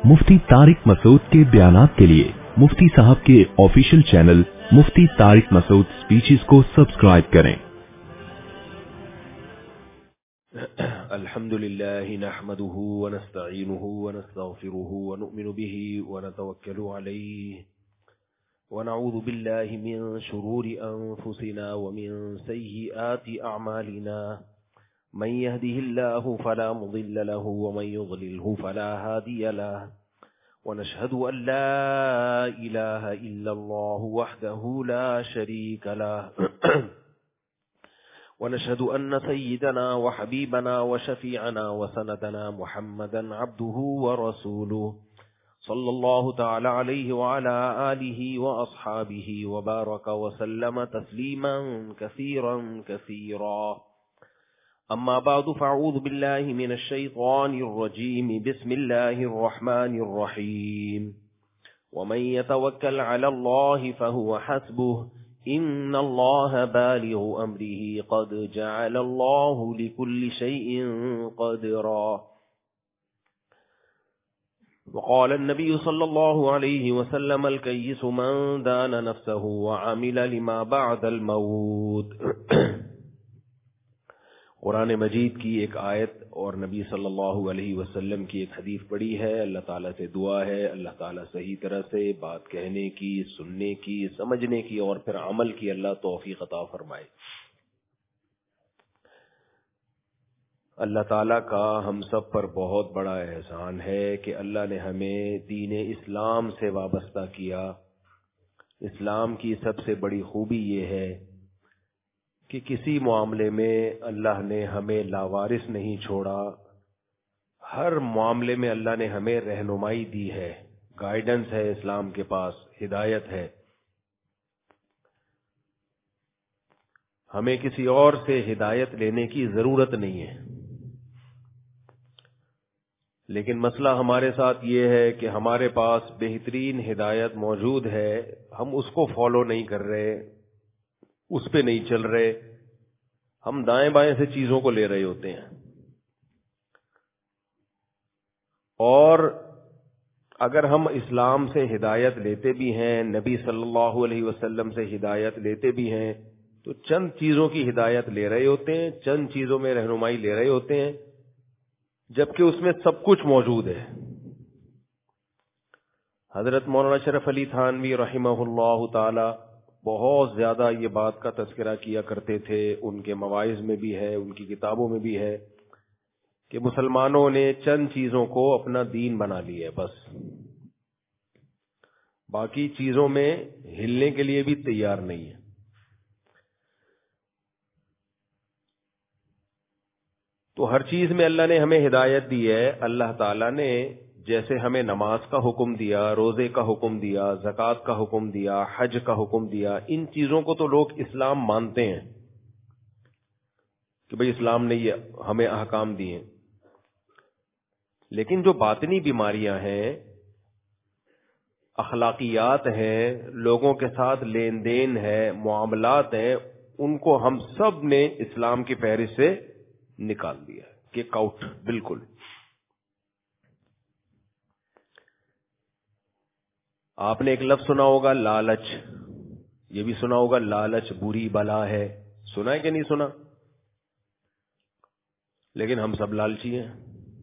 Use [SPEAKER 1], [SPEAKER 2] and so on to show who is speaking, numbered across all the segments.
[SPEAKER 1] मुफ्ती तारिक मसूद के बयानात के लिए मुफ्ती साहब के official channel Mufti Tariq Masood speeches को सब्सक्राइब करें।
[SPEAKER 2] अल्हम्दुलिल्लाहि नहमदुहु व नस्तईनुहु व नस्तगफिरुहु व नु'मिनु बिही व नतवक्कलु अलैहि व नऊज़ु बिल्लाहि मिन शुरूरि अनफुसिना व मिन सय्यिआति अअमालिना मन यहदिहिल्लाहु फला मुदिल्ल लहु व मन युद्लिलहु फला हादिय लहु व नशहदु अन ला इलाहा इल्लल्लाहु वहदहु ला शरीका लहु ونشهد أن سيدنا وحبيبنا وشفيعنا وسندنا محمدا عبده ورسوله صلى الله تعالى عليه وعلى آله وأصحابه وبارك وسلم تسليما كثيرا كثيرا أما بعد فأعوذ بالله من الشيطان الرجيم بسم الله الرحمن الرحيم ومن يتوكل على الله فهو حسبه ان اللہ بالغ امرہ قد جعل اللہ لكل شيء قدرا وقال النبي صلی اللہ علیہ وسلم الکیس من دان نفسه وعمل لما بعد الموت۔ قرآن مجید کی ایک آیت اور نبی صلی اللہ علیہ وسلم کی ایک حدیث پڑھی ہے۔ اللہ تعالیٰ سے دعا ہے اللہ تعالیٰ صحیح طرح سے بات کہنے کی، سننے کی، سمجھنے کی اور پھر عمل کی اللہ توفیق عطا فرمائے۔ اللہ تعالیٰ کا ہم سب پر بہت بڑا احسان ہے کہ اللہ نے ہمیں دین اسلام سے وابستہ کیا۔ اسلام کی سب سے بڑی خوبی یہ ہے کہ کسی معاملے میں اللہ نے ہمیں لاوارث نہیں چھوڑا، ہر معاملے میں اللہ نے ہمیں رہنمائی دی ہے، گائیڈنس ہے، اسلام کے پاس ہدایت ہے۔ ہمیں کسی اور سے ہدایت لینے کی ضرورت نہیں ہے، لیکن مسئلہ ہمارے ساتھ یہ ہے کہ ہمارے پاس بہترین ہدایت موجود ہے، ہم اس کو فالو نہیں کر رہے، اس پہ نہیں چل رہے، ہم دائیں بائیں سے چیزوں کو لے رہے ہوتے ہیں۔ اور اگر ہم اسلام سے ہدایت لیتے بھی ہیں، نبی صلی اللہ علیہ وسلم سے ہدایت لیتے بھی ہیں، تو چند چیزوں کی ہدایت لے رہے ہوتے ہیں، چند چیزوں میں رہنمائی لے رہے ہوتے ہیں، جبکہ اس میں سب کچھ موجود ہے۔ حضرت مولانا اشرف علی تھانوی رحمہ اللہ تعالی بہت زیادہ یہ بات کا تذکرہ کیا کرتے تھے، ان کے مواعظ میں بھی ہے، ان کی کتابوں میں بھی ہے کہ مسلمانوں نے چند چیزوں کو اپنا دین بنا لیا ہے، بس باقی چیزوں میں ہلنے کے لیے بھی تیار نہیں ہے۔ تو ہر چیز میں اللہ نے ہمیں ہدایت دی ہے۔ اللہ تعالیٰ نے جیسے ہمیں نماز کا حکم دیا، روزے کا حکم دیا، زکوٰۃ کا حکم دیا، حج کا حکم دیا، ان چیزوں کو تو لوگ اسلام مانتے ہیں کہ بھئی اسلام نے یہ ہمیں احکام دیے، لیکن جو باطنی بیماریاں ہیں، اخلاقیات ہیں، لوگوں کے ساتھ لین دین ہے، معاملات ہیں، ان کو ہم سب نے اسلام کی فہرست سے نکال دیا، کک آؤٹ بالکل۔ آپ نے ایک لفظ سنا ہوگا لالچ، یہ بھی سنا ہوگا لالچ بری بلا ہے، سنا ہے کہ نہیں سنا؟ لیکن ہم سب لالچی ہیں۔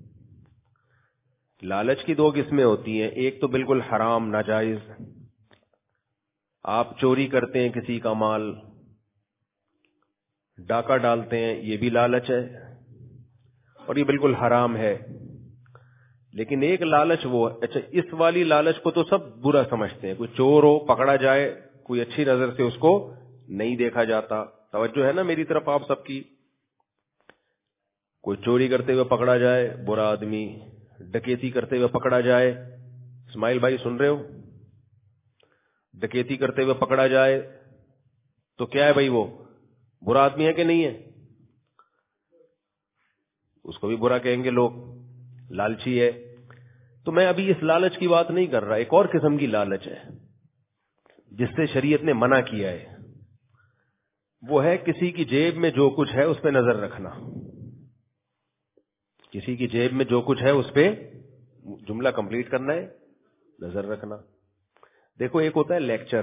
[SPEAKER 2] لالچ کی دو قسمیں ہوتی ہیں، ایک تو بالکل حرام ناجائز، آپ چوری کرتے ہیں کسی کا مال، ڈاکہ ڈالتے ہیں، یہ بھی لالچ ہے اور یہ بالکل حرام ہے۔ لیکن ایک لالچ وہ، اچھا اس والی لالچ کو تو سب برا سمجھتے ہیں، کوئی چور ہو پکڑا جائے، کوئی اچھی نظر سے اس کو نہیں دیکھا جاتا۔ توجہ ہے نا میری طرف آپ سب کی؟ کوئی چوری کرتے ہوئے پکڑا جائے برا آدمی، ڈکیتی کرتے ہوئے پکڑا جائے، اسماعیل بھائی سن رہے ہو؟ ڈکیتی کرتے ہوئے پکڑا جائے تو کیا ہے بھائی، وہ برا آدمی ہے کہ نہیں ہے؟ اس کو بھی برا کہیں گے لوگ، لالچی ہے۔ تو میں ابھی اس لالچ کی بات نہیں کر رہا، ایک اور قسم کی لالچ ہے جس سے شریعت نے منع کیا ہے، وہ ہے کسی کی جیب میں جو کچھ ہے اس پہ نظر رکھنا، کسی کی جیب میں جو کچھ ہے اس پہ جملہ کمپلیٹ کرنا ہے, نظر رکھنا. دیکھو ایک ہوتا ہے لیکچر,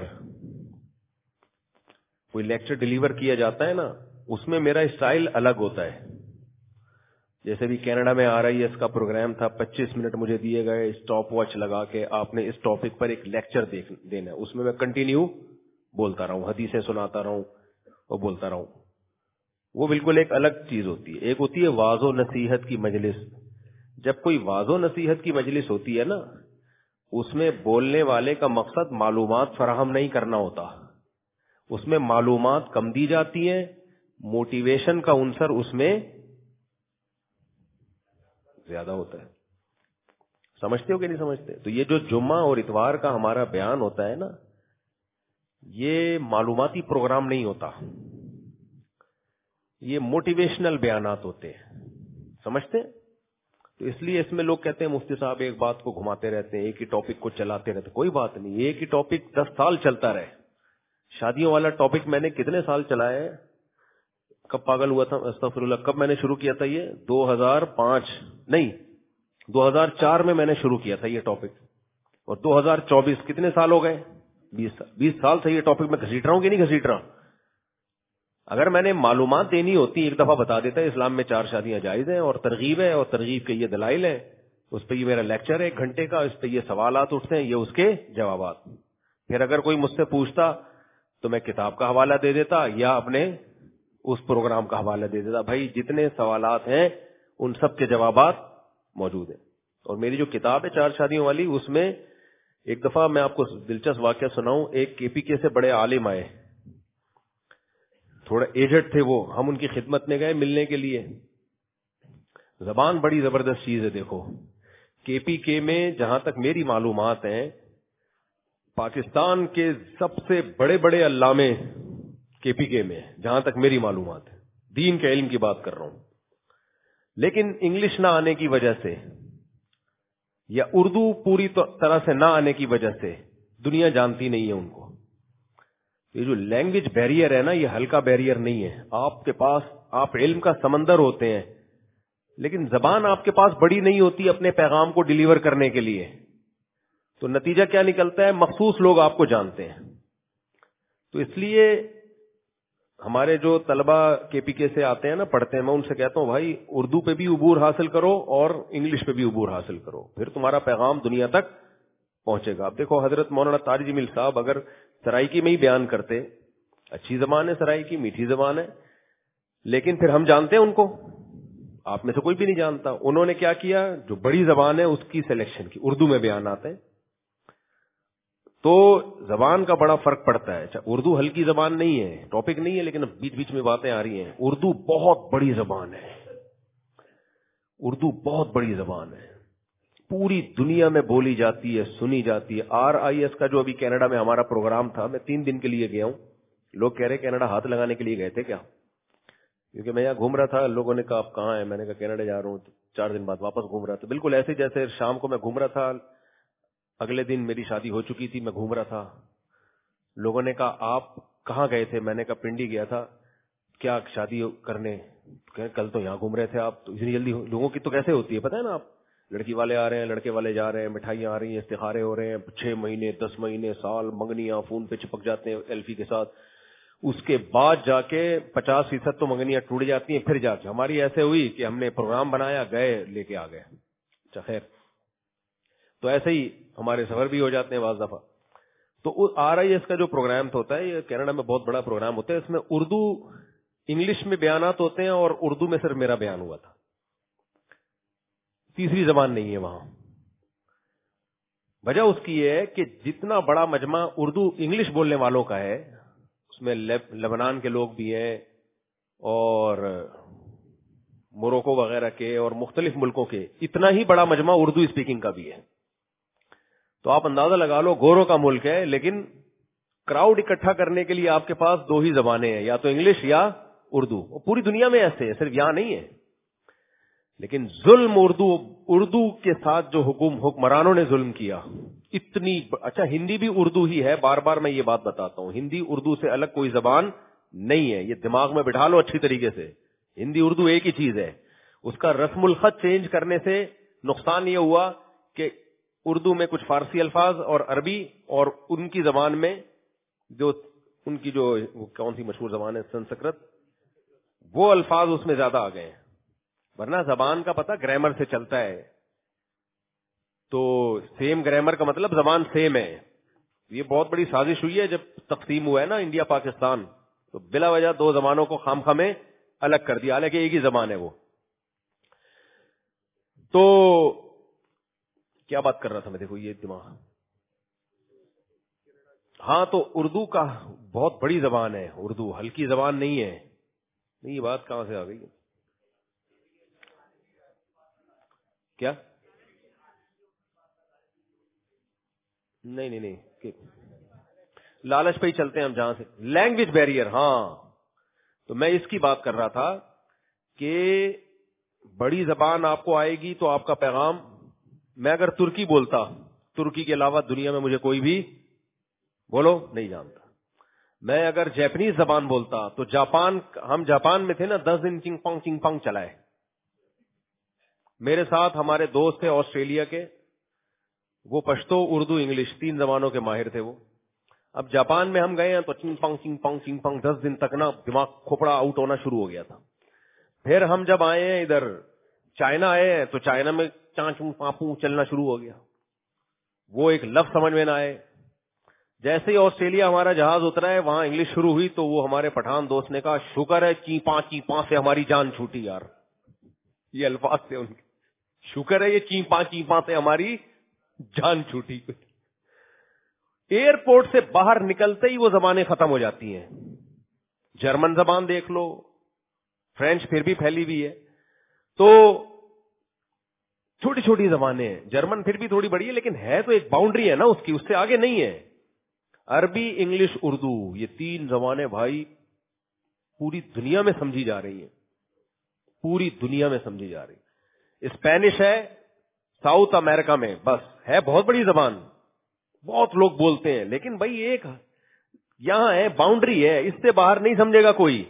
[SPEAKER 2] کوئی لیکچر ڈیلیور کیا جاتا ہے نا, اس میں میرا اسٹائل الگ ہوتا ہے. جیسے بھی کینیڈا میں RIS کا پروگرام تھا, 25 منٹ مجھے دیے گئے, اسٹاپ واچ لگا کے آپ نے اس ٹاپک پر ایک لیکچر دینا ہے. اس میں کنٹینیو بولتا رہا ہوں, حدیثیں سناتا رہا ہوں اور بولتا رہا ہوں. وہ بالکل ایک الگ چیز ہوتی ہے. ایک ہوتی ہے واعظ و نصیحت کی مجلس. جب کوئی واعظ و نصیحت کی مجلس ہوتی ہے نا, اس میں بولنے والے کا مقصد معلومات فراہم نہیں کرنا ہوتا, اس میں معلومات کم دی جاتی ہیں, موٹیویشن کا عنصر اس میں زیادہ ہوتا ہے. سمجھتے ہو کہ نہیں سمجھتے؟ تو یہ جو جمعہ اور اتوار کا ہمارا بیان ہوتا ہے نا, یہ معلوماتی پروگرام نہیں ہوتا, یہ موٹیویشنل بیانات ہوتے ہیں. سمجھتے ہیں؟ تو اس لیے اس میں لوگ کہتے ہیں مفتی صاحب ایک بات کو گھماتے رہتے ہیں, ایک ہی ٹاپک کو چلاتے رہتے. کوئی بات نہیں, ایک ہی ٹاپک 10 سال چلتا رہے. شادیوں والا ٹاپک میں نے کتنے سال چلایا ہے. کب پاگل ہوا تھا, استغفر اللہ, کب میں نے شروع کیا تھا یہ 2005 نہیں 2004 میں نے شروع کیا تھا یہ ٹاپک, اور 2024 کتنے سال ہو گئے, 20 سال سے یہ ٹاپک میں گھسیٹ رہا ہوں کہ نہیں گھسیٹ رہا. اگر میں نے معلومات دینی ہوتی ایک دفعہ بتا دیتا ہے اسلام میں 4 شادیاں جائز ہیں اور ترغیب ہے, اور ترغیب کے یہ دلائل ہیں, اس پہ یہ میرا لیکچر ہے 1 گھنٹے کا, اس پہ یہ سوالات اٹھتے ہیں, یہ اس کے جوابات. پھر اگر کوئی مجھ سے پوچھتا تو میں کتاب کا حوالہ دے دیتا یا اپنے اس پروگرام کا حوالہ دے دیتا. بھائی جتنے سوالات ہیں ان سب کے جوابات موجود ہیں. اور میری جو کتاب ہے 4 شادیوں والی, اس میں ایک دفعہ میں آپ کو دلچسپ واقعہ سناؤں. ایک KPK سے بڑے عالم آئے, تھوڑا ایجڈ تھے وہ, ہم ان کی خدمت میں گئے ملنے کے لیے. زبان بڑی زبردست چیز ہے. دیکھو KPK میں جہاں تک میری معلومات ہیں, پاکستان کے سب سے بڑے بڑے علامے KPK میں, جہاں تک میری معلومات ہے, دین کے علم کی بات کر رہا ہوں. لیکن انگلش نہ آنے کی وجہ سے یا اردو پوری طرح سے نہ آنے کی وجہ سے دنیا جانتی نہیں ہے ان کو. یہ جو لینگویج بیریئر ہے نا, یہ ہلکا بیریئر نہیں ہے. آپ کے پاس آپ علم کا سمندر ہوتے ہیں, لیکن زبان آپ کے پاس بڑی نہیں ہوتی اپنے پیغام کو ڈیلیور کرنے کے لیے. تو نتیجہ کیا نکلتا ہے, مخصوص لوگ آپ کو جانتے ہیں. تو اس لیے ہمارے جو طلبہ KPK سے آتے ہیں نا, پڑھتے ہیں, میں ان سے کہتا ہوں بھائی اردو پہ بھی عبور حاصل کرو اور انگلش پہ بھی عبور حاصل کرو, پھر تمہارا پیغام دنیا تک پہنچے گا. اب دیکھو حضرت مولانا طارق جمیل صاحب اگر سرائکی میں ہی بیان کرتے, اچھی زبان ہے سرائکی, میٹھی زبان ہے, لیکن پھر ہم جانتے ہیں ان کو, آپ میں سے کوئی بھی نہیں جانتا. انہوں نے کیا کیا, جو بڑی زبان ہے اس کی سلیکشن کی, اردو میں بیان آتے ہیں. تو زبان کا بڑا فرق پڑتا ہے. اچھا اردو ہلکی زبان نہیں ہے, ٹاپک نہیں ہے, لیکن بیچ بیچ میں باتیں آ رہی ہیں. اردو بہت بڑی زبان ہے, اردو بہت بڑی زبان ہے, پوری دنیا میں بولی جاتی ہے, سنی جاتی ہے. RIS کا جو ابھی کینیڈا میں ہمارا پروگرام تھا, میں 3 دن کے لیے گیا ہوں. لوگ کہہ رہے کینیڈا ہاتھ لگانے کے لیے گئے تھے کیا, کیونکہ میں یہاں گھوم رہا تھا. لوگوں نے کہا آپ کہاں ہیں, میں نے کہا کینیڈا جا رہا ہوں. 4 دن بعد واپس گھوم رہا تھا, بالکل ایسے جیسے شام کو میں گھوم رہا تھا, اگلے دن میری شادی ہو چکی تھی, میں گھوم رہا تھا. لوگوں نے کہا آپ کہاں گئے تھے, میں نے کہا پنڈی گیا تھا. کیا شادی کرنے, کل تو یہاں گھوم رہے تھے آپ, تو اتنی جلدی لوگوں کی تو کیسے ہوتی ہے پتہ ہے نا آپ, لڑکی والے آ رہے ہیں, لڑکے والے جا رہے ہیں, مٹھائیاں آ رہی ہیں, استخارے ہو رہے ہیں, 6 مہینے 10 مہینے سال منگنیاں فون پہ چپک جاتے ہیں ایلفی کے ساتھ. اس کے بعد جا کے 50% تو منگنیاں ٹوٹ جاتی ہیں. پھر جا کے ہماری ایسے ہوئی کہ ہم نے پروگرام بنایا, گئے, لے کے آ گئے. اچھا خیر, تو ایسے ہی ہمارے سفر بھی ہو جاتے ہیں بعض دفعہ. تو RIS کا جو پروگرام ہوتا ہے, یہ کینیڈا میں بہت بڑا پروگرام ہوتا ہے. اس میں اردو انگلش میں بیانات ہوتے ہیں, اور اردو میں صرف میرا بیان ہوا تھا. تیسری زبان نہیں ہے وہاں. وجہ اس کی یہ ہے کہ جتنا بڑا مجمع اردو انگلش بولنے والوں کا ہے, اس میں لبنان کے لوگ بھی ہیں اور موروکو وغیرہ کے اور مختلف ملکوں کے, اتنا ہی بڑا مجمع اردو اسپیکنگ کا بھی ہے. تو آپ اندازہ لگا لو, گوروں کا ملک ہے, لیکن کراؤڈ اکٹھا کرنے کے لیے آپ کے پاس 2 ہی زبانیں ہیں, یا تو انگلش یا اردو. اور پوری دنیا میں ایسے ہے, صرف یہاں نہیں ہے. لیکن ظلم اردو کے ساتھ جو حکمرانوں نے ظلم کیا اتنی. اچھا ہندی بھی اردو ہی ہے, بار بار میں یہ بات بتاتا ہوں, ہندی اردو سے الگ کوئی زبان نہیں ہے. یہ دماغ میں بٹھا لو اچھی طریقے سے, ہندی اردو ایک ہی چیز ہے. اس کا رسم الخط چینج کرنے سے نقصان یہ ہوا کہ اردو میں کچھ فارسی الفاظ اور عربی اور ان کی زبان میں جو ان کی جو کون سی مشہور زبان ہے سنسکرت، وہ الفاظ اس میں زیادہ آ گئے ہیں. ورنہ زبان کا پتہ گرامر سے چلتا ہے، تو سیم گرامر کا مطلب زبان سیم ہے. یہ بہت بڑی سازش ہوئی ہے جب تقسیم ہوا ہے نا انڈیا پاکستان، تو بلا وجہ دو زبانوں کو خام خواہ میں الگ کر دیا، حالانکہ ایک ہی زبان ہے وہ. تو کیا بات کر رہا تھا میں، دیکھو یہ دماغ. ہاں تو اردو کا بہت بڑی زبان ہے، اردو ہلکی زبان نہیں ہے. نہیں یہ بات کہاں سے آ گئی؟ کیا؟ نہیں لالچ پہ ہی چلتے ہیں ہم جہاں سے. لینگویج بیریئر، ہاں تو میں اس کی بات کر رہا تھا کہ بڑی زبان آپ کو آئے گی تو آپ کا پیغام. میں اگر ترکی بولتا، ترکی کے علاوہ دنیا میں مجھے کوئی بھی بولو نہیں جانتا. میں اگر جاپنیز زبان بولتا تو جاپان، ہم جاپان میں تھے نا 10 دن چنگ پانگ چلائے. میرے ساتھ ہمارے دوست تھے آسٹریلیا کے، وہ پشتو اردو انگلش 3 زبانوں کے ماہر تھے وہ. اب جاپان میں ہم گئے ہیں تو چنگ پانگ 10 دن تک نا دماغ کھوپڑا آؤٹ ہونا شروع ہو گیا تھا. پھر ہم جب آئے ہیں ادھر چائنا آئے ہیں تو چائنا میں چانچوں پاپوں چلنا شروع ہو گیا، وہ ایک لفظ سمجھ میں نہ آئے. جیسے ہی آسٹریلیا ہمارا جہاز اترا ہے وہاں انگلش شروع ہوئی تو وہ ہمارے پٹھان دوست نے کہا شکر ہے چیپاں سے ہماری جان چھوٹی. یار یہ الفاظ تھے ان کے، شکر ہے یہ چیپاں سے ہماری جان چھوٹی. ایئرپورٹ سے باہر نکلتے ہی وہ زبانیں ختم ہو جاتی ہیں. جرمن زبان دیکھ لو، فرینچ پھر بھی پھیلی ہوئی ہے. تو چھوٹی چھوٹی زبانیں ہیں. جرمن پھر بھی تھوڑی بڑی ہے لیکن ہے تو ایک باؤنڈری ہے نا اس کی، اس سے آگے نہیں ہے. عربی، انگلش، اردو، یہ 3 زبانیں بھائی پوری دنیا میں سمجھی جا رہی ہیں، پوری دنیا میں سمجھی جا رہی. اسپینش ہے ساؤتھ امریکہ میں، بس ہے بہت بڑی زبان، بہت لوگ بولتے ہیں، لیکن بھائی ایک یہاں ہے باؤنڈری ہے، اس سے باہر نہیں سمجھے گا کوئی.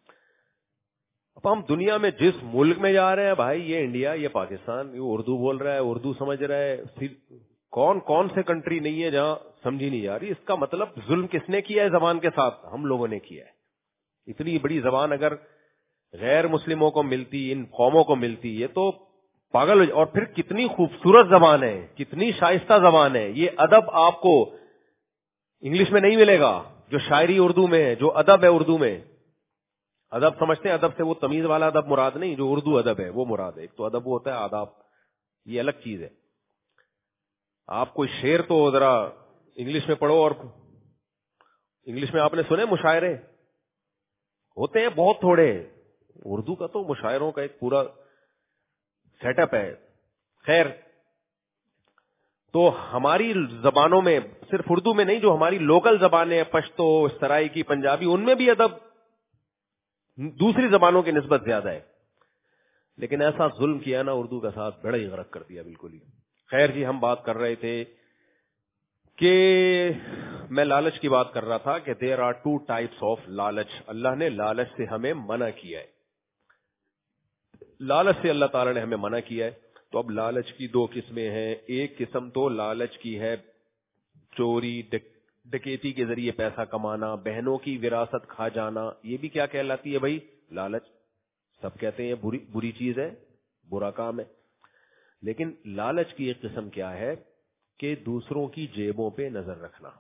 [SPEAKER 2] اب ہم دنیا میں جس ملک میں جا رہے ہیں بھائی، یہ انڈیا، یہ پاکستان، یہ اردو بول رہا ہے، اردو سمجھ رہا ہے. کون سے کنٹری نہیں ہے جہاں سمجھی نہیں جا رہی؟ اس کا مطلب ظلم کس نے کیا ہے زبان کے ساتھ؟ ہم لوگوں نے کیا ہے. اتنی بڑی زبان اگر غیر مسلموں کو ملتی، ان قوموں کو ملتی، یہ تو پاگل ہو. اور پھر کتنی خوبصورت زبان ہے، کتنی شائستہ زبان ہے. یہ ادب آپ کو انگلش میں نہیں ملے گا جو شاعری اردو میں ہے، جو ادب ہے اردو میں. ادب سمجھتے ہیں، ادب سے وہ تمیز والا ادب مراد نہیں، جو اردو ادب ہے وہ مراد ہے. ایک تو ادب وہ ہوتا ہے آداب، یہ الگ چیز ہے. آپ کوئی شعر تو ذرا انگلش میں پڑھو، اور انگلش میں آپ نے سنے مشاعرے ہوتے ہیں بہت تھوڑے. اردو کا تو مشاعروں کا ایک پورا سیٹ اپ ہے. خیر، تو ہماری زبانوں میں صرف اردو میں نہیں، جو ہماری لوکل زبانیں پشتو، سرائکی، پنجابی، ان میں بھی ادب دوسری زبانوں کی نسبت زیادہ ہے. لیکن ایسا ظلم کیا نا اردو کا ساتھ، بڑا ہی غرق کر دیا بالکل ہی. خیر جی، ہم بات کر رہے تھے کہ میں لالچ کی بات کر رہا تھا کہ دیر آر 2 ٹائپس آف لالچ. اللہ نے لالچ سے ہمیں منع کیا ہے، لالچ سے اللہ تعالی نے ہمیں منع کیا ہے. تو اب لالچ کی 2 قسمیں ہیں. ایک قسم تو لالچ کی ہے چوری ڈکیتی کے ذریعے پیسہ کمانا، بہنوں کی وراثت کھا جانا. یہ بھی کیا کہلاتی ہے بھائی؟ لالچ. سب کہتے ہیں بری چیز ہے، برا کام ہے. لیکن لالچ کی ایک قسم کیا ہے کہ دوسروں کی جیبوں پہ نظر رکھنا.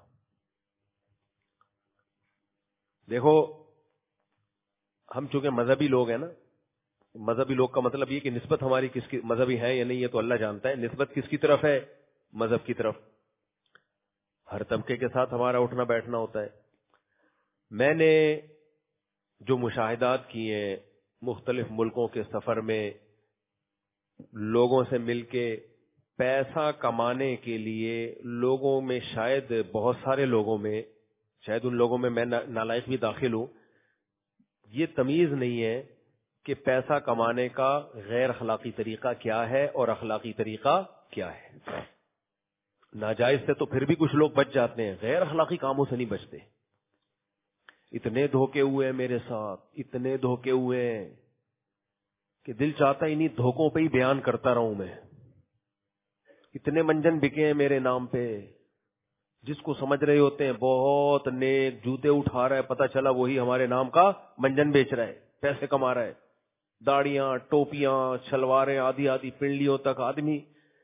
[SPEAKER 2] دیکھو ہم چونکہ مذہبی لوگ ہیں نا، مذہبی لوگ کا مطلب یہ کہ نسبت ہماری کس کی مذہبی ہے یا نہیں، یہ تو اللہ جانتا ہے. نسبت کس کی طرف ہے؟ مذہب کی طرف. ہر طبقے کے ساتھ ہمارا اٹھنا بیٹھنا ہوتا ہے. میں نے جو مشاہدات کیے ہیں مختلف ملکوں کے سفر میں، لوگوں سے مل کے پیسہ کمانے کے لیے، لوگوں میں شاید بہت سارے لوگوں میں، شاید ان لوگوں میں نالائق بھی داخل ہوں، یہ تمیز نہیں ہے کہ پیسہ کمانے کا غیر اخلاقی طریقہ کیا ہے اور اخلاقی طریقہ کیا ہے. ناجائز سے تو پھر بھی کچھ لوگ بچ جاتے ہیں، غیر اخلاقی کاموں سے نہیں بچتے. اتنے دھوکے ہوئے ہیں میرے ساتھ، اتنے دھوکے ہوئے ہیں کہ دل چاہتا ہے انہی دھوکوں پہ ہی بیان کرتا رہوں میں. اتنے منجن بکے ہیں میرے نام پہ. جس کو سمجھ رہے ہوتے ہیں بہت نیک, جوتے اٹھا رہا ہے, پتہ چلا وہی ہمارے نام کا منجن بیچ رہا ہے, پیسے کما رہا ہے. داڑیاں, ٹوپیاں, شلواریں آدھی آدھی پنڈلیوں تک آدمی.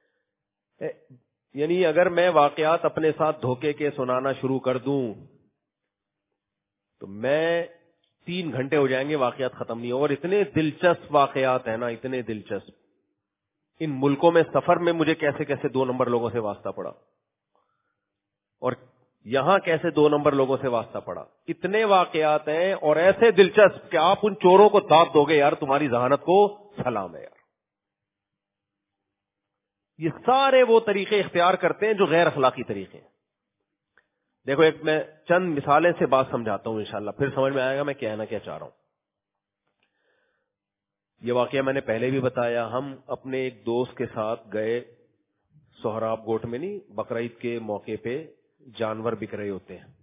[SPEAKER 2] یعنی اگر میں واقعات اپنے ساتھ دھوکے کے سنانا شروع کر دوں تو میں 3 گھنٹے ہو جائیں گے, واقعات ختم نہیں. اور اتنے دلچسپ واقعات ہیں نا, اتنے دلچسپ. ان ملکوں میں سفر میں مجھے کیسے کیسے 2 نمبر لوگوں سے واسطہ پڑا, اور یہاں کیسے 2 نمبر لوگوں سے واسطہ پڑا. اتنے واقعات ہیں اور ایسے دلچسپ کہ آپ ان چوروں کو داد دو گے, یار تمہاری ذہانت کو سلام ہے یار. یہ سارے وہ طریقے اختیار کرتے ہیں جو غیر اخلاقی طریقے ہیں. دیکھو ایک میں چند مثالیں سے بات سمجھاتا ہوں, انشاءاللہ پھر سمجھ میں آئے گا میں کہنا کیا چاہ رہا ہوں. یہ واقعہ میں نے پہلے بھی بتایا. ہم اپنے ایک دوست کے ساتھ گئے سہراب گوٹ میں, نہیں بقرعید کے موقع پہ جانور بک رہے ہوتے ہیں.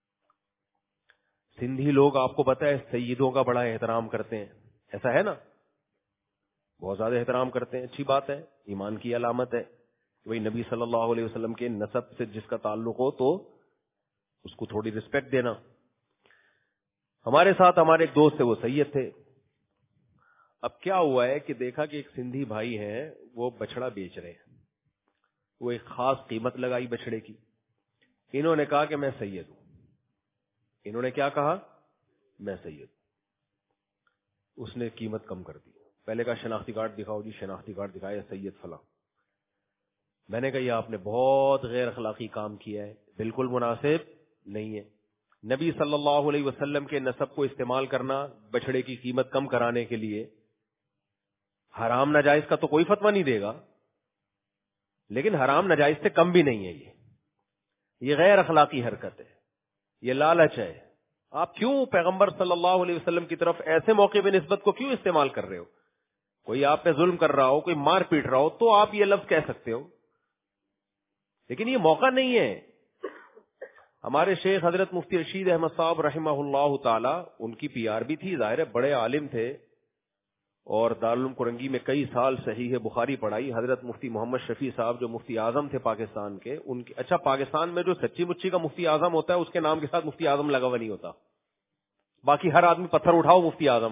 [SPEAKER 2] سندھی لوگ آپ کو پتہ ہے سیدوں کا بڑا احترام کرتے ہیں, ایسا ہے نا, بہت زیادہ احترام کرتے ہیں. اچھی بات ہے, ایمان کی علامت ہے. وہی نبی صلی اللہ علیہ وسلم کے نسب سے جس کا تعلق ہو تو اس کو تھوڑی رسپیکٹ دینا. ہمارے ساتھ ہمارے ایک دوست تھے, وہ سید تھے. اب کیا ہوا ہے کہ دیکھا کہ ایک سندھی بھائی ہیں وہ بچڑا بیچ رہے ہیں, وہ ایک خاص قیمت لگائی بچڑے کی. انہوں نے کہا کہ میں سید ہوں. انہوں نے کیا کہا, میں سید ہوں. اس نے قیمت کم کر دی. پہلے کہا شناختی کارڈ دکھاؤ جی, شناختی کارڈ دکھایا, سید فلاں. میں نے کہا یہ آپ نے بہت غیر اخلاقی کام کیا ہے, بالکل مناسب نہیں ہے. نبی صلی اللہ علیہ وسلم کے نسب کو استعمال کرنا بچڑے کی قیمت کم کرانے کے لیے حرام ناجائز کا تو کوئی فتویٰ نہیں دے گا, لیکن حرام ناجائز سے کم بھی نہیں ہے. یہ غیر اخلاقی حرکت ہے, یہ لالچ ہے. آپ کیوں پیغمبر صلی اللہ علیہ وسلم کی طرف ایسے موقع پہ نسبت کو کیوں استعمال کر رہے ہو؟ کوئی آپ پہ ظلم کر رہا ہو, کوئی مار پیٹ رہا ہو تو آپ یہ لفظ کہہ سکتے ہو, لیکن یہ موقع نہیں ہے. ہمارے شیخ حضرت مفتی رشید احمد صاحب رحمہ اللہ تعالی, ان کی پی آر بھی تھی, ظاہر ہے بڑے عالم تھے, اور دارالعلوم کرنگی میں کئی سال صحیح بخاری پڑھائی. حضرت مفتی محمد شفیع صاحب جو مفتی اعظم تھے پاکستان کے, ان کی اچھا پاکستان میں جو سچی مچی کا مفتی اعظم ہوتا ہے اس کے نام کے ساتھ مفتی اعظم لگا ہوا نہیں ہوتا, باقی ہر آدمی پتھر اٹھاؤ مفتی اعظم.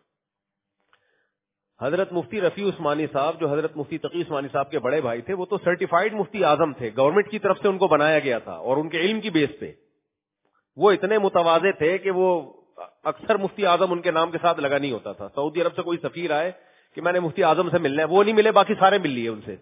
[SPEAKER 2] حضرت مفتی رفیع عثمانی صاحب جو حضرت مفتی تقی عثمانی صاحب کے بڑے بھائی تھے, وہ تو سرٹیفائیڈ مفتی اعظم تھے, گورنمنٹ کی طرف سے ان کو بنایا گیا تھا, اور ان کے علم کی بیس پہ وہ اتنے متواضع تھے کہ وہ اکثر مفتی اعظم ان کے نام کے ساتھ لگا نہیں ہوتا تھا. سعودی عرب سے کوئی سفیر آئے کہ میں نے مفتی اعظم سے ملنا ہے, وہ نہیں ملے, باقی سارے مل لیے ان سے.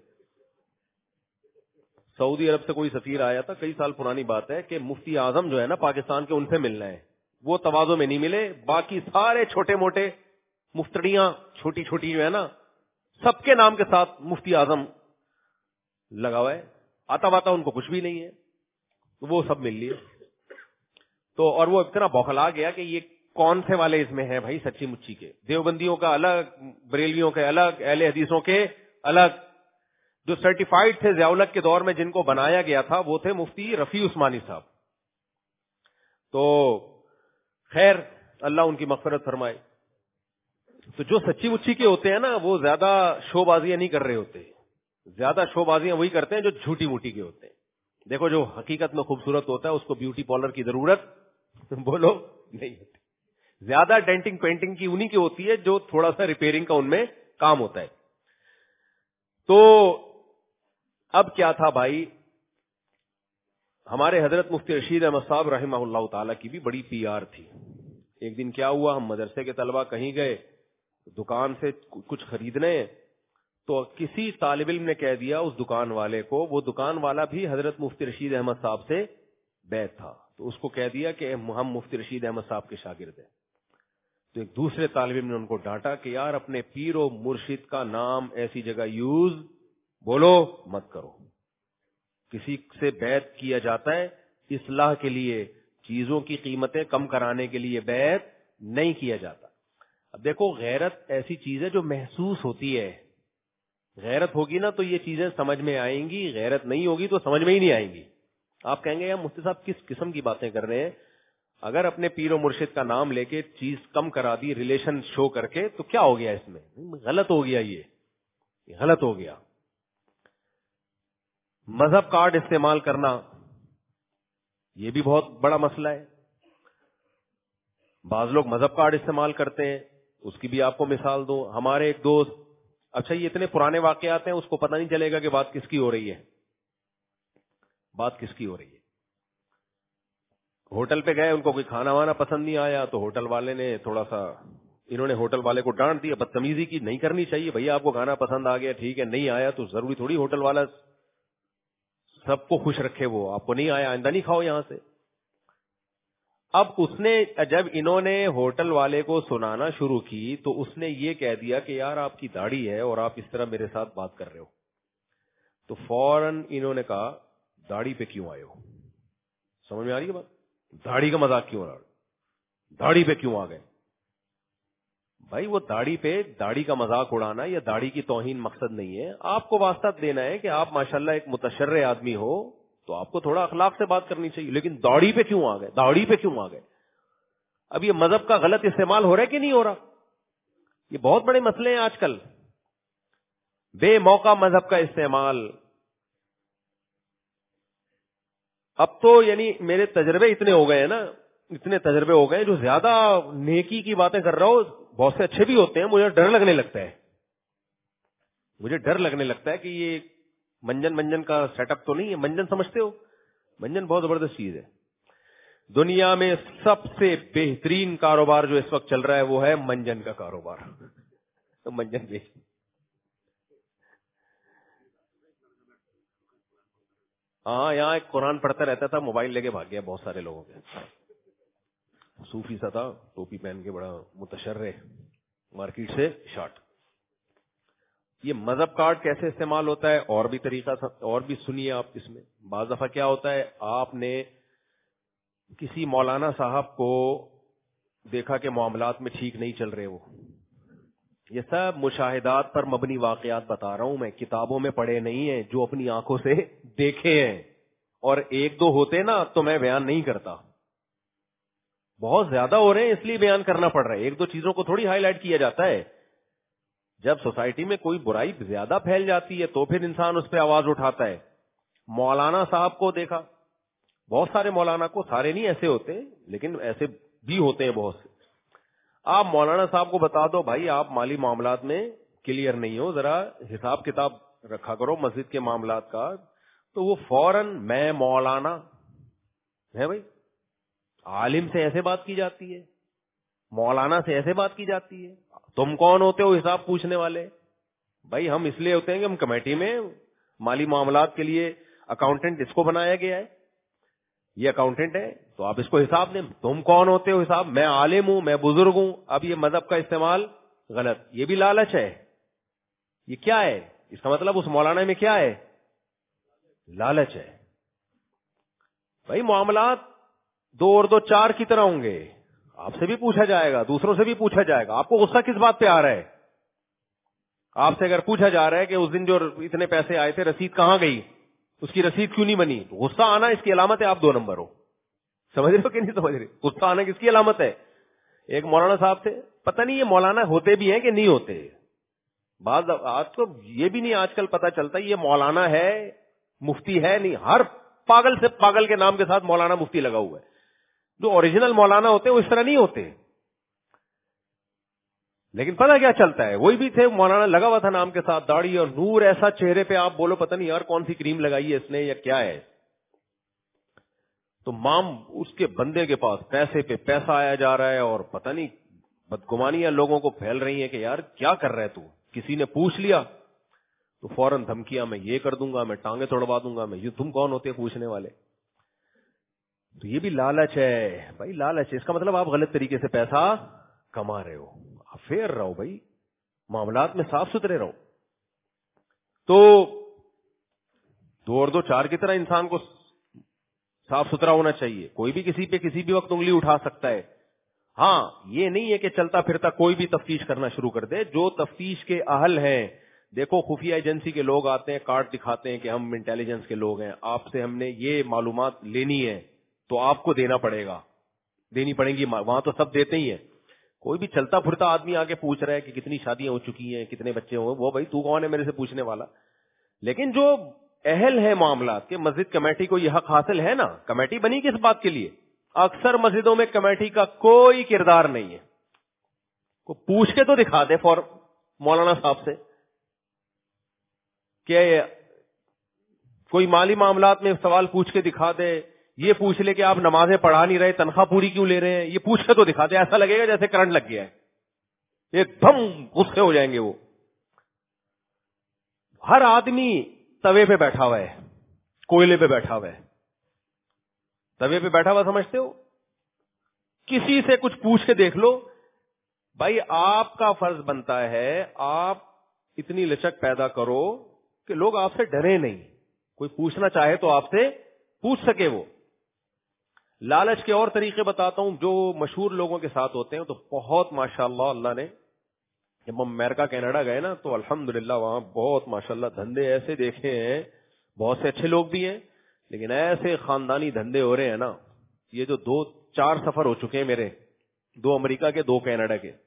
[SPEAKER 2] سعودی عرب سے کوئی سفیر آیا تھا, کئی سال پرانی بات ہے, کہ مفتی اعظم جو ہے نا پاکستان کے, ان سے ملنا ہے. وہ تواضع میں نہیں ملے, باقی سارے چھوٹے موٹے مفتڑیاں چھوٹی چھوٹی جو ہے نا, سب کے نام کے ساتھ مفتی اعظم لگا ہوا ہے. آتا واتا ان کو کچھ بھی نہیں ہے, وہ سب مل لیے. تو اور وہ اتنا بوکھلا گیا کہ یہ کون سے والے اس میں ہیں بھائی سچی مچی کے, دیوبندیوں کا الگ, بریلویوں کے الگ, اہل حدیثوں کے الگ. جو سرٹیفائیڈ تھے ضیاء الحق کے دور میں جن کو بنایا گیا تھا وہ تھے مفتی رفیع عثمانی صاحب. تو خیر اللہ ان کی مغفرت فرمائے. تو جو سچی مچی کے ہوتے ہیں نا وہ زیادہ شو بازیاں نہیں کر رہے ہوتے, زیادہ شو بازیاں وہی کرتے ہیں جو جھوٹی موٹی کے ہوتے ہیں. دیکھو جو حقیقت میں خوبصورت ہوتا ہے اس کو بیوٹی پارلر کی ضرورت بولو نہیں ہوتی. زیادہ ڈینٹنگ پینٹنگ کی انہی کی ہوتی ہے جو تھوڑا سا ریپیئرنگ کا ان میں کام ہوتا ہے. تو اب کیا تھا بھائی, ہمارے حضرت مفتی رشید احمد صاحب رحمہ اللہ تعالی کی بھی بڑی پی آر تھی. ایک دن کیا ہوا, ہم مدرسے کے طلبہ کہیں گئے دکان سے کچھ خریدنے, تو کسی طالب علم نے کہہ دیا اس دکان والے کو, وہ دکان والا بھی حضرت مفتی رشید احمد صاحب سے بیعت تھا, تو اس کو کہہ دیا کہ ہم مفتی رشید احمد صاحب کے شاگرد ہیں. تو ایک دوسرے طالب علم نے ان کو ڈانٹا کہ یار اپنے پیر و مرشد کا نام ایسی جگہ یوز بولو مت کرو. کسی سے بیعت کیا جاتا ہے اصلاح کے لیے, چیزوں کی قیمتیں کم کرانے کے لیے بیعت نہیں کیا جاتا. اب دیکھو غیرت ایسی چیز ہے جو محسوس ہوتی ہے, غیرت ہوگی نا تو یہ چیزیں سمجھ میں آئیں گی, غیرت نہیں ہوگی تو سمجھ میں ہی نہیں آئیں گی. آپ کہیں گے یار مفتی صاحب کس قسم کی باتیں کر رہے ہیں, اگر اپنے پیر و مرشد کا نام لے کے چیز کم کرا دی ریلیشن شو کر کے تو کیا ہو گیا, اس میں غلط ہو گیا, یہ غلط ہو گیا. مذہب کارڈ استعمال کرنا یہ بھی بہت بڑا مسئلہ ہے. بعض لوگ مذہب کارڈ استعمال کرتے ہیں, اس کی بھی آپ کو مثال دو. ہمارے ایک دوست, اچھا یہ اتنے پرانے واقعات ہیں, اس کو پتہ نہیں چلے گا کہ بات کس کی ہو رہی ہے, بات کس کی ہو رہی ہے. ہوٹل پہ گئے, ان کو کوئی کھانا وانا پسند نہیں آیا, تو ہوٹل والے نے تھوڑا سا, انہوں نے ہوٹل والے کو ڈانٹ دیا. بدتمیزی کی نہیں کرنی چاہیے بھیا, آپ کو کھانا پسند آ گیا ٹھیک ہے, نہیں آیا تو ضروری تھوڑی ہوٹل والا سب کو خوش رکھے, وہ آپ کو نہیں آیا آئندہ نہیں کھاؤ یہاں سے. اب اس نے, جب انہوں نے ہوٹل والے کو سنانا شروع کی تو اس نے یہ کہہ دیا کہ یار آپ کی داڑھی ہے اور آپ اس طرح میرے ساتھ بات کر رہے ہو. تو فوراً انہوں نے کہا داڑھی پہ کیوں آئے ہو؟ سمجھ میں آ رہی ہے بات؟ داڑھی کا مذاق کیوں رہا, داڑھی پہ کیوں آ گئے؟ بھائی وہ داڑھی پہ, داڑھی کا مذاق اڑانا یا داڑھی کی توہین مقصد نہیں ہے. آپ کو واسطہ دینا ہے کہ آپ ماشاءاللہ ایک متشرع آدمی ہو تو آپ کو تھوڑا اخلاق سے بات کرنی چاہیے, لیکن داڑھی پہ کیوں آ گئے, داڑھی پہ کیوں آ گئے؟ اب یہ مذہب کا غلط استعمال ہو رہا ہے کہ نہیں ہو رہا؟ یہ بہت بڑے مسئلے ہیں آج کل. بے موقع مذہب کا استعمال. اب تو یعنی میرے تجربے اتنے ہو گئے ہیں نا, اتنے تجربے ہو گئے, جو زیادہ نیکی کی باتیں کر رہا ہو بہت سے اچھے بھی ہوتے ہیں, مجھے ڈر لگنے لگتا ہے, مجھے ڈر لگنے لگتا ہے کہ یہ منجن کا سیٹ اپ تو نہیں ہے. منجن سمجھتے ہو؟ منجن بہت زبردست چیز ہے. دنیا میں سب سے بہترین کاروبار جو اس وقت چل رہا ہے وہ ہے منجن کا کاروبار. منجن بیچ, ہاں یہاں ایک قرآن پڑھتا رہتا تھا, موبائل لے کے بھاگ گیا بہت سارے لوگوں کے. صوفی سا تھا, ٹوپی پہن کے, بڑا متشرع, مارکیٹ سے شارٹ. یہ مذہب کارڈ کیسے استعمال ہوتا ہے اور بھی طریقہ, اور بھی سنیے آپ. اس میں بعض دفعہ کیا ہوتا ہے, آپ نے کسی مولانا صاحب کو دیکھا کہ معاملات میں ٹھیک نہیں چل رہے, وہ یہ سب مشاہدات پر مبنی واقعات بتا رہا ہوں میں, کتابوں میں پڑھے نہیں ہیں, جو اپنی آنکھوں سے دیکھے ہیں. اور ایک دو ہوتے نا تو میں بیان نہیں کرتا, بہت زیادہ ہو رہے ہیں اس لیے بیان کرنا پڑ رہا ہے. ایک دو چیزوں کو تھوڑی ہائی لائٹ کیا جاتا ہے. جب سوسائٹی میں کوئی برائی زیادہ پھیل جاتی ہے تو پھر انسان اس پہ آواز اٹھاتا ہے. مولانا صاحب کو دیکھا, بہت سارے مولانا کو, سارے نہیں ایسے ہوتے لیکن ایسے بھی ہوتے ہیں بہت سے. آپ مولانا صاحب کو بتا دو بھائی آپ مالی معاملات میں کلیئر نہیں ہو, ذرا حساب کتاب رکھا کرو مسجد کے معاملات کا, تو وہ فوراً میں مولانا ہے. بھائی عالم سے ایسے بات کی جاتی ہے, مولانا سے ایسے بات کی جاتی ہے, تم کون ہوتے ہو حساب پوچھنے والے؟ بھائی ہم اس لیے ہوتے ہیں کہ ہم کمیٹی میں مالی معاملات کے لیے اکاؤنٹنٹ اس کو بنایا گیا ہے, یہ اکاؤنٹنٹ ہے تو آپ اس کو حساب دیں. تم کون ہوتے ہو حساب, میں عالم ہوں, میں بزرگ ہوں. اب یہ مذہب کا استعمال غلط, یہ بھی لالچ ہے. یہ کیا ہے, اس کا مطلب اس مولانا میں کیا ہے, لالچ ہے. بھائی معاملات 2 اور 2 4 کی طرح ہوں گے, آپ سے بھی پوچھا جائے گا, دوسروں سے بھی پوچھا جائے گا. آپ کو غصہ کس بات پہ آ رہا ہے؟ آپ سے اگر پوچھا جا رہا ہے کہ اس دن جو اتنے پیسے آئے تھے رسید کہاں گئی, اس کی رسید کیوں نہیں بنی, تو غصہ آنا اس کی علامت ہے آپ 2 نمبر ہو. سمجھ رہے ہو کہ نہیں سمجھ رہے؟ غصہ آنا کس کی علامت ہے؟ ایک مولانا صاحب تھے, پتہ نہیں یہ مولانا ہوتے بھی ہیں کہ نہیں ہوتے, بعض آج تو یہ بھی نہیں آج کل پتہ چلتا یہ مولانا ہے مفتی ہے نہیں. ہر پاگل سے پاگل کے نام کے ساتھ مولانا مفتی لگا ہوا ہے. جو اوریجنل مولانا ہوتے ہیں وہ اس طرح نہیں ہوتے, لیکن پتہ کیا چلتا ہے, وہی بھی تھے, مولانا لگا ہوا تھا نام کے ساتھ, داڑھی اور نور ایسا چہرے پہ, آپ بولو پتہ نہیں یار کون سی کریم لگائی ہے اس نے یا کیا ہے. تو مام اس کے بندے کے پاس پیسے پہ پیسہ آیا جا رہا ہے, اور پتہ نہیں بدگمانیاں لوگوں کو پھیل رہی ہیں کہ یار کیا کر رہے تو. کسی نے پوچھ لیا تو فوراً دھمکیاں, میں یہ کر دوں گا, میں ٹانگیں توڑوا دوں گا, میں یہ. تم کون ہوتے پوچھنے والے؟ تو یہ بھی لالچ ہے بھائی, لالچ ہے. اس کا مطلب آپ غلط طریقے سے پیسہ کما رہے ہو. آپ فیئر رہو بھائی, معاملات میں صاف ستھرے رہو. تو 2 اور 2 4 کی طرح انسان کو صاف ستھرا ہونا چاہیے. کوئی بھی کسی پہ کسی بھی وقت انگلی اٹھا سکتا ہے. ہاں یہ نہیں ہے کہ چلتا پھرتا کوئی بھی تفتیش کرنا شروع کر دے. جو تفتیش کے اہل ہیں, دیکھو خفیہ ایجنسی کے لوگ آتے ہیں, کارڈ دکھاتے ہیں کہ ہم انٹیلیجنس کے لوگ ہیں, آپ سے ہم نے یہ معلومات لینی ہے تو آپ کو دینا پڑے گا, دینی پڑیں گی. وہاں تو سب دیتے ہی ہیں. کوئی بھی چلتا پھرتا آدمی آ کے پوچھ رہا ہے کہ کتنی شادیاں ہو چکی ہیں, کتنے بچے ہوئے, وہ بھائی تو کون ہے میرے سے پوچھنے والا. لیکن جو اہل ہے معاملات کے، مسجد کمیٹی کو یہ حق حاصل ہے نا. کمیٹی بنی کس بات کے لیے؟ اکثر مسجدوں میں کمیٹی کا کوئی کردار نہیں ہے. کو پوچھ کے تو دکھا دے فور مولانا صاحب سے کہ کوئی مالی معاملات میں سوال پوچھ کے دکھا دے. یہ پوچھ لے کہ آپ نمازیں پڑھا نہیں رہے، تنخواہ پوری کیوں لے رہے ہیں، یہ پوچھ کے تو دکھا دے. ایسا لگے گا جیسے کرنٹ لگ گیا ہے، ایک دم غصے ہو جائیں گے وہ. ہر آدمی توے پہ بیٹھا ہوا ہے، کوئلے پہ بیٹھا ہوا ہے. توے پہ بیٹھا ہوا سمجھتے ہو؟ کسی سے کچھ پوچھ کے دیکھ لو بھائی. آپ کا فرض بنتا ہے آپ اتنی لچک پیدا کرو کہ لوگ آپ سے ڈرے نہیں، کوئی پوچھنا چاہے تو آپ سے پوچھ سکے. وہ لالچ کے اور طریقے بتاتا ہوں جو مشہور لوگوں کے ساتھ ہوتے ہیں. تو بہت ماشاءاللہ اللہ نے، جب ہم امریکہ کینیڈا گئے نا تو الحمدللہ وہاں بہت ماشاءاللہ دھندے ایسے دیکھے ہیں. بہت سے اچھے لوگ بھی ہیں لیکن ایسے خاندانی دھندے ہو رہے ہیں نا. یہ جو 2-4 سفر ہو چکے ہیں میرے، 2 امریکہ کے 2 کینیڈا کے،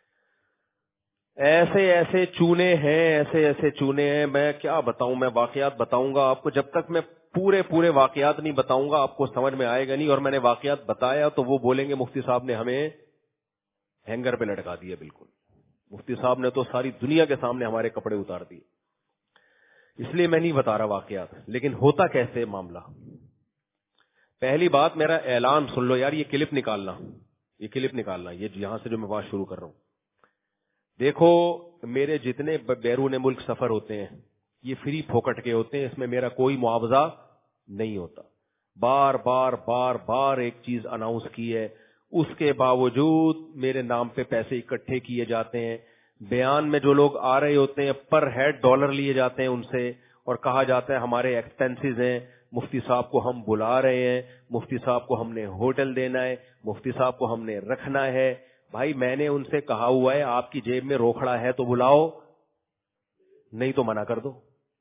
[SPEAKER 2] ایسے ایسے چونے ہیں، ایسے ایسے چونے ہیں. میں کیا بتاؤں، میں واقعات بتاؤں گا آپ کو، جب تک میں پورے واقعات نہیں بتاؤں گا آپ کو سمجھ میں آئے گا نہیں. اور میں نے واقعات بتایا تو وہ بولیں گے مفتی صاحب نے ہمیں ہینگر پہ لٹکا دیا. بالکل مفتی صاحب نے تو ساری دنیا کے سامنے ہمارے کپڑے اتار دیے. اس لیے میں نہیں بتا رہا واقعات. لیکن ہوتا کیسے معاملہ؟ پہلی بات میرا اعلان سن لو یار، یہ کلپ نکالنا، یہ یہاں سے جو میں بات شروع کر رہا ہوں. دیکھو میرے جتنے بیرون ملک سفر ہوتے ہیں یہ فری پھوکٹ کے ہوتے ہیں، اس میں میرا کوئی معاوضہ نہیں ہوتا. بار بار ایک چیز اناؤنس کی ہے، اس کے باوجود میرے نام پہ پیسے اکٹھے کیے جاتے ہیں. بیان میں جو لوگ آ رہے ہوتے ہیں پر ہیڈ ڈالر لیے جاتے ہیں ان سے، اور کہا جاتا ہے ہمارے ایکسپینسز ہیں، مفتی صاحب کو ہم بلا رہے ہیں، مفتی صاحب کو ہم نے ہوٹل دینا ہے، مفتی صاحب کو ہم نے رکھنا ہے. بھائی میں نے ان سے کہا ہوا ہے آپ کی جیب میں روکھڑا ہے تو بلاؤ، نہیں تو منع کر دو،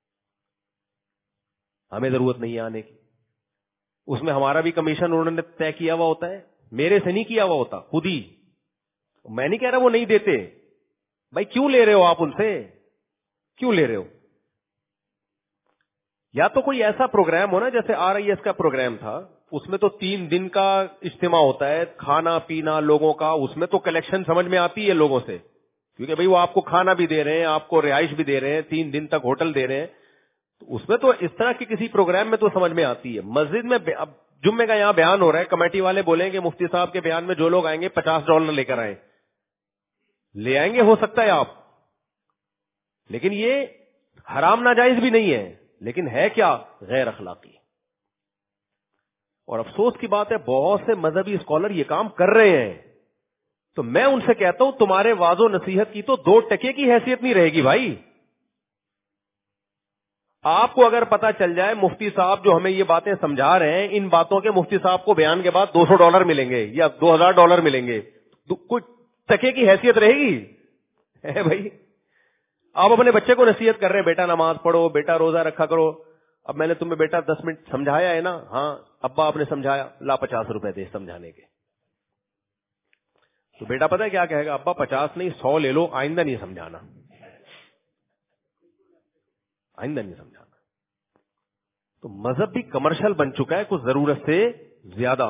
[SPEAKER 2] ہمیں ضرورت نہیں ہے آنے کی. اس میں ہمارا بھی کمیشن انہوں نے طے کیا ہوا ہوتا ہے، میرے سے نہیں کیا ہوا ہوتا، خود ہی. میں نہیں کہہ رہا وہ نہیں دیتے، بھائی کیوں لے رہے ہو آپ ان سے، کیوں لے رہے ہو؟ یا تو کوئی ایسا پروگرام ہو نا، جیسے RIS کا پروگرام تھا، اس میں تو 3 دن کا اجتماع ہوتا ہے، کھانا پینا لوگوں کا، اس میں تو کلیکشن سمجھ میں آتی ہے لوگوں سے، کیونکہ بھئی وہ آپ کو کھانا بھی دے رہے ہیں، آپ کو رہائش بھی دے رہے ہیں، 3 دن تک ہوٹل دے رہے ہیں. تو اس میں تو اس طرح کے کسی پروگرام میں تو سمجھ میں آتی ہے. مسجد میں اب جمعے کا یہاں بیان ہو رہا ہے، کمیٹی والے بولیں گے مفتی صاحب کے بیان میں جو لوگ آئیں گے $50 لے کر آئیں. لے آئیں گے ہو سکتا ہے آپ، لیکن یہ حرام ناجائز بھی نہیں ہے، لیکن ہے کیا؟ غیر اخلاقی. اور افسوس کی بات ہے بہت سے مذہبی اسکالر یہ کام کر رہے ہیں. تو میں ان سے کہتا ہوں تمہارے واعظ و نصیحت کی تو 2 ٹکے کی حیثیت نہیں رہے گی بھائی. آپ کو اگر پتا چل جائے مفتی صاحب جو ہمیں یہ باتیں سمجھا رہے ہیں، ان باتوں کے مفتی صاحب کو بیان کے بعد $200 ملیں گے یا $2000 ملیں گے، تو کچھ ٹکے کی حیثیت رہے گی بھائی. آپ اپنے بچے کو نصیحت کر رہے ہیں بیٹا نماز پڑھو، بیٹا روزہ رکھا کرو. اب میں نے تمہیں بیٹا 10 منٹ سمجھایا ہے نا، ہاں ابا آپ نے سمجھایا، لا $50 دے سمجھانے کے. تو بیٹا پتہ ہے کیا کہے گا؟ ابا 50 نہیں 100 لے لو، آئندہ نہیں سمجھانا، آئندہ نہیں سمجھانا. تو مذہب بھی کمرشل بن چکا ہے کچھ ضرورت سے زیادہ.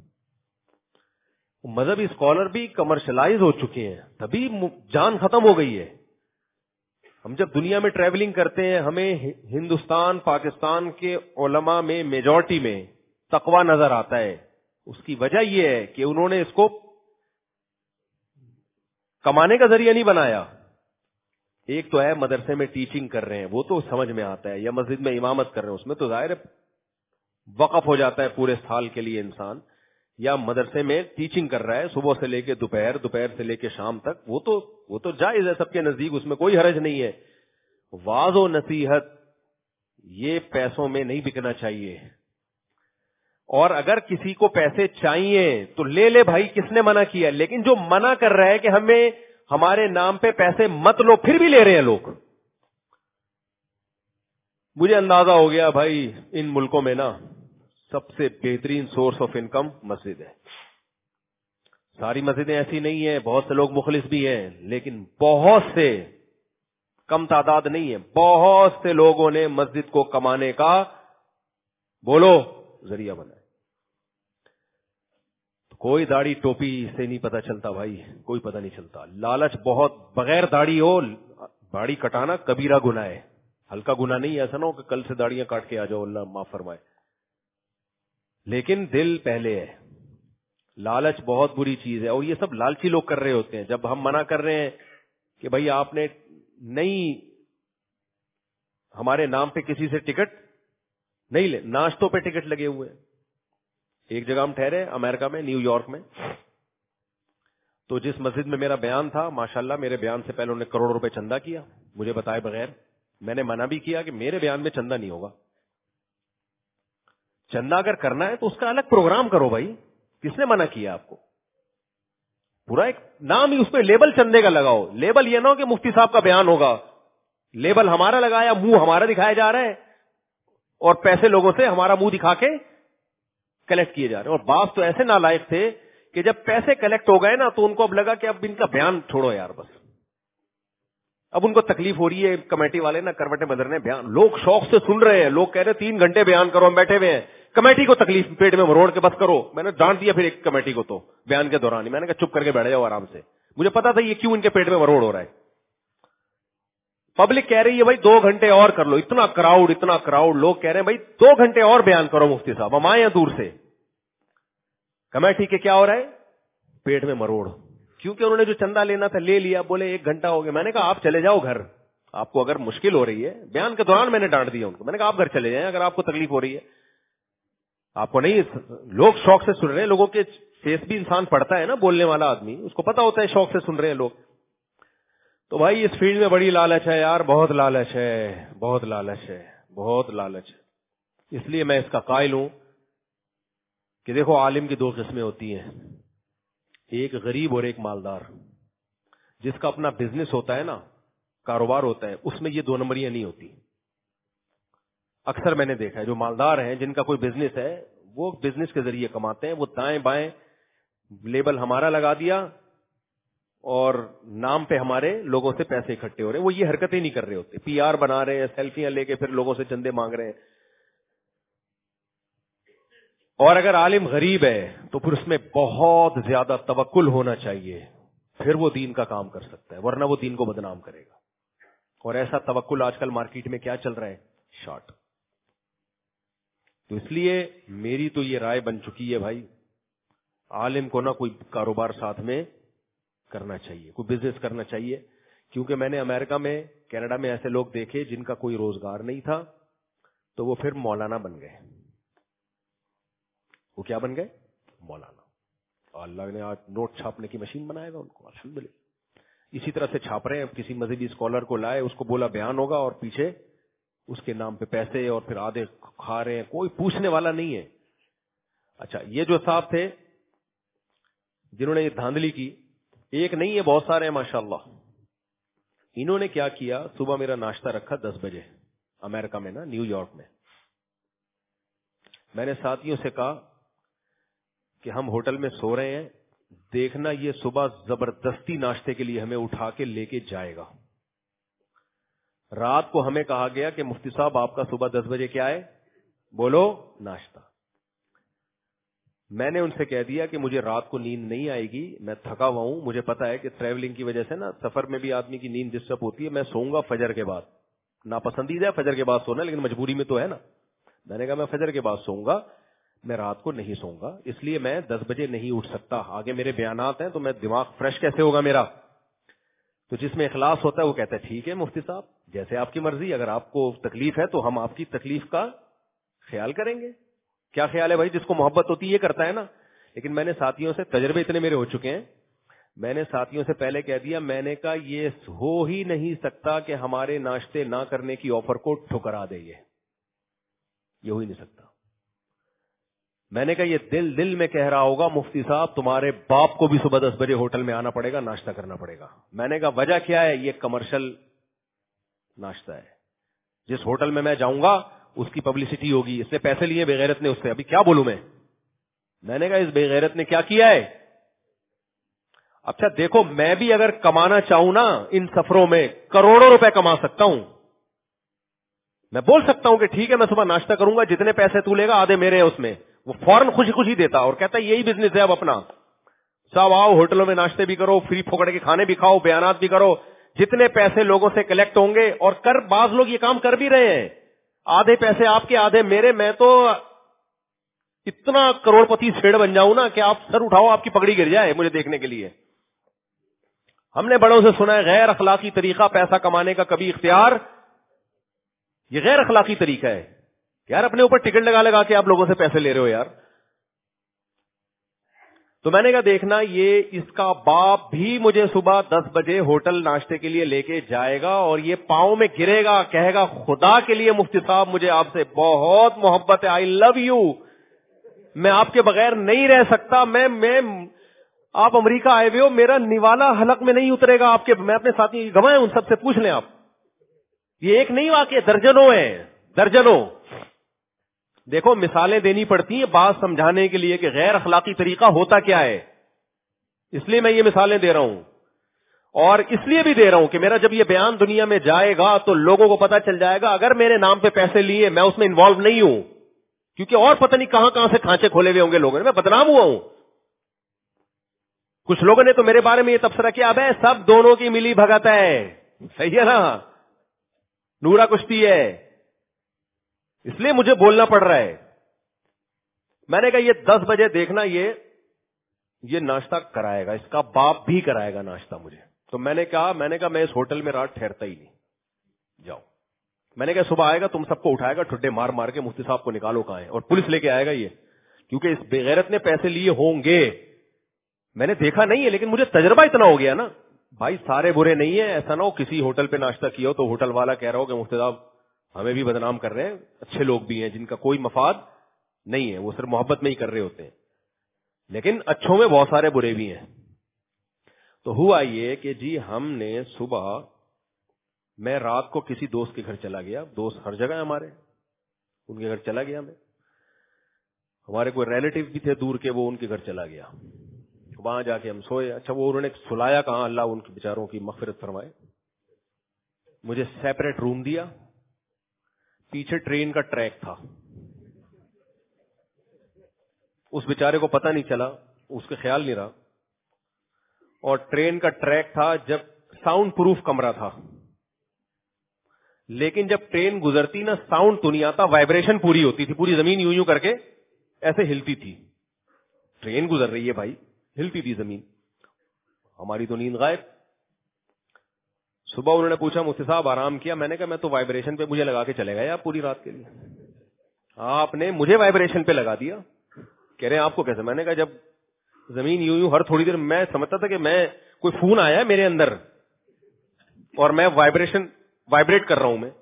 [SPEAKER 2] مذہبی اسکالر بھی کمرشلائز ہو چکے ہیں، تبھی جان ختم ہو گئی ہے. ہم جب دنیا میں ٹریولنگ کرتے ہیں ہمیں ہندوستان پاکستان کے علماء میں میجورٹی میں تقوی نظر آتا ہے. اس کی وجہ یہ ہے کہ انہوں نے اس کو کمانے کا ذریعہ نہیں بنایا. ایک تو ہے مدرسے میں ٹیچنگ کر رہے ہیں، وہ تو سمجھ میں آتا ہے، یا مسجد میں امامت کر رہے ہیں، اس میں تو ظاہر وقف ہو جاتا ہے پورے سال کے لیے انسان. یا مدرسے میں ٹیچنگ کر رہا ہے صبح سے لے کے دوپہر سے لے کے شام تک، وہ تو جائز ہے سب کے نزدیک، اس میں کوئی حرج نہیں ہے. واعظ و نصیحت یہ پیسوں میں نہیں بکنا چاہیے. اور اگر کسی کو پیسے چاہیے تو لے لے بھائی، کس نے منع کیا؟ لیکن جو منع کر رہا ہے کہ ہمیں ہمارے نام پہ پیسے مت لو، پھر بھی لے رہے ہیں لوگ. مجھے اندازہ ہو گیا بھائی ان ملکوں میں نا سب سے بہترین سورس آف انکم مسجد ہے. ساری مسجدیں ایسی نہیں ہیں، بہت سے لوگ مخلص بھی ہیں، لیکن بہت سے کم تعداد نہیں ہے, بہت سے لوگوں نے مسجد کو کمانے کا بولو ذریعہ بنایا. کوئی داڑھی ٹوپی سے نہیں پتا چلتا بھائی, کوئی پتا نہیں چلتا. لالچ بہت, بغیر داڑھی ہو, داڑھی کٹانا کبیرہ گناہ ہے, ہلکا گناہ نہیں. ایسا نہ ہو کہ کل سے داڑیاں کاٹ کے آ جاؤ, اللہ معاف فرمائے. لیکن دل پہلے ہے. لالچ بہت بری چیز ہے, اور یہ سب لالچی لوگ کر رہے ہوتے ہیں. جب ہم منع کر رہے ہیں کہ بھائی آپ نے نہیں ہمارے نام پہ کسی سے ٹکٹ نہیں لے, ناشتوں پہ ٹکٹ لگے ہوئے ہیں. ایک جگہ ہم ٹھہرے امریکہ میں, نیو یارک میں, تو جس مسجد میں میرا بیان تھا, ماشاءاللہ میرے بیان سے پہلے انہوں نے کروڑ روپے چندہ کیا مجھے بتائے بغیر. میں نے منع بھی کیا کہ میرے بیان میں چندہ نہیں ہوگا. چندہ اگر کرنا ہے تو اس کا الگ پروگرام کرو بھائی, کس نے منع کیا آپ کو؟ پورا ایک نام ہی اس پہ لیبل چندے کا لگاؤ. لیبل یہ نہ ہو کہ مفتی صاحب کا بیان ہوگا, لیبل ہمارا لگایا, منہ ہمارا دکھایا جا رہا ہے, اور پیسے لوگوں سے ہمارا منہ دکھا کے کلیکٹ کیے جا رہے ہیں. اور باپ تو ایسے نالائق تھے کہ جب پیسے کلیکٹ ہو گئے نا تو ان کو اب لگا کہ اب ان کا بیان چھوڑو یار, بس اب ان کو تکلیف ہو رہی ہے. کمیٹی والے نا کروٹیں بدل رہے ہیں, بیان لوگ شوق سے سن رہے ہیں. لوگ کہہ رہے 3 گھنٹے بیان کرو, ہم بیٹھے ہوئے ہیں. کمیٹی کو تکلیف, پیٹ میں مروڑ کے بس کرو. میں نے ڈانٹ دیا پھر ایک کمیٹی کو تو بیان کے دوران ہی. میں نے کہا چپ کر کے بیٹھ جاؤ آرام سے. مجھے پتا تھا یہ کیوں ان کے پیٹ میں مروڑ ہو رہا ہے. پبلک کہہ رہی ہے بھائی 2 گھنٹے اور کر لو. اتنا کراؤڈ, لوگ کہہ رہے ہیں بھائی 2 گھنٹے اور بیان کرو مفتی صاحب, ہم آئے ہیں دور سے. کمیٹی کے کیا ہو رہا ہے, پیٹ میں مروڑ, کیونکہ انہوں نے جو چندہ لینا تھا لے لیا. بولے 1 گھنٹہ ہو گیا. میں نے کہا آپ چلے جاؤ گھر, آپ کو اگر مشکل ہو رہی ہے. بیان کے دوران میں نے ڈانٹ دیا ان کو, میں نے کہا آپ گھر چلے جائیں اگر آپ کو تکلیف ہو رہی ہے. آپ کو نہیں, لوگ شوق سے سن رہے ہیں. لوگوں کے فیس بھی انسان پڑھتا ہے نا, بولنے والا آدمی, اس کو پتا ہوتا ہے شوق سے سن رہے ہیں لوگ. تو بھائی اس فیلڈ میں بڑی لالچ ہے یار, بہت لالچ ہے, بہت لالچ ہے, بہت لالچ ہے. اس لیے میں اس کا قائل ہوں کہ دیکھو عالم کی 2 قسمیں ہوتی ہیں, ایک غریب اور ایک مالدار. جس کا اپنا بزنس ہوتا ہے نا, کاروبار ہوتا ہے, اس میں یہ 2 نمبریاں نہیں ہوتی. اکثر میں نے دیکھا ہے جو مالدار ہیں, جن کا کوئی بزنس ہے, وہ بزنس کے ذریعے کماتے ہیں. وہ دائیں بائیں لیبل ہمارا لگا دیا اور نام پہ ہمارے لوگوں سے پیسے اکٹھے ہو رہے ہیں. وہ یہ حرکتیں نہیں کر رہے ہوتے, پی آر بنا رہے ہیں, سیلفیاں لے کے پھر لوگوں سے چندے مانگ رہے ہیں. اور اگر عالم غریب ہے تو پھر اس میں بہت زیادہ توکل ہونا چاہیے, پھر وہ دین کا کام کر سکتا ہے, ورنہ وہ دین کو بدنام کرے گا. اور ایسا توکل آج کل مارکیٹ میں کیا چل رہا ہے, شارٹ. تو اس لیے میری تو یہ رائے بن چکی ہے بھائی, عالم کو نہ کوئی کاروبار ساتھ میں کرنا چاہیے, کوئی بزنس کرنا چاہیے. کیونکہ میں نے امریکہ میں, کینیڈا میں ایسے لوگ دیکھے جن کا کوئی روزگار نہیں تھا, تو وہ پھر مولانا بن گئے. وہ کیا بن گئے, مولانا. اللہ نے آج نوٹ چھاپنے کی مشین بنائے گا ان کو, الحمدللہ. اسی طرح سے چھاپ رہے ہیں. کسی مذہبی اسکالر کو لائے, اس کو بولا بیان ہوگا, اور پیچھے اس کے نام پہ پیسے, اور پھر آدھے کھا رہے ہیں, کوئی پوچھنے والا نہیں ہے. اچھا, یہ جو صاحب تھے جنہوں نے یہ دھاندلی کی, ایک نہیں ہے, بہت سارے ہیں ماشاءاللہ. انہوں نے کیا کیا, صبح میرا ناشتہ رکھا 10 بجے امریکہ میں نا, نیو یارک میں. میں نے ساتھیوں سے کہا کہ ہم ہوٹل میں سو رہے ہیں, دیکھنا یہ صبح زبردستی ناشتے کے لیے ہمیں اٹھا کے لے کے جائے گا. رات کو ہمیں کہا گیا کہ مفتی صاحب آپ کا صبح 10 بجے کیا ہے, بولو ناشتہ. میں نے ان سے کہہ دیا کہ مجھے رات کو نیند نہیں آئے گی, میں تھکا ہوا ہوں. مجھے پتا ہے کہ ٹریولنگ کی وجہ سے نا سفر میں بھی آدمی کی نیند ڈسٹرب ہوتی ہے. میں سوؤں گا فجر کے بعد. ناپسندیدہ ہے فجر کے بعد سونا, لیکن مجبوری میں تو ہے نا. میں نے کہا میں فجر کے بعد سوؤں گا, میں رات کو نہیں سوؤں گا, اس لیے میں 10 بجے نہیں اٹھ سکتا. آگے میرے بیانات ہیں تو میں دماغ فریش کیسے ہوگا میرا. تو جس میں اخلاص ہوتا ہے وہ کہتا ہے ٹھیک ہے مفتی صاحب, جیسے آپ کی مرضی, اگر آپ کو تکلیف ہے تو ہم آپ کی تکلیف کا خیال کریں گے. کیا خیال ہے بھائی, جس کو محبت ہوتی ہے یہ کرتا ہے نا. لیکن میں نے ساتھیوں سے, تجربے اتنے میرے ہو چکے ہیں, میں نے ساتھیوں سے پہلے کہہ دیا, میں نے کہا یہ ہو ہی نہیں سکتا کہ ہمارے ناشتے نہ کرنے کی آفر کو ٹھکرا دے. یہ ہو ہی نہیں سکتا. میں نے کہا یہ دل میں کہہ رہا ہوگا مفتی صاحب تمہارے باپ کو بھی صبح 10 بجے ہوٹل میں آنا پڑے گا, ناشتہ کرنا پڑے گا. میں نے کہا وجہ کیا ہے, یہ کمرشل ناشتہ ہے. جس ہوٹل میں جاؤں گا اس کی پبلسٹی ہوگی, اس نے پیسے لیے بغیرت نے اس سے. ابھی کیا بولوں میں نے کہا اس بغیرت نے کیا کیا ہے.
[SPEAKER 3] اچھا دیکھو میں بھی اگر کمانا چاہوں نا ان سفروں میں کروڑوں روپے کما سکتا ہوں. میں بول سکتا ہوں کہ ٹھیک ہے میں صبح ناشتہ کروں گا, جتنے پیسے تو لے گا آدھے میرے اس میں. وہ فوراً خوشی خوشی دیتا اور کہتا ہے یہی بزنس ہے اب اپنا. صاحب آؤ ہوٹلوں میں ناشتے بھی کرو, فری پھوکڑ کے کھانے بھی کھاؤ, بیانات بھی کرو, جتنے پیسے لوگوں سے کلیکٹ ہوں گے. اور بعض لوگ یہ کام کر بھی رہے ہیں, آدھے پیسے آپ کے آدھے میرے. میں تو اتنا کروڑ پتی سیڑ بن جاؤں نا کہ آپ سر اٹھاؤ آپ کی پگڑی گر جائے مجھے دیکھنے کے لیے. ہم نے بڑوں سے سنا ہے غیر اخلاقی طریقہ پیسہ کمانے کا کبھی اختیار, یہ غیر اخلاقی طریقہ ہے. یار اپنے اوپر ٹکٹ لگا کے آپ لوگوں سے پیسے لے رہے ہو یار. تو میں نے کہا دیکھنا یہ اس کا باپ بھی مجھے صبح 10 بجے ہوٹل ناشتے کے لیے لے کے جائے گا اور یہ پاؤں میں گرے گا, کہے گا خدا کے لیے مفتی صاحب مجھے آپ سے بہت محبت ہے, آئی لو یو, میں آپ کے بغیر نہیں رہ سکتا. میں آپ امریکہ آئے ہوئے ہو, میرا نوالا حلق میں نہیں اترے گا آپ کے. میں اپنے ساتھی گوائے ان سب سے پوچھ لیں آپ. یہ ایک نہیں واقع, درجنوں ہیں درجنوں. دیکھو مثالیں دینی پڑتی ہیں بات سمجھانے کے لیے کہ غیر اخلاقی طریقہ ہوتا کیا ہے, اس لیے میں یہ مثالیں دے رہا ہوں. اور اس لیے بھی دے رہا ہوں کہ میرا جب یہ بیان دنیا میں جائے گا تو لوگوں کو پتا چل جائے گا اگر میرے نام پہ پیسے لیے میں اس میں انوالو نہیں ہوں, کیونکہ اور پتہ نہیں کہاں کہاں سے کھانچے کھولے ہوئے ہوں گے لوگوں نے, میں بدنام ہوا ہوں. کچھ لوگوں نے تو میرے بارے میں یہ تبصرہ کیا اب سب دونوں کی ملی بھگت ہے. صحیح ہے نا, نورا کشتی ہے, اس لیے مجھے بولنا پڑ رہا ہے. میں نے کہا یہ 10 بجے دیکھنا یہ ناشتہ کرائے گا, اس کا باپ بھی کرائے گا ناشتہ مجھے. تو میں نے کہا میں اس ہوٹل میں رات ٹھہرتا ہی نہیں, جاؤ. میں نے کہا صبح آئے گا تم سب کو اٹھائے گا ٹھڈے مار مار کے مفتی صاحب کو نکالو کہاں ہے, اور پولیس لے کے آئے گا یہ, کیونکہ اس بغیرت نے پیسے لیے ہوں گے. میں نے دیکھا نہیں ہے لیکن مجھے تجربہ اتنا ہو گیا نا. بھائی سارے برے نہیں ہیں, ایسا نہ ہو کسی ہوٹل پہ ناشتہ کیا ہو تو ہوٹل والا کہہ رہا ہو کہ مفتی صاحب ہمیں بھی بدنام کر رہے ہیں, اچھے لوگ بھی ہیں جن کا کوئی مفاد نہیں ہے, وہ صرف محبت میں ہی کر رہے ہوتے ہیں, لیکن اچھوں میں بہت سارے برے بھی ہیں. تو ہوا یہ کہ جی ہم نے صبح, میں رات کو کسی دوست کے گھر چلا گیا, دوست ہر جگہ ہمارے, ان کے گھر چلا گیا میں. ہمارے کوئی ریلیٹیو بھی تھے دور کے, وہ ان کے گھر چلا گیا, وہاں جا کے ہم سوئے. اچھا وہ انہوں نے سلایا کہاں, اللہ ان کے بیچاروں کی مغفرت فرمائے. مجھے سیپریٹ روم دیا, پیچھے ٹرین کا ٹریک تھا, اس بیچارے کو پتہ نہیں چلا, اس کے خیال نہیں رہا. اور ٹرین کا ٹریک تھا, جب ساؤنڈ پروف کمرہ تھا, لیکن جب ٹرین گزرتی نا ساؤنڈ تو نہیں آتا, وائبریشن پوری ہوتی تھی, پوری زمین یوں یوں کر کے ایسے ہلتی تھی. ٹرین گزر رہی ہے بھائی, ہلتی تھی زمین. ہماری تو نیند غائب. صبح انہوں نے پوچھا مفتی صاحب آرام کیا؟ میں نے کہا میں تو وائبریشن پہ مجھے لگا کے چلے گئے آپ پوری رات کے لیے. آپ نے مجھے وائبریشن پہ لگا دیا. کہہ رہے ہیں آپ کو کیسے؟ میں نے کہا جب زمین یوں یوں ہر تھوڑی دیر, میں سمجھتا تھا کہ میں کوئی فون آیا ہے میرے اندر اور میں وائبریٹ کر رہا ہوں میں.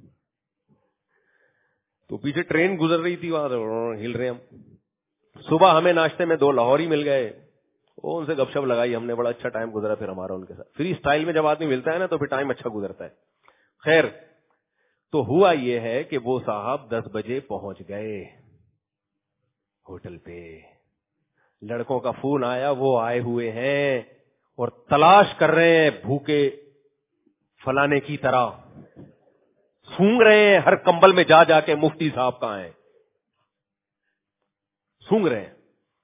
[SPEAKER 3] تو پیچھے ٹرین گزر رہی تھی, وہاں ہل رہے ہم. صبح ہمیں ناشتے میں 2 لاہوری مل گئے, ان سے گپ شپ لگائی ہم نے, بڑا اچھا ٹائم گزرا پھر ہمارا ان کے ساتھ. فری اسٹائل میں جب آدمی ملتا ہے نا تو پھر ٹائم اچھا گزرتا ہے. خیر تو ہوا یہ ہے کہ وہ صاحب 10 بجے پہنچ گئے ہوٹل پہ. لڑکوں کا فون آیا, وہ آئے ہوئے ہیں اور تلاش کر رہے ہیں بھوکے فلانے کی طرح, سونگ رہے ہیں ہر کمبل میں جا جا کے مفتی صاحب کہاں ہیں, سونگ رہے ہیں.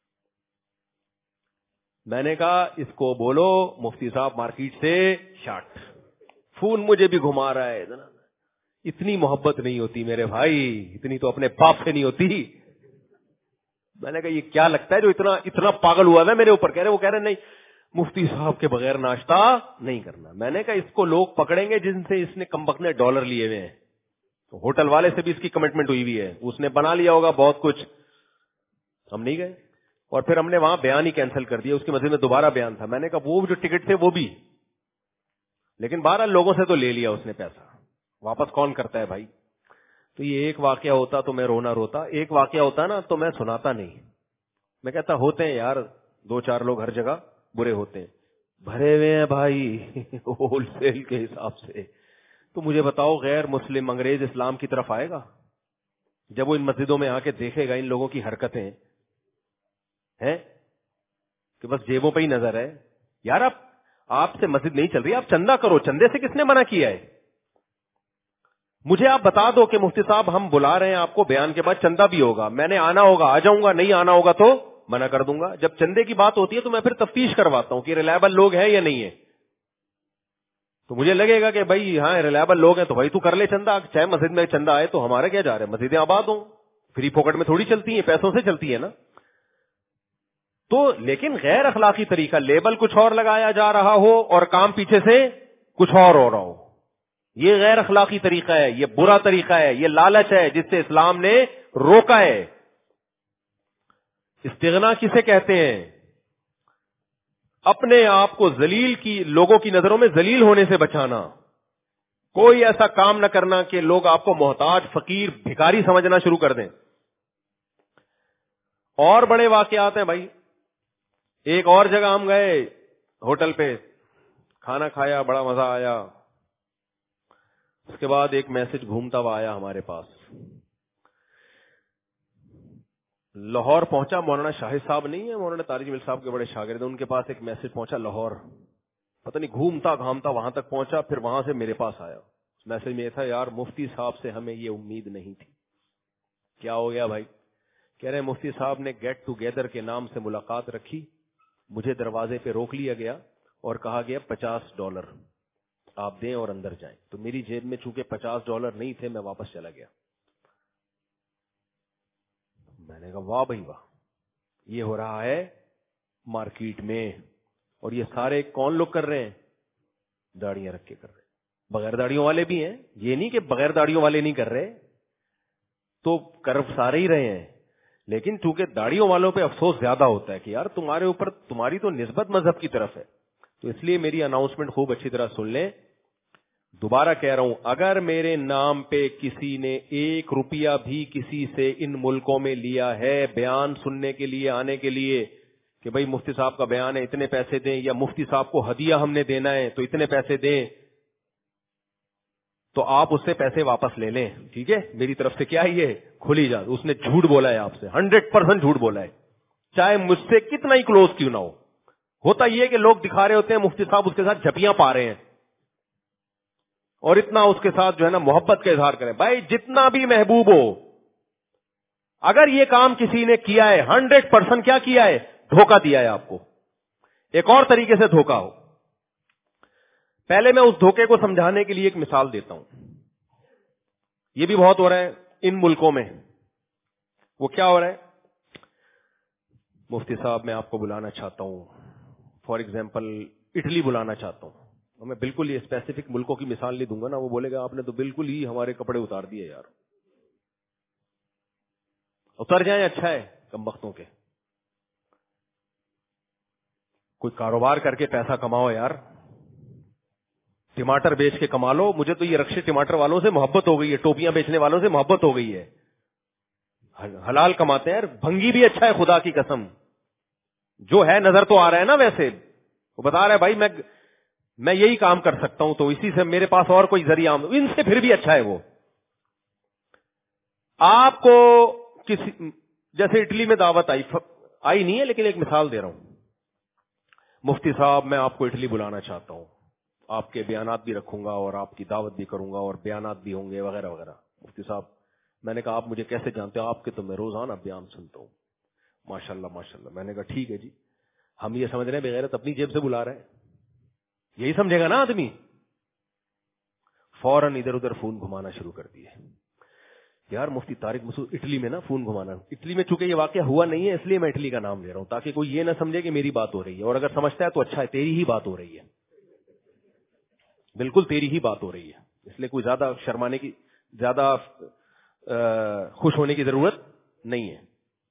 [SPEAKER 3] میں نے کہا اس کو بولو مفتی صاحب مارکیٹ سے شارٹ. فون مجھے بھی گھما رہا ہے. اتنی محبت نہیں ہوتی میرے بھائی, اتنی تو اپنے باپ سے نہیں ہوتی. میں نے کہا یہ کیا لگتا ہے جو اتنا پاگل ہوا ہے میرے اوپر. وہ کہہ رہے نہیں مفتی صاحب کے بغیر ناشتہ نہیں کرنا. میں نے کہا اس کو لوگ پکڑیں گے جن سے اس نے کمبخت ڈالر لیے ہوئے ہیں. ہوٹل والے سے بھی اس کی کمٹمنٹ ہوئی ہوئی ہے, اس نے بنا لیا ہوگا بہت کچھ. ہم نہیں گئے اور پھر ہم نے وہاں بیان ہی کینسل کر دیا. اس کی مسجد میں دوبارہ بیان تھا. میں نے کہا وہ جو ٹکٹ تھے وہ بھی, لیکن 12 لوگوں سے تو لے لیا اس نے پیسہ, واپس کون کرتا ہے بھائی. تو یہ ایک واقعہ ہوتا تو میں رونا روتا, ایک واقعہ ہوتا نا تو میں سناتا نہیں. میں کہتا ہوتے ہیں یار 2-4 لوگ ہر جگہ برے ہوتے ہیں, بھرے ہوئے ہیں بھائی ہول سیل کے حساب سے. تو مجھے بتاؤ غیر مسلم انگریز اسلام کی طرف آئے گا جب وہ ان مسجدوں میں آ کے دیکھے گا ان لوگوں کی حرکتیں ہیں کہ بس جیبوں پہ ہی نظر ہے, یار آپ سے مسجد نہیں چل رہی, آپ چندہ کرو. چندے سے کس نے منع کیا ہے؟ مجھے آپ بتا دو کہ مفتی صاحب ہم بلا رہے ہیں آپ کو, بیان کے بعد چندہ بھی ہوگا, میں نے آنا ہوگا آ جاؤں گا, نہیں آنا ہوگا تو منع کر دوں گا. جب چندے کی بات ہوتی ہے تو میں پھر تفتیش کرواتا ہوں کہ ریلائبل لوگ ہیں یا نہیں ہے. تو مجھے لگے گا کہ بھائی ہاں ریلائبل لوگ ہیں تو بھائی تو کر لے چندہ, چاہے مسجد میں چندہ آئے تو ہمارا کیا جا رہا ہے, مسجدیں آباد ہوں, فری پاکٹ میں تھوڑی چلتی ہیں, پیسوں سے چلتی ہے نا. تو لیکن غیر اخلاقی طریقہ, لیبل کچھ اور لگایا جا رہا ہو اور کام پیچھے سے کچھ اور ہو رہا ہو, یہ غیر اخلاقی طریقہ ہے, یہ برا طریقہ ہے, یہ لالچ ہے جس سے اسلام نے روکا ہے. استغنا کسے کہتے ہیں؟ اپنے آپ کو ذلیل کی, لوگوں کی نظروں میں ذلیل ہونے سے بچانا. کوئی ایسا کام نہ کرنا کہ لوگ آپ کو محتاج, فقیر, بھکاری سمجھنا شروع کر دیں. اور بڑے واقعات ہیں بھائی. ایک اور جگہ ہم گئے ہوٹل پہ, کھانا کھایا, بڑا مزہ آیا. اس کے بعد ایک میسج گھومتا ہوا آیا ہمارے پاس. لاہور پہنچا, مولانا شاہد صاحب نہیں ہے, مولانا طارق جمیل صاحب کے بڑے شاگرد ہیں, ان کے پاس ایک میسج پہنچا لاہور, پتہ نہیں گھومتا گھامتا وہاں تک پہنچا, پھر وہاں سے میرے پاس آیا. میسج میں یہ تھا, یار مفتی صاحب سے ہمیں یہ امید نہیں تھی. کیا ہو گیا بھائی؟ کہہ رہے مفتی صاحب نے گیٹ ٹوگیدر کے نام سے ملاقات رکھی, مجھے دروازے پہ روک لیا گیا اور کہا گیا $50 آپ دیں اور اندر جائیں. تو میری جیب میں چونکہ $50 نہیں تھے, میں واپس چلا گیا. میں نے کہا واہ بھائی واہ, یہ ہو رہا ہے مارکیٹ میں. اور یہ سارے کون لوگ کر رہے ہیں؟ داڑیاں رکھ کے کر رہے ہیں. بغیر داڑیوں والے بھی ہیں, یہ نہیں کہ بغیر داڑیوں والے نہیں کر رہے, تو کر سارے ہی رہے ہیں. لیکن چونکہ داڑیوں والوں پہ افسوس زیادہ ہوتا ہے کہ یار تمہارے اوپر تمہاری تو نسبت مذہب کی طرف ہے. تو اس لیے میری اناؤنسمنٹ خوب اچھی طرح سن لیں. دوبارہ کہہ رہا ہوں, اگر میرے نام پہ کسی نے $1 بھی کسی سے ان ملکوں میں لیا ہے بیان سننے کے لیے, آنے کے لیے, کہ بھئی مفتی صاحب کا بیان ہے اتنے پیسے دیں, یا مفتی صاحب کو ہدیہ ہم نے دینا ہے تو اتنے پیسے دیں, تو آپ اس سے پیسے واپس لے لیں. ٹھیک ہے, میری طرف سے کیا ہے یہ کھلی جا, اس نے جھوٹ بولا ہے آپ سے, 100% جھوٹ بولا ہے, چاہے مجھ سے کتنا ہی کلوز کیوں نہ ہو. ہوتا یہ کہ لوگ دکھا رہے ہوتے ہیں مفتی صاحب اس کے ساتھ جھپیاں پا رہے ہیں اور اتنا اس کے ساتھ جو ہے نا محبت کا اظہار کریں. بھائی جتنا بھی محبوب ہو, اگر یہ کام کسی نے کیا ہے 100% کیا کیا ہے, دھوکہ دیا ہے آپ کو. ایک اور طریقے سے دھوکہ ہو. پہلے میں اس دھوکے کو سمجھانے کے لیے ایک مثال دیتا ہوں. یہ بھی بہت ہو رہا ہے ان ملکوں میں. وہ کیا ہو رہا ہے؟ مفتی صاحب میں آپ کو بلانا چاہتا ہوں, فار ایگزامپل اٹلی بلانا چاہتا ہوں, اور میں بالکل یہ اسپیسیفک ملکوں کی مثال نہیں دوں گا نا, وہ بولے گا آپ نے تو بالکل ہی ہمارے کپڑے اتار دیے یار. اتر جائیں اچھا ہے, کم بختوں کے. کوئی کاروبار کر کے پیسہ کماؤ یار, ٹماٹر بیچ کے کما لو. مجھے تو یہ رکشے ٹماٹر والوں سے محبت ہو گئی ہے, ٹوپیاں بیچنے والوں سے محبت ہو گئی ہے. حلال کماتے ہیں. بھنگی بھی اچھا ہے خدا کی قسم, جو ہے نظر تو آ رہا ہے نا, ویسے وہ بتا رہا ہے بھائی میں یہی کام کر سکتا ہوں, تو اسی سے میرے پاس اور کوئی ذریعہ, ان سے پھر بھی اچھا ہے وہ. آپ کو کسی جیسے اٹلی میں دعوت آئی نہیں ہے, لیکن ایک مثال دے رہا ہوں. مفتی صاحب میں آپ کو اٹلی بلانا چاہتا ہوں, آپ کے بیانات بھی رکھوں گا اور آپ کی دعوت بھی کروں گا اور بیانات بھی ہوں گے وغیرہ وغیرہ. مفتی صاحب, میں نے کہا آپ مجھے کیسے جانتے ہو؟ آپ کے تو میں روزانہ بیان سنتا ہوں. ماشاءاللہ ماشاءاللہ. میں نے کہا ٹھیک ہے جی, ہم یہ سمجھ رہے ہیں بغیرت اپنی جیب سے بلا رہے ہیں, یہی سمجھے گا نا آدمی. فوراً ادھر ادھر فون گھمانا شروع کر دیے. یار مفتی طارق مسعود اٹلی میں نا فون گھمانا. اٹلی میں چونکہ یہ واقعہ ہوا نہیں ہے اس لیے میں اٹلی کا نام لے رہا ہوں, تاکہ کوئی یہ نہ سمجھے کہ میری بات ہو رہی ہے, اور اگر سمجھتا ہے تو اچھا ہے, تیری ہی بات ہو رہی ہے, بالکل تیری ہی بات ہو رہی ہے. اس لیے کوئی زیادہ شرمانے کی, زیادہ خوش ہونے کی ضرورت نہیں ہے.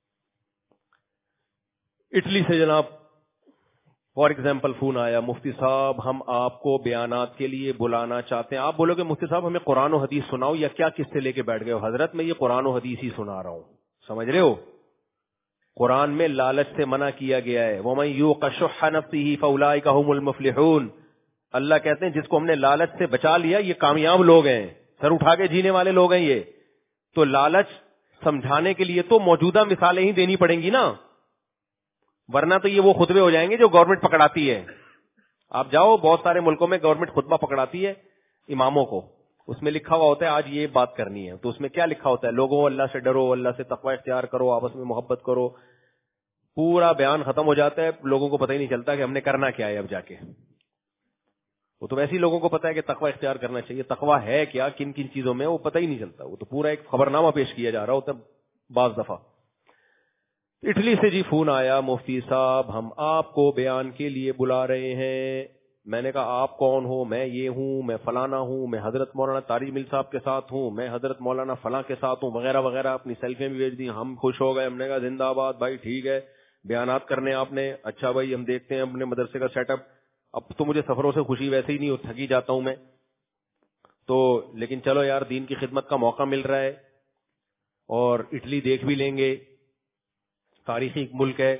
[SPEAKER 3] اٹلی سے جناب فار ایگزامپل فون آیا, مفتی صاحب ہم آپ کو بیانات کے لیے بلانا چاہتے ہیں. آپ بولو کہ مفتی صاحب ہمیں قرآن و حدیث سناؤ, یا کیا قصے لے کے بیٹھ گئے ہو؟ حضرت میں یہ قرآن و حدیث ہی سنا رہا ہوں, سمجھ رہے ہو. قرآن میں لالچ سے منع کیا گیا ہے, وَمَن يُوقَ شُحَّ نَفْسِهِ فَأُولَٰئِكَ هُمُ الْمُفْلِحُونَ. اللہ کہتے ہیں جس کو ہم نے لالچ سے بچا لیا یہ کامیاب لوگ ہیں, سر اٹھا کے جینے والے لوگ ہیں یہ. تو لالچ سمجھانے کے لیے تو موجودہ مثالیں ہی دینی پڑیں گی نا, ورنہ تو یہ وہ خطبے ہو جائیں گے جو گورنمنٹ پکڑاتی ہے. آپ جاؤ بہت سارے ملکوں میں گورنمنٹ خطبہ پکڑاتی ہے اماموں کو, اس میں لکھا ہوا ہوتا ہے آج یہ بات کرنی ہے, تو اس میں کیا لکھا ہوتا ہے, لوگوں اللہ سے ڈرو, اللہ سے تقوی اختیار کرو, آپس میں محبت کرو. پورا بیان ختم ہو جاتا ہے, لوگوں کو پتہ ہی نہیں چلتا کہ ہم نے کرنا کیا ہے اب جا کے. وہ تو ویسے ہی لوگوں کو پتا ہے کہ تقوی اختیار کرنا چاہیے, تقوی ہے کیا, کن کن چیزوں میں, وہ پتہ ہی نہیں چلتا. وہ تو پورا ایک خبرنامہ پیش کیا جا رہا ہوتا ہے بعض دفعہ. اٹلی سے جی فون آیا, مفتی صاحب ہم آپ کو بیان کے لیے بلا رہے ہیں. میں نے کہا آپ کون ہو؟ میں یہ ہوں, میں فلانا ہوں, میں حضرت مولانا طارق مل صاحب کے ساتھ ہوں, میں حضرت مولانا فلاں کے ساتھ ہوں, وغیرہ وغیرہ. اپنی سیلفیاں بھی بھیج دی. ہم خوش ہو گئے, ہم نے کہا زندہ باد بھائی, ٹھیک ہے بیانات کرنے آپ نے, اچھا بھائی ہم دیکھتے ہیں اپنے مدرسے کا سیٹ اپ. اب تو مجھے سفروں سے خوشی ویسے ہی نہیں ہو, تھکی جاتا ہوں میں تو, لیکن چلو یار دین کی خدمت کا موقع مل رہا ہے اور اٹلی دیکھ بھی لیں گے, تاریخی ملک ہے.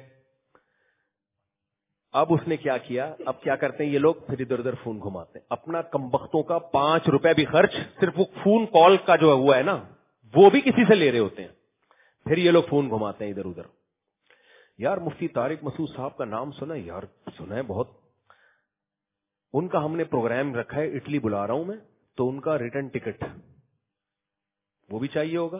[SPEAKER 3] اب اس نے کیا کیا, اب کیا کرتے ہیں یہ لوگ, پھر ادھر ادھر فون گھماتے ہیں, اپنا کمبختوں کا 5 روپے بھی خرچ صرف وہ فون کال کا جو ہوا ہے نا وہ بھی کسی سے لے رہے ہوتے ہیں. پھر یہ لوگ فون گھماتے ہیں ادھر ادھر. یار مفتی طارق مسعود صاحب کا نام سنا یار, سنا ہے بہت, ان کا ہم نے پروگرام رکھا ہے, اٹلی بلا رہا ہوں میں, تو ان کا ریٹرن ٹکٹ وہ بھی چاہیے ہوگا,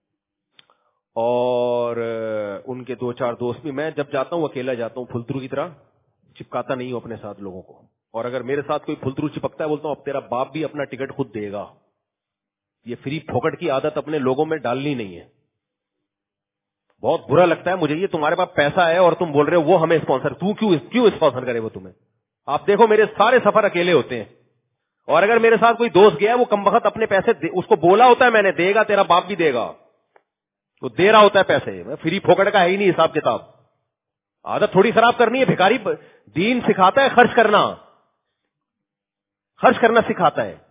[SPEAKER 3] اور ان کے 2-4 دوست بھی. میں جب جاتا ہوں اکیلا جاتا ہوں, پھلترو کی طرح چپکاتا نہیں ہوں اپنے ساتھ لوگوں کو, اور اگر میرے ساتھ کوئی پھلترو چپکتا ہے بولتا ہوں اب تیرا باپ بھی اپنا ٹکٹ خود دے گا. یہ فری پھوکٹ کی عادت اپنے لوگوں میں ڈالنی نہیں ہے. بہت برا لگتا ہے مجھے یہ, تمہارے پاس پیسہ ہے اور تم بول رہے ہو وہ ہمیں اسپانسر, تو کیوں اسپانسر کرے وہ تمہیں. آپ دیکھو میرے سارے سفر اکیلے ہوتے ہیں, اور اگر میرے ساتھ کوئی دوست گیا وہ کمبخت اپنے پیسے اس کو بولا ہوتا ہے میں نے, دے گا تیرا باپ بھی دے گا, تو دے رہا ہوتا ہے پیسے. فری پھوکٹ کا ہے ہی نہیں حساب کتاب. عادت تھوڑی خراب کرنی ہے. بھکاری دین سکھاتا ہے خرچ کرنا سکھاتا ہے.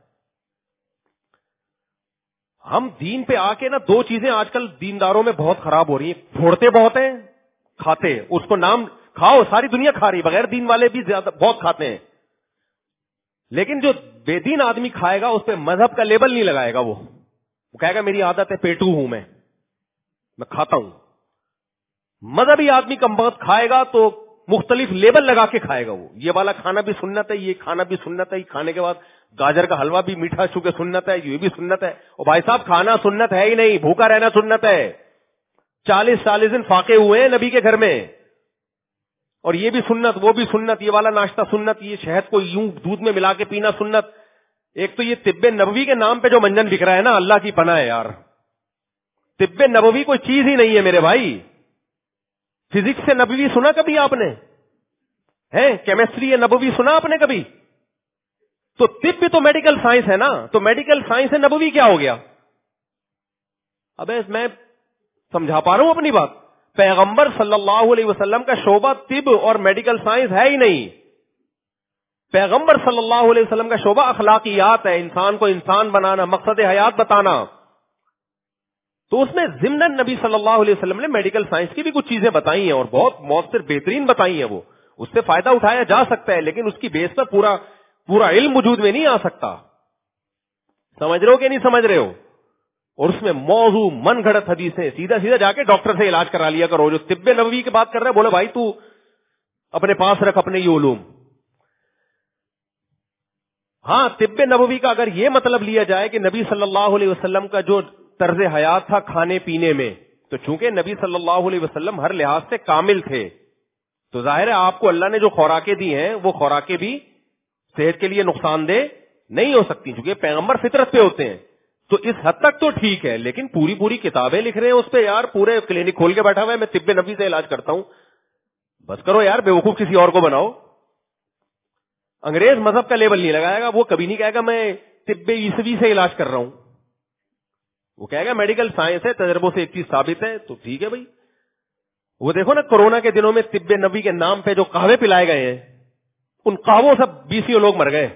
[SPEAKER 3] ہم دین پہ آ کے نا 2 چیزیں آج کل دینداروں میں بہت خراب ہو رہی ہیں, پھوڑتے بہت ہیں, کھاتے اس کو نام کھاؤ, ساری دنیا کھا رہی, بغیر دین والے بھی زیادہ بہت کھاتے ہیں, لیکن جو بے دین آدمی کھائے گا اس پہ مذہب کا لیبل نہیں لگائے گا. وہ کہے گا میری عادت ہے, پیٹو ہوں میں کھاتا ہوں. مذہبی آدمی کم بخت کھائے گا تو مختلف لیبل لگا کے کھائے گا. وہ یہ والا کھانا بھی سنت ہے, یہ کھانا بھی سنت ہے, کھانے کے بعد گاجر کا حلوہ بھی میٹھا چونکہ سنت ہے, یہ بھی سنت ہے. اور بھائی صاحب کھانا سنت ہے ہی نہیں, بھوکا رہنا سنت ہے. 40 دن فاقے ہوئے ہیں نبی کے گھر میں, اور یہ بھی سنت, وہ بھی سنت, یہ والا ناشتہ سنت, یہ شہد کو یوں دودھ میں ملا کے پینا سنت. ایک تو یہ طب نبوی کے نام پہ جو منجن بک رہا ہے نا, اللہ کی پناہ ہے یار. طب نبوی کوئی چیز ہی نہیں ہے میرے بھائی. فزکس سے نبوی سنا کبھی آپ نے؟ ہے کیمسٹری نبوی سنا آپ نے کبھی؟ تو طب بھی تو میڈیکل سائنس ہے نا, تو میڈیکل سائنس سے نبوی کیا ہو گیا؟ ابے میں سمجھا پا رہا ہوں اپنی بات. پیغمبر صلی اللہ علیہ وسلم کا شعبہ طب اور میڈیکل سائنس ہے ہی نہیں. پیغمبر صلی اللہ علیہ وسلم کا شعبہ اخلاقیات ہے, انسان کو انسان بنانا, مقصد حیات بتانا. تو اس میں ضمن نبی صلی اللہ علیہ وسلم نے میڈیکل سائنس کی بھی کچھ چیزیں بتائی ہیں, اور بہت مؤثر بہترین بتائی ہیں. وہ اس سے فائدہ اٹھایا جا سکتا ہے, لیکن اس کی بیس پر پورا علم وجود میں نہیں آ سکتا. سمجھ رہے ہو کہ نہیں سمجھ رہے ہو؟ اور اس میں موضوع من گھڑت حدیثیں, سیدھا جا کے ڈاکٹر سے علاج کرا لیا کرو. جو طب نبوی کی بات کر رہے ہیں بولے بھائی تو اپنے پاس رکھ اپنے یہ علوم. ہاں طب نبوی کا اگر یہ مطلب لیا جائے کہ نبی صلی اللہ علیہ وسلم کا جو طرز حیات تھا کھانے پینے میں, تو چونکہ نبی صلی اللہ علیہ وسلم ہر لحاظ سے کامل تھے, تو ظاہر ہے آپ کو اللہ نے جو خوراکیں دی ہیں وہ خوراکیں بھی صحت کے لیے نقصان دہ نہیں ہو سکتی, چونکہ پیغمبر فطرت پہ ہوتے ہیں. تو اس حد تک تو ٹھیک ہے, لیکن پوری کتابیں لکھ رہے ہیں اس پہ یار, پورے کلینک کھول کے بیٹھا ہوا ہے میں طب نبوی سے علاج کرتا ہوں. بس کرو یار, بیوقوف کسی اور کو بناؤ. انگریز مذہب کا لیبل نہیں لگائے گا, وہ کبھی نہیں کہے گا میں طب عیسوی سے علاج کر رہا ہوں. وہ کہے گا میڈیکل سائنس ہے, تجربوں سے ایک چیز ثابت ہے, تو ٹھیک ہے بھائی. وہ دیکھو نا کورونا کے دنوں میں طب نبوی کے نام پہ جو قہوے پلائے گئے ہیں, ان قہووں سے 20 لوگ مر گئے.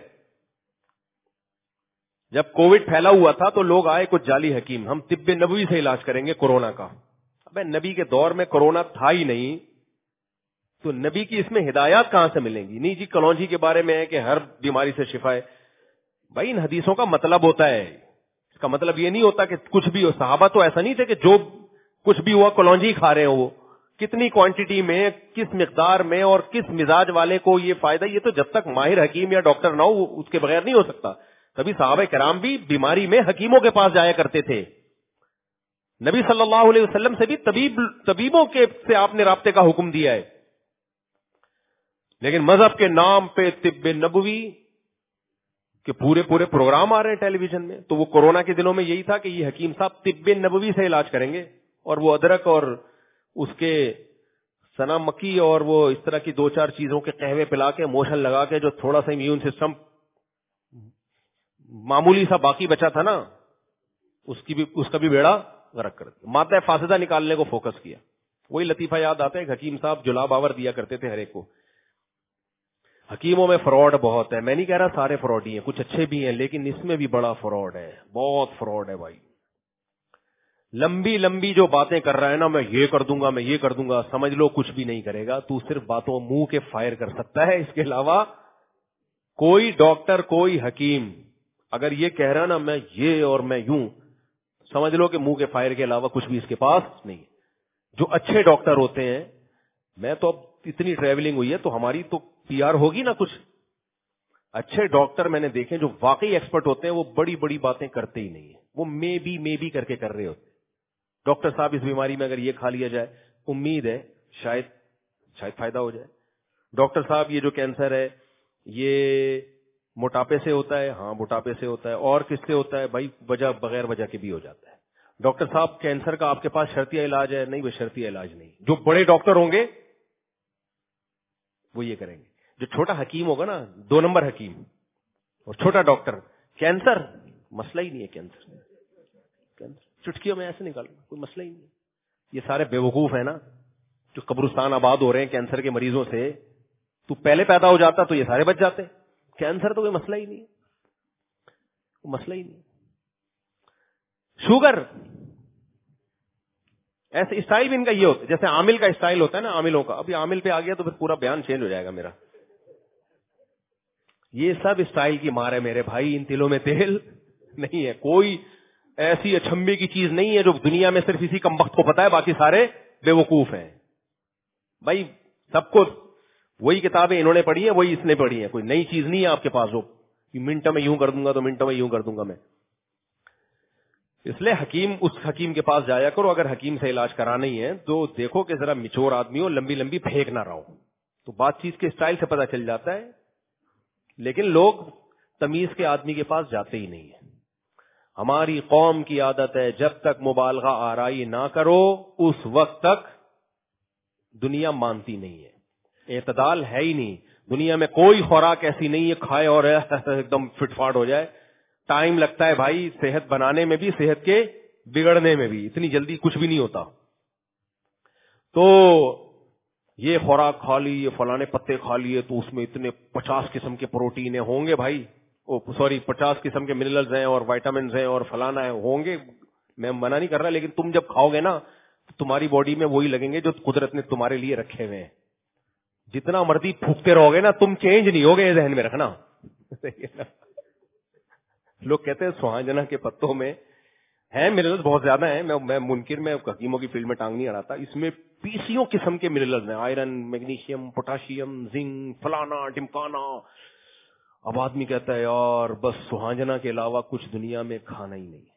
[SPEAKER 3] جب کووڈ پھیلا ہوا تھا تو لوگ آئے کچھ جعلی حکیم, ہم طب نبوی سے علاج کریں گے کورونا کا. ابے نبی کے دور میں کورونا تھا ہی نہیں, تو نبی کی اس میں ہدایات کہاں سے ملیں گی؟ نہیں جی کلونجی کے بارے میں ہے کہ ہر بیماری سے شفا ہے. بھائی ان حدیثوں کا مطلب ہوتا ہے, اس کا مطلب یہ نہیں ہوتا کہ کچھ بھی ہو. صحابہ تو ایسا نہیں تھے کہ جو کچھ بھی ہوا کلونجی کھا رہے ہو وہ, کتنی کوانٹٹی میں, کس مقدار میں اور کس مزاج والے کو یہ فائدہ, یہ تو جب تک ماہر حکیم یا ڈاکٹر نہ ہو اس کے بغیر نہیں ہو سکتا. تبھی صحابہ کرام بھی بیماری میں حکیموں کے پاس جایا کرتے تھے. نبی صلی اللہ علیہ وسلم سے بھی طبیبوں کے سے آپ نے رابطے کا حکم دیا ہے. لیکن مذہب کے نام پہ طب نبوی کے پورے پروگرام آ رہے ہیں ٹیلی ویژن میں. تو وہ کورونا کے دنوں میں یہی تھا کہ یہ حکیم صاحب طب نبوی سے علاج کریں گے, اور وہ ادرک اور اس کے سنا مکی اور وہ اس طرح کی 2-4 چیزوں کے قہوے پلا کے موشن لگا کے جو تھوڑا سا امیون سسٹم معمولی سا باقی بچا تھا نا, اس کا بھی بیڑا غرق کر دیا. مادہ فاسدہ نکالنے کو فوکس کیا. وہی لطیفہ یاد آتا ہے, حکیم صاحب جلاب آور دیا کرتے تھے ہر ایک کو. حکیموں میں فراڈ بہت ہے. میں نہیں کہہ رہا سارے فراڈ ہی ہیں, کچھ اچھے بھی ہیں, لیکن اس میں بھی بڑا فراڈ ہے, بہت فراڈ ہے بھائی. لمبی جو باتیں کر رہا ہے نا, میں یہ کر دوں گا, میں یہ کر دوں گا, سمجھ لو کچھ بھی نہیں کرے گا. تو صرف باتوں منہ کے فائر کر سکتا ہے, اس کے علاوہ کوئی ڈاکٹر کوئی حکیم اگر یہ کہہ رہا نا میں یہ اور میں یوں, سمجھ لو کہ منہ کے فائر کے علاوہ کچھ بھی اس کے پاس نہیں. جو اچھے ڈاکٹر ہوتے ہیں, میں تو اب اتنی ٹریولنگ ہوئی ہے تو ہماری تو پی آر ہوگی نا کچھ. اچھے ڈاکٹر میں نے دیکھے جو واقعی ایکسپرٹ ہوتے ہیں وہ بڑی بڑی باتیں کرتے ہی نہیں ہیں, وہ مے بی کر کے کر رہے ہوتے. ڈاکٹر صاحب اس بیماری میں اگر یہ کھا لیا جائے امید ہے شاید فائدہ ہو جائے. ڈاکٹر صاحب یہ جو کینسر ہے یہ موٹاپے سے ہوتا ہے, ہاں موٹاپے سے ہوتا ہے. اور کس سے ہوتا ہے بھائی؟ وجہ بغیر وجہ کے بھی ہو جاتا ہے. ڈاکٹر صاحب کینسر کا آپ کے پاس شرطیہ علاج ہے؟ نہیں, وہ شرطیہ علاج نہیں. جو بڑے ڈاکٹر ہوں گے وہ یہ کریں گے. جو چھوٹا حکیم ہوگا نا, 2 نمبر حکیم اور چھوٹا ڈاکٹر, کینسر مسئلہ ہی نہیں ہے. کینسر چٹکیوں میں ایسے نکال, کوئی مسئلہ ہی نہیں. یہ سارے بیوقوف ہیں نا جو قبرستان آباد ہو رہے ہیں کینسر کے مریضوں سے. تو پہلے پیدا ہو جاتا تو یہ سارے بچ جاتے. کینسر تو کوئی مسئلہ ہی نہیں, مسئلہ ہی نہیں. شوگر ایسے اسٹائل بھی ان کا یہ ہوتا ہے جیسے عامل کا اسٹائل ہوتا ہے نا, عاملوں کا. ابھی عامل پہ آ گیا تو پھر پورا بیان چینج ہو جائے گا میرا. یہ سب اسٹائل کی مار ہے میرے بھائی, ان تلوں میں تیل نہیں ہے. کوئی ایسی اچھمبے کی چیز نہیں ہے جو دنیا میں صرف اسی کمبخت کو پتا ہے, باقی سارے بیوقوف ہیں بھائی. سب کو وہی کتابیں انہوں نے پڑھی ہیں, وہی اس نے پڑھی ہیں. کوئی نئی چیز نہیں ہے آپ کے پاس جو منٹوں میں یوں کر دوں گا تو منٹوں میں یوں کر دوں گا میں. اس لیے اس حکیم کے پاس جایا کرو. اگر حکیم سے علاج کرانا ہی ہے تو دیکھو کہ ذرا میچور آدمی ہو, لمبی پھینک نہ رہو, تو بات چیز کے اسٹائل سے پتہ چل جاتا ہے. لیکن لوگ تمیز کے آدمی کے پاس جاتے ہی نہیں ہیں. ہماری قوم کی عادت ہے جب تک مبالغہ آرائی نہ کرو اس وقت تک دنیا مانتی نہیں ہے. اعتدال ہے ہی نہیں دنیا میں. کوئی خوراک ایسی نہیں ہے کھائے اور ایک دم فٹ فاٹ ہو جائے. ٹائم لگتا ہے بھائی صحت بنانے میں بھی, صحت کے بگڑنے میں بھی. اتنی جلدی کچھ بھی نہیں ہوتا. تو یہ خوراک کھا لی, یہ فلانے پتے کھا لیے تو اس میں اتنے 50 قسم کے پروٹین ہوں گے بھائی, 50 قسم کے منرلز ہیں اور وائٹامنز ہیں اور فلانا ہے ہوں گے. میں منع نہیں کر رہا, لیکن تم جب کھاؤ گے نا تمہاری باڈی میں وہی لگیں گے جو قدرت نے تمہارے لیے رکھے ہوئے ہیں. جتنا مرضی پھونکتے رہو گے نا تم چینج نہیں ہوگے, ذہن میں رکھنا. لوگ کہتے ہیں سہاجنا کے پتوں میں ہیں منرلز بہت زیادہ ہیں. میں منکر میں حکیموں کی فیلڈ میں ٹانگ نہیں اڑاتا. اس میں 20 قسم کے منرلز ہیں, آئرن, میگنیشیم, پوٹاشیم, زنک, فلانا ڈمکانا. اب آدمی کہتا ہے یار بس سہاجنا کے علاوہ کچھ دنیا میں کھانا ہی نہیں.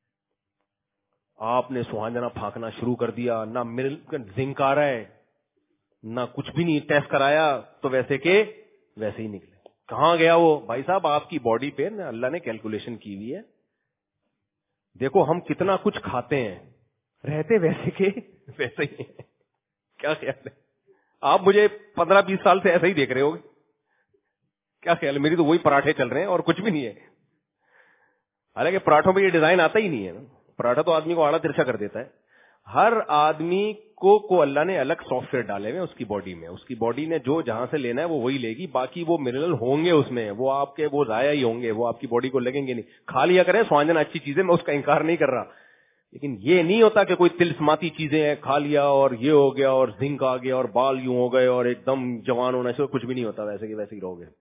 [SPEAKER 3] آپ نے سہاجنا پھانکنا شروع کر دیا, نہ زنک آ رہا ہے نہ کچھ بھی نہیں. ٹیسٹ کرایا تو ویسے کہ ویسے ہی نکلے. کہاں گیا وہ؟ بھائی صاحب آپ کی باڈی پہ اللہ نے کیلکولیشن کی ہوئی ہے. دیکھو ہم کتنا کچھ کھاتے ہیں, رہتے ویسے کہ ویسے ہی. کیا خیال ہے؟ آپ مجھے 15-20 سال سے ایسا ہی دیکھ رہے ہوگے. کیا خیال ہے؟ میری تو وہی پراٹھے چل رہے ہیں اور کچھ بھی نہیں ہے. حالانکہ پراٹھوں میں یہ ڈیزائن آتا ہی نہیں ہے. پراٹھا تو آدمی کو آڑا ترچھا کر دیتا ہے. ہر آدمی کو اللہ نے الگ سافٹ ویئر ڈالے ہوئے اس کی باڈی میں. اس کی باڈی نے جو جہاں سے لینا ہے وہ وہی لے گی. باقی وہ منرل ہوں گے اس میں, وہ آپ کے وہ ضائع ہی ہوں گے, وہ آپ کی باڈی کو لگیں گے نہیں. کھا لیا کریں سہاجنا اچھی چیزیں, میں اس کا انکار نہیں کر رہا, لیکن یہ نہیں ہوتا کہ کوئی تلسماتی چیزیں ہیں کھا لیا اور یہ ہو گیا اور زنک آ گیا اور بال یوں ہو گئے اور ایک دم جوان ہونا سے کچھ بھی نہیں ہوتا. ویسے کہ ویسے ہی رہو گے.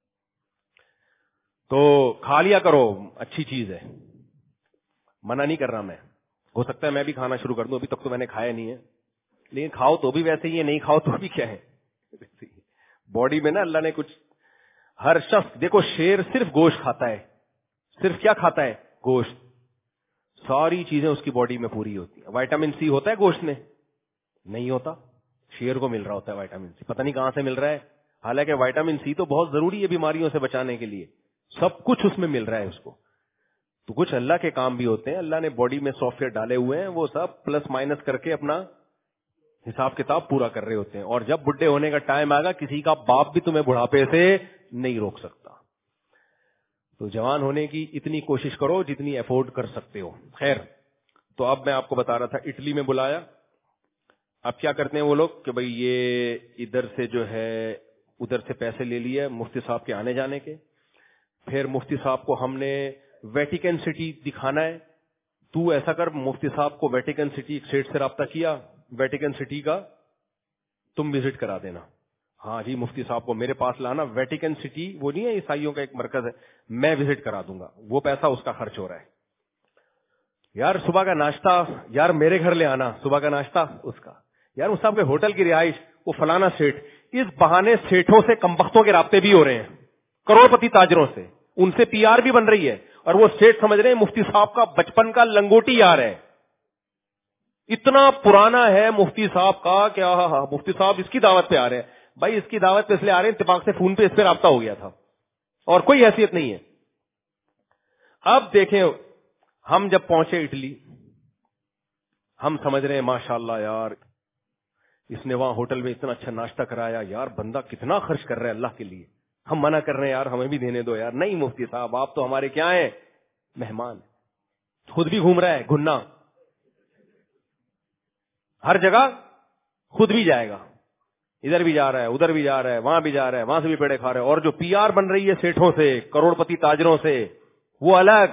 [SPEAKER 3] تو کھا لیا کرو, اچھی چیز ہے, منع نہیں کر رہا میں. ہو سکتا ہے میں بھی کھانا شروع کر دوں, ابھی تک تو میں نے کھایا نہیں ہے. لیکن کھاؤ تو بھی ویسے ہی ہے, نہیں کھاؤ تو بھی کیا ہے باڈی میں نا اللہ نے کچھ. ہر شخص دیکھو, شیر صرف گوشت کھاتا ہے, صرف کیا کھاتا ہے؟ گوشت. ساری چیزیں اس کی باڈی میں پوری ہوتی ہیں. وائٹامن سی ہوتا ہے گوشت میں؟ نہیں ہوتا. شیر کو مل رہا ہوتا ہے وائٹامن سی, پتہ نہیں کہاں سے مل رہا ہے. حالانکہ وائٹامن سی تو بہت ضروری ہے بیماریوں سے بچانے کے لیے, سب کچھ اس میں مل رہا ہے اس کو. تو کچھ اللہ کے کام بھی ہوتے ہیں, اللہ نے باڈی میں سافٹ ویئر ڈالے ہوئے ہیں, وہ سب پلس مائنس کر کے اپنا حساب کتاب پورا کر رہے ہوتے ہیں. اور جب بڈھے ہونے کا ٹائم آئے گا, کسی کا باپ بھی تمہیں بڑھاپے سے نہیں روک سکتا. تو جوان ہونے کی اتنی کوشش کرو جتنی افورڈ کر سکتے ہو. خیر, تو اب میں آپ کو بتا رہا تھا, اٹلی میں بلایا. اب کیا کرتے ہیں وہ لوگ کہ بھئی یہ ادھر سے جو ہے ادھر سے پیسے لے لیے مفتی صاحب کے آنے جانے کے. پھر مفتی صاحب کو ہم نے ویٹیکن سٹی دکھانا ہے. تو ایسا کر, مفتی صاحب کو ویٹیکن سٹی ایک سیٹ سے رابطہ کیا, ویٹیکن سٹی کا تم وزٹ کرا دینا. ہاں جی, مفتی صاحب کو میرے پاس لانا. ویٹیکن سٹی وہ نہیں ہے عیسائیوں کا ایک مرکز ہے, میں وزٹ کرا دوں گا. وہ پیسہ اس کا خرچ ہو رہا ہے. یار صبح کا ناشتہ یار میرے گھر لے آنا, صبح کا ناشتہ اس کا. یار اس صاحب کے ہوٹل کی رہائش وہ فلانا سیٹ. اس بہانے سیٹوں سے کمبختوں کے رابطے بھی ہو رہے ہیں, کروڑ پتی تاجروں سے, ان سے پی آر بھی بن رہی ہے. اور وہ سیٹ سمجھ رہے ہیں مفتی صاحب کا بچپن کا لنگوٹی یار ہے, اتنا پرانا ہے مفتی صاحب کا کیا. مفتی صاحب اس کی دعوت پہ آ رہے ہیں. بھائی اس کی دعوت پہ اس لیے آ رہے ہیں, اتفاق سے فون پہ اس پہ رابطہ ہو گیا تھا, اور کوئی حیثیت نہیں ہے. اب دیکھیں, ہم جب پہنچے اٹلی, ہم سمجھ رہے ہیں ماشاءاللہ یار اس نے وہاں ہوٹل میں اتنا اچھا ناشتہ کرایا, یار بندہ کتنا خرچ کر رہا ہے اللہ کے لیے. ہم منع کر رہے ہیں, یار ہمیں بھی دینے دو یار. نہیں مفتی صاحب, آپ تو ہمارے کیا ہیں, مہمان. خود بھی گھوم رہا ہے گھننا, ہر جگہ خود بھی جائے گا, ادھر بھی جا رہا ہے ادھر بھی جا رہا ہے وہاں بھی جا رہا ہے, وہاں سے بھی پیڑے کھا رہے ہیں. اور جو پی آر بن رہی ہے سیٹھوں سے, کروڑ پتی تاجروں سے, وہ الگ.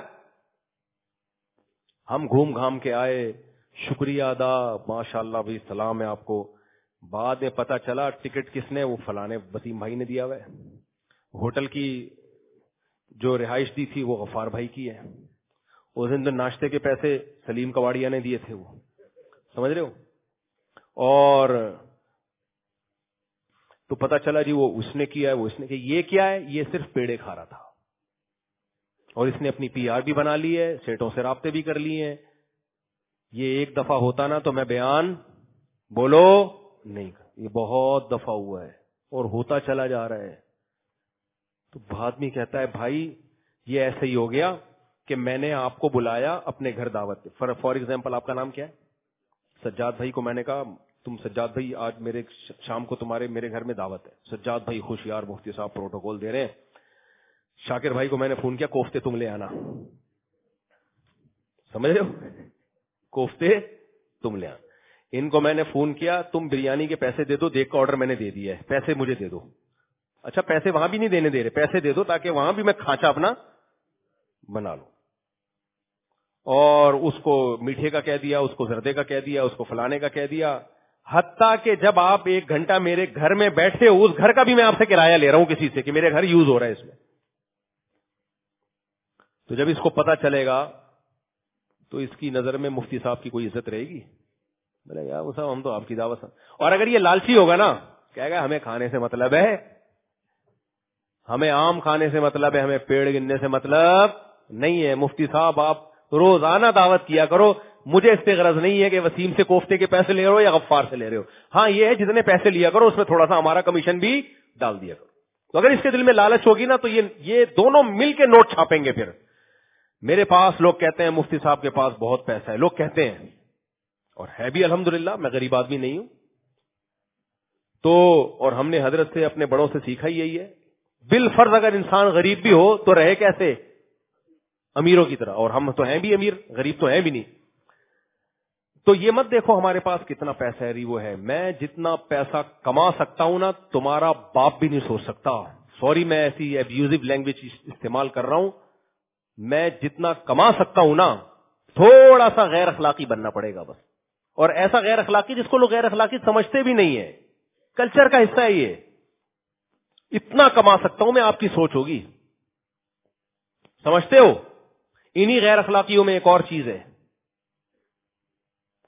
[SPEAKER 3] ہم گھوم گھام کے آئے, شکریہ ادا, ماشاءاللہ بھی سلام ہے آپ کو. بعد میں پتا چلا ٹکٹ کس نے, وہ فلانے وسیم بھائی نے دیا ہوا ہے. ہوٹل کی جو رہائش دی تھی وہ غفار بھائی کی ہے. اس دن ناشتے کے پیسے سلیم کواڑیا نے دیے تھے, وہ سمجھ رہے ہو. اور تو پتا چلا جی وہ اس نے کیا ہے, وہ اس نے کیا. یہ کیا ہے, یہ صرف پیڑے کھا رہا تھا, اور اس نے اپنی پی آر بھی بنا لی ہے, سیٹوں سے رابطے بھی کر لیے ہیں. یہ ایک دفعہ ہوتا نا تو میں بیان بولو نہیں, یہ بہت دفعہ ہوا ہے اور ہوتا چلا جا رہا ہے. تو آدمی کہتا ہے بھائی یہ ایسے ہی ہو گیا کہ میں نے آپ کو بلایا اپنے گھر دعوت پہ. فار ایگزامپل آپ کا نام کیا ہے؟ سجاد بھائی کو میں نے کہا تم سجاد بھائی آج میرے شام کو تمہارے میرے گھر میں دعوت ہے. سجاد بھائی خوش, یار مفتی صاحب پروٹوکول دے رہے ہیں. شاکر بھائی کو میں نے فون کیا, کوفتے تم لے آنا. سمجھ رہے ہو, کوفتے تم لے آنا. ان کو میں نے فون کیا, تم بریانی کے پیسے دے دو, دیکھ کا آرڈر میں نے دے دیا ہے, پیسے مجھے دے دو. اچھا پیسے وہاں بھی نہیں دینے دے رہے, پیسے دے دو تاکہ وہاں بھی میں کھانچا اپنا بنا لوں. اور اس کو میٹھے کا کہہ دیا, اس کو زردے کا کہہ دیا, اس کو فلانے کا کہہ دیا. حتیٰ کہ جب آپ 1 گھنٹہ میرے گھر میں بیٹھے ہو, اس گھر کا بھی میں آپ سے کرایہ لے رہا ہوں کسی سے کہ میرے گھر یوز ہو رہا ہے اس میں. تو جب اس کو پتا چلے گا تو اس کی نظر میں مفتی صاحب کی کوئی عزت رہے گی؟ بولے یار وہ صاحب ہم تو آپ کی دعوت. اور اگر یہ لالچی ہوگا نا, کہے گا ہمیں کھانے سے مطلب ہے, ہمیں آم کھانے سے مطلب ہے, ہمیں پیڑ گننے سے مطلب نہیں ہے. مفتی صاحب آپ روزانہ دعوت کیا کرو, مجھے اس سے غرض نہیں ہے کہ وسیم سے کوفتے کے پیسے لے رہے ہو یا غفار سے لے رہے ہو. ہاں یہ ہے جتنے پیسے لیا کرو اس میں تھوڑا سا ہمارا کمیشن بھی ڈال دیا کرو. تو اگر اس کے دل میں لالچ ہوگی نا تو یہ دونوں مل کے نوٹ چھاپیں گے. پھر میرے پاس لوگ کہتے ہیں مفتی صاحب کے پاس بہت پیسہ ہے, لوگ کہتے ہیں, اور ہے بھی الحمدللہ, میں غریب آدمی نہیں ہوں. تو اور ہم نے حضرت سے اپنے بڑوں سے سیکھا ہی یہی ہے, بالفرض اگر انسان غریب بھی ہو تو رہے کیسے, امیروں کی طرح. اور ہم تو ہیں بھی امیر, غریب تو ہیں بھی نہیں. تو یہ مت دیکھو ہمارے پاس کتنا پیسہ ہے, وہ ہے. میں جتنا پیسہ کما سکتا ہوں نا, تمہارا باپ بھی نہیں سوچ سکتا. سوری میں ایسی ابیوزو لینگویج استعمال کر رہا ہوں. میں جتنا کما سکتا ہوں نا, تھوڑا سا غیر اخلاقی بننا پڑے گا بس. اور ایسا غیر اخلاقی جس کو لوگ غیر اخلاقی سمجھتے بھی نہیں ہے, کلچر کا حصہ ہے یہ. اتنا کما سکتا ہوں میں, آپ کی سوچ ہوگی, سمجھتے ہو. انہی غیر اخلاقیوں میں ایک اور چیز ہے,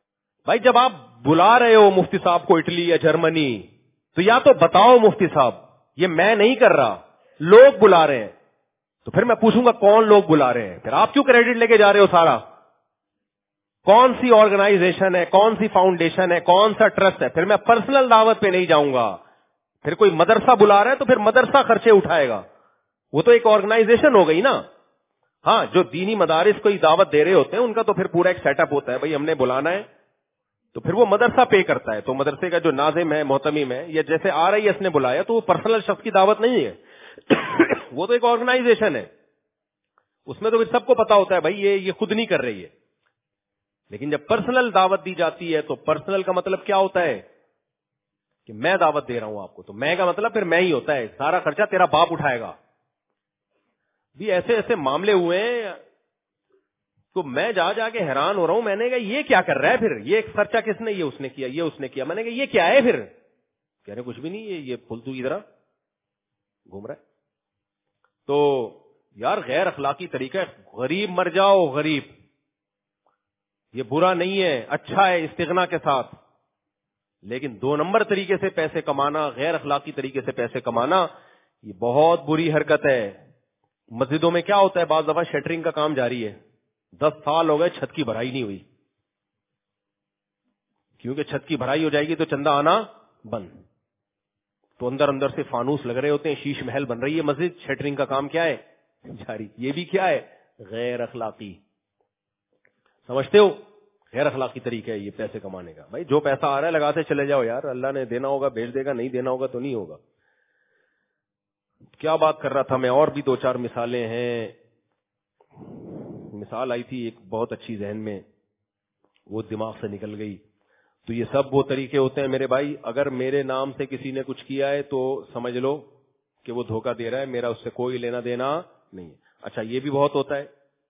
[SPEAKER 3] بھائی جب آپ بلا رہے ہو مفتی صاحب کو اٹلی یا جرمنی تو یا تو بتاؤ مفتی صاحب یہ میں نہیں کر رہا, لوگ بلا رہے ہیں, تو پھر میں پوچھوں گا کون لوگ بلا رہے ہیں, پھر آپ کیوں کریڈٹ لے کے جا رہے ہو سارا؟ کون سی آرگنائزیشن ہے, کون سی فاؤنڈیشن ہے, کون سا ٹرسٹ ہے؟ پھر میں پرسنل دعوت پہ نہیں جاؤں گا. پھر کوئی مدرسہ بلا رہا ہے تو پھر مدرسہ خرچے اٹھائے گا, وہ تو ایک آرگنائزیشن ہو گئی نا. ہاں جو دینی مدارس کو دعوت دے رہے ہوتے ہیں ان کا تو پھر پورا ایک سیٹ اپ ہوتا ہے, بھائی ہم نے بلانا ہے تو پھر وہ مدرسہ پے کرتا ہے, تو مدرسے کا جو ناظم ہے, محتمم ہے, یا جیسے RIS نے بلایا تو وہ پرسنل شخص کی دعوت نہیں ہے, وہ تو ایک آرگنائزیشن ہے, اس میں تو سب کو پتا ہوتا ہے بھائی یہ خود نہیں کر رہی ہے. لیکن جب پرسنل دعوت دی جاتی ہے تو پرسنل کا مطلب کیا ہوتا ہے کہ میں دعوت دے رہا ہوں آپ کو, تو میں کا مطلب پھر میں ہی ہوتا ہے, سارا خرچہ تیرا باپ اٹھائے گا. بھی ایسے ایسے معاملے ہوئے ہیں تو میں جا کے حیران ہو رہا ہوں. میں نے کہا یہ کیا کر رہا ہے پھر, یہ خرچہ کس نے, یہ اس نے کیا, یہ اس نے کیا. میں نے کہا یہ کیا ہے پھر؟ کہہ رہے کچھ بھی نہیں, یہ پھلتو کی طرح گھوم رہا ہے. تو یار غیر اخلاقی طریقہ ہے, غریب مر جاؤ غریب, یہ برا نہیں ہے, اچھا ہے استغنا کے ساتھ. لیکن 2 نمبر طریقے سے پیسے کمانا, غیر اخلاقی طریقے سے پیسے کمانا, یہ بہت بری حرکت ہے. مسجدوں میں کیا ہوتا ہے, بعض دفعہ شٹرنگ کا کام جاری ہے, 10 سال ہو گئے چھت کی بھرائی نہیں ہوئی, کیونکہ چھت کی بھرائی ہو جائے گی تو چندہ آنا بند. تو اندر اندر سے فانوس لگ رہے ہوتے ہیں, شیش محل بن رہی ہے مسجد, شٹرنگ کا کام کیا ہے جاری. یہ بھی کیا ہے, غیر اخلاقی. سمجھتے ہو غیر اخلاقی طریقہ ہے یہ پیسے کمانے کا. بھائی جو پیسہ آ رہا ہے لگاتے چلے جاؤ یار, اللہ نے دینا ہوگا بھیج دے گا, نہیں دینا ہوگا تو نہیں ہوگا. کیا بات کر رہا تھا میں, اور بھی 2-4 مثالیں ہیں. مثال آئی تھی ایک بہت اچھی ذہن میں, وہ دماغ سے نکل گئی. تو یہ سب وہ طریقے ہوتے ہیں میرے بھائی, اگر میرے نام سے کسی نے کچھ کیا ہے تو سمجھ لو کہ وہ دھوکہ دے رہا ہے, میرا اس سے کوئی لینا دینا نہیں. اچھا یہ بھی بہت ہوتا ہے,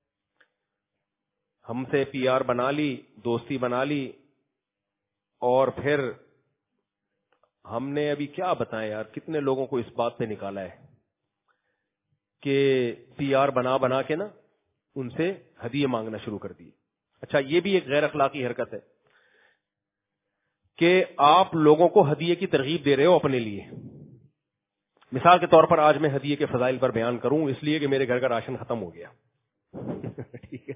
[SPEAKER 3] ہم سے PR بنا لی, دوستی بنا لی, اور پھر ہم نے ابھی کیا بتائیں یار, کتنے لوگوں کو اس بات پہ نکالا ہے کہ PR بنا کے نا ان سے ہدیے مانگنا شروع کر دیے. اچھا یہ بھی ایک غیر اخلاقی حرکت ہے کہ آپ لوگوں کو ہدیے کی ترغیب دے رہے ہو اپنے لیے. مثال کے طور پر آج میں ہدیے کے فضائل پر بیان کروں, اس لیے کہ میرے گھر کا راشن ختم ہو گیا. ٹھیک ہے,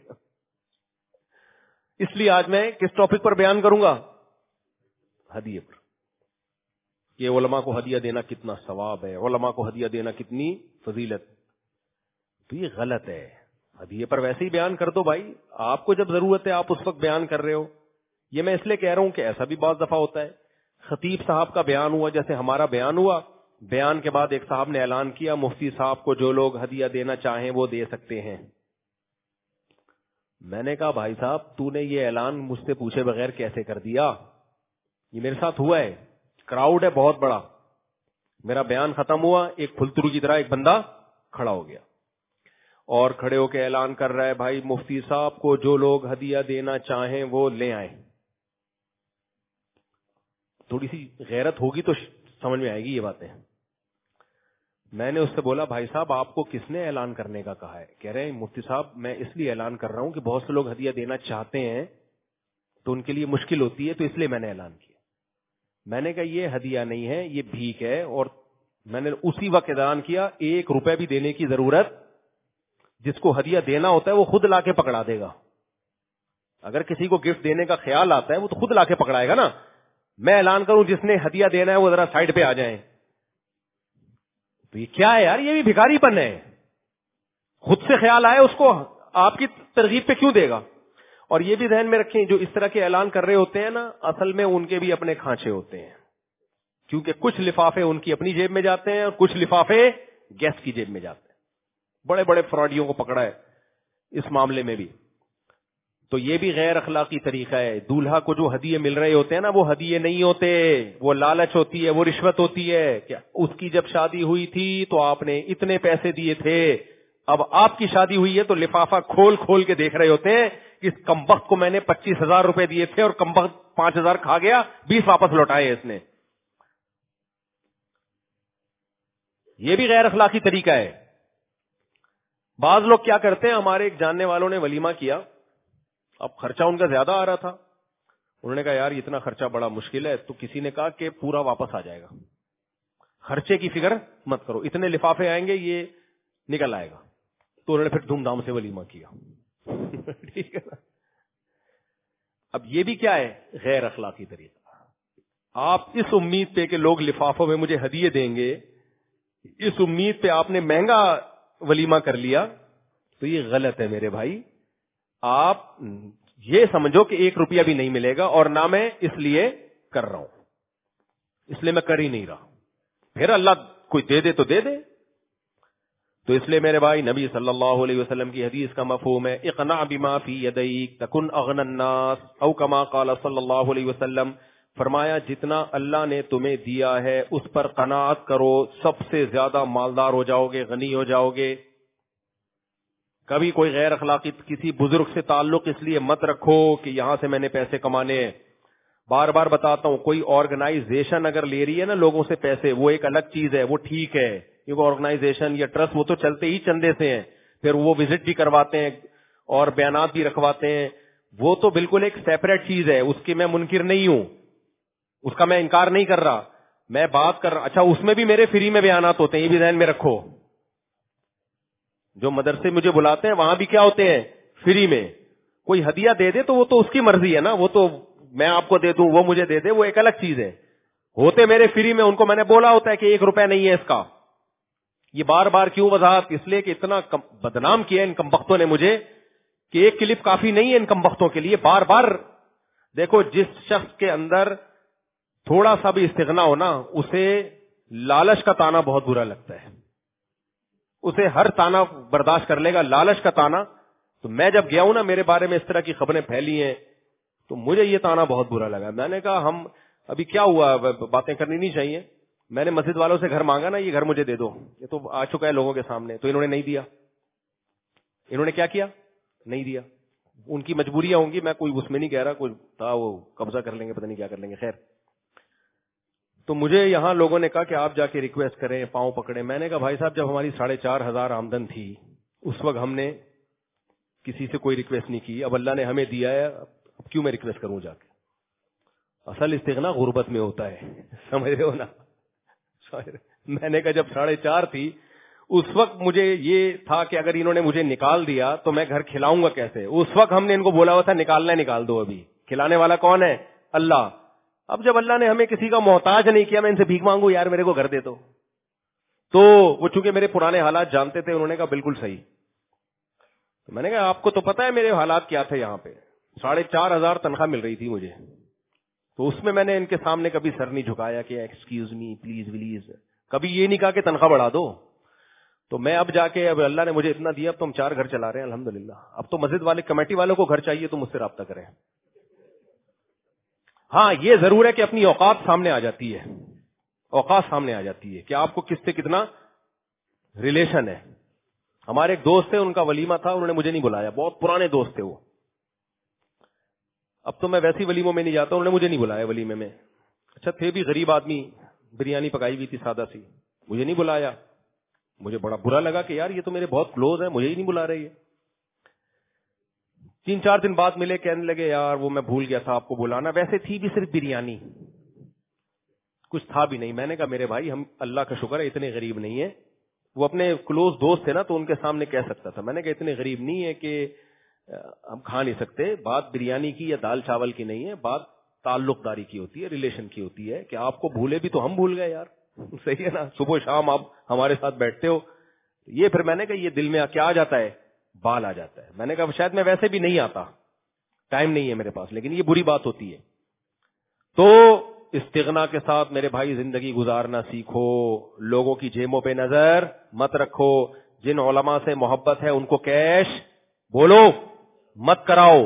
[SPEAKER 3] اس لیے آج میں کس ٹاپک پر بیان کروں گا, ہدیے پر, کہ علماء کو ہدیہ دینا کتنا ثواب ہے, علماء کو ہدیہ دینا کتنی فضیلت. تو یہ غلط ہے, ہدیے پر ویسے ہی بیان کر دو بھائی, آپ کو جب ضرورت ہے آپ اس وقت بیان کر رہے ہو. یہ میں اس لیے کہہ رہا ہوں کہ ایسا بھی بعض دفعہ ہوتا ہے, خطیب صاحب کا بیان ہوا, جیسے ہمارا بیان ہوا, بیان کے بعد ایک صاحب نے اعلان کیا مفتی صاحب کو جو لوگ ہدیہ دینا چاہیں وہ دے سکتے ہیں. میں نے کہا بھائی صاحب تو نے یہ اعلان مجھ سے پوچھے بغیر کیسے کر دیا؟ یہ میرے ساتھ ہوا ہے, کراؤڈ ہے بہت بڑا, میرا بیان ختم ہوا, ایک پھلترو کی طرح ایک بندہ کھڑا ہو گیا اور کھڑے ہو کے اعلان کر رہا ہے بھائی مفتی صاحب کو جو لوگ ہدیہ دینا چاہیں وہ لے آئیں. تھوڑی سی غیرت ہوگی تو سمجھ میں آئے گی یہ باتیں. میں نے اس سے بولا بھائی صاحب آپ کو کس نے اعلان کرنے کا کہا ہے؟ کہہ رہے ہیں مفتی صاحب میں اس لیے اعلان کر رہا ہوں کہ بہت سے لوگ ہدیہ دینا چاہتے ہیں تو ان کے لیے مشکل ہوتی ہے, تو اس لیے میں نے اعلان کیا. میں نے کہا یہ ہدیہ نہیں ہے, یہ بھیک ہے. اور میں نے اسی وقت اعلان کیا 1 روپے بھی دینے کی ضرورت, جس کو ہدیہ دینا ہوتا ہے وہ خود لا کے پکڑا دے گا. اگر کسی کو گفٹ دینے کا خیال آتا ہے وہ تو خود لا کے پکڑائے گا نا. میں اعلان کروں جس نے ہدیہ دینا ہے وہ ذرا سائڈ پہ آ جائیں, تو یہ کیا ہے یار, یہ بھی بھکاری پن ہے. خود سے خیال آئے اس کو آپ کی ترغیب پہ کیوں دے گا. اور یہ بھی ذہن میں رکھیں جو اس طرح کے اعلان کر رہے ہوتے ہیں نا, اصل میں ان کے بھی اپنے کھانچے ہوتے ہیں, کیونکہ کچھ لفافے ان کی اپنی جیب میں جاتے ہیں اور کچھ لفافے گیسٹ کی جیب میں جاتے ہیں. بڑے بڑے فراڈیوں کو پکڑا ہے اس معاملے میں بھی. تو یہ بھی غیر اخلاقی طریقہ ہے. دولہا کو جو ہدیے مل رہے ہوتے ہیں نا وہ ہدیے نہیں ہوتے, وہ لالچ ہوتی ہے, وہ رشوت ہوتی ہے. کیا اس کی جب شادی ہوئی تھی تو آپ نے اتنے پیسے دیے تھے, اب آپ کی شادی ہوئی ہے تو لفافہ کھول کھول کے دیکھ رہے ہوتے ہیں کہ اس کمبخت کو میں نے 25,000 روپے دیے تھے اور کمبخت 5,000 کھا گیا, 20 واپس لوٹائے اس نے. یہ بھی غیر اخلاقی طریقہ ہے. بعض لوگ کیا کرتے ہیں, ہمارے ایک جاننے والوں نے ولیمہ کیا, اب خرچہ ان کا زیادہ آ رہا تھا, انہوں نے کہا یار اتنا خرچہ بڑا مشکل ہے. تو کسی نے کہا کہ پورا واپس آ جائے گا, خرچے کی فکر مت کرو, اتنے لفافے آئیں گے یہ نکل آئے گا. تو انہوں نے پھر دھوم دھام سے ولیمہ کیا. ٹھیک ہے نا. اب یہ بھی کیا ہے, غیر اخلاقی طریقہ. آپ اس امید پہ کہ لوگ لفافوں میں مجھے ہدیے دیں گے, اس امید پہ آپ نے مہنگا ولیمہ کر لیا, تو یہ غلط ہے میرے بھائی. آپ یہ سمجھو کہ 1 روپیہ بھی نہیں ملے گا, اور نہ میں اس لیے کر رہا ہوں, اس لیے میں کر ہی نہیں رہا. پھر اللہ کوئی دے دے تو دے دے. تو اس لیے میرے بھائی نبی صلی اللہ علیہ وسلم کی حدیث کا مفہوم ہے اقنع بما فی یدیک تکن اغنى الناس, او کما قال صلی اللہ علیہ وسلم, فرمایا جتنا اللہ نے تمہیں دیا ہے اس پر قناعت کرو, سب سے زیادہ مالدار ہو جاؤ گے, غنی ہو جاؤ گے. کبھی کوئی غیر اخلاقی کسی بزرگ سے تعلق اس لیے مت رکھو کہ یہاں سے میں نے پیسے کمانے ہیں. بار بار بتاتا ہوں, کوئی آرگنائزیشن اگر لے رہی ہے نا لوگوں سے پیسے, وہ ایک الگ چیز ہے, وہ ٹھیک ہے, کیونکہ آرگنائزیشن یا ٹرسٹ وہ تو چلتے ہی چندے سے ہیں, پھر وہ وزٹ بھی کرواتے ہیں اور بیانات بھی رکھواتے ہیں, وہ تو بالکل ایک سیپریٹ چیز ہے, اس کی میں منکر نہیں ہوں, اس کا میں انکار نہیں کر رہا. میں بات کر رہا, اچھا اس میں بھی میرے فری میں بیانات ہوتے ہیں, یہ بھی ذہن میں رکھو. جو مدرسے مجھے بلاتے ہیں وہاں بھی کیا ہوتے ہیں, فری میں. کوئی ہدیہ دے دے تو وہ تو اس کی مرضی ہے نا, وہ تو میں آپ کو دے دوں وہ مجھے دے دے, وہ ایک الگ چیز ہے. ہوتے میرے فری میں, ان کو میں نے بولا ہوتا ہے کہ 1 روپے نہیں ہے اس کا. یہ بار بار کیوں وضاحت, اس لیے کہ اتنا بدنام کیا ان کمبختوں نے مجھے کہ ایک کلپ کافی نہیں ہے ان کمبختوں کے لیے. بار بار دیکھو, جس شخص کے اندر تھوڑا سا بھی استغنا ہونا, اسے لالچ کا تانا بہت برا لگتا ہے, اسے ہر تانا برداشت کر لے گا. لالچ کا تانا, تو میں جب گیا ہوں نا, میرے بارے میں اس طرح کی خبریں پھیلی ہیں, تو مجھے یہ تانا بہت برا لگا. میں نے کہا ہم ابھی کیا ہوا, باتیں کرنی نہیں چاہیے. میں نے مسجد والوں سے گھر مانگا نا, یہ گھر مجھے دے دو, یہ تو آ چکا ہے لوگوں کے سامنے, تو انہوں نے نہیں دیا. انہوں نے کیا کیا, نہیں دیا. ان کی مجبوریاں ہوں گی, میں کوئی اس میں نہیں کہہ رہا, کوئی تھا وہ قبضہ کر لیں گے, پتہ نہیں کیا کر لیں گے. خیر, تو مجھے یہاں لوگوں نے کہا کہ آپ جا کے ریکویسٹ کریں, پاؤں پکڑیں. میں نے کہا بھائی صاحب, جب ہماری 4,500 آمدن تھی اس وقت ہم نے کسی سے کوئی ریکویسٹ نہیں کی. اب اللہ نے ہمیں دیا ہے, اب کیوں میں ریکویسٹ کروں جا کے. اصل استغنا غربت میں ہوتا ہے, سمجھ رہے ہو نا. میں نے کہا جب 4.5 تھی اس وقت مجھے یہ تھا کہ اگر انہوں نے مجھے نکال دیا تو میں گھر کھلاؤں گا کیسے. اس وقت ہم نے ان کو بولا ہوا تھا نکالنا ہے نکال دو, ابھی کھلانے والا کون ہے, اللہ. اب جب اللہ نے ہمیں کسی کا محتاج نہیں کیا, میں ان سے بھیک مانگوں یار میرے کو گھر دے دو, تو وہ چونکہ میرے پرانے حالات جانتے تھے, انہوں نے کہا بالکل صحیح. تو میں نے کہا آپ کو تو پتا ہے میرے حالات کیا تھے, یہاں پہ 4,500 تنخواہ مل رہی تھی مجھے, تو اس میں نے ان کے سامنے کبھی سر نہیں جھکایا کہ ایکسکیوز می پلیز پلیز, کبھی یہ نہیں کہا کہ تنخواہ بڑھا دو. تو میں اب جا کے, اب اللہ نے مجھے اتنا دیا, اب تو ہم 4 گھر چلا رہے ہیں الحمدللہ. اب تو مسجد والے کمیٹی والوں کو گھر چاہیے تو مجھ سے رابطہ کریں. ہاں یہ ضرور ہے کہ اپنی اوقات سامنے آ جاتی ہے, اوقات سامنے آ جاتی ہے کہ آپ کو کس سے کتنا ریلیشن ہے. ہمارے ایک دوست تھے, ان کا ولیمہ تھا, انہوں نے مجھے نہیں بلایا, بہت پرانے دوست تھے وہ. اب تو میں ویسی ولیموں میں نہیں جاتا, انہوں نے مجھے نہیں بلایا ولیمے میں. اچھا تھے بھی غریب آدمی, بریانی پکائی ہوئی تھی سادہ سی, مجھے نہیں بلایا. مجھے بڑا برا لگا کہ یار یہ تو میرے بہت کلوز ہیں, مجھے ہی نہیں بلا رہے. 3-4 دن بعد ملے, کہنے لگے یار وہ میں بھول گیا تھا آپ کو بلانا, ویسے تھی بھی صرف بریانی, کچھ تھا بھی نہیں. میں نے کہا میرے بھائی ہم اللہ کا شکر ہے اتنے غریب نہیں ہیں. وہ اپنے کلوز دوست تھے نا, تو ان کے سامنے کہہ سکتا تھا. میں نے کہا اتنے غریب نہیں ہے کہ ہم کھا نہیں سکتے. بات بریانی کی یا دال چاول کی نہیں ہے, بات تعلق داری کی ہوتی ہے, ریلیشن کی ہوتی ہے. کہ آپ کو بھولے بھی تو ہم بھول گئے یار, صحیح ہے نا. صبح شام آپ ہمارے ساتھ بیٹھتے ہو. یہ پھر میں نے کہا یہ دل میں کیا آ جاتا ہے, بال آ جاتا ہے. میں نے کہا شاید میں ویسے بھی نہیں آتا, ٹائم نہیں ہے میرے پاس, لیکن یہ بری بات ہوتی ہے. تو استغنا کے ساتھ میرے بھائی زندگی گزارنا سیکھو, لوگوں کی جیبوں پہ نظر مت رکھو. جن علماء سے محبت ہے ان کو کیش بولو مت کراؤ,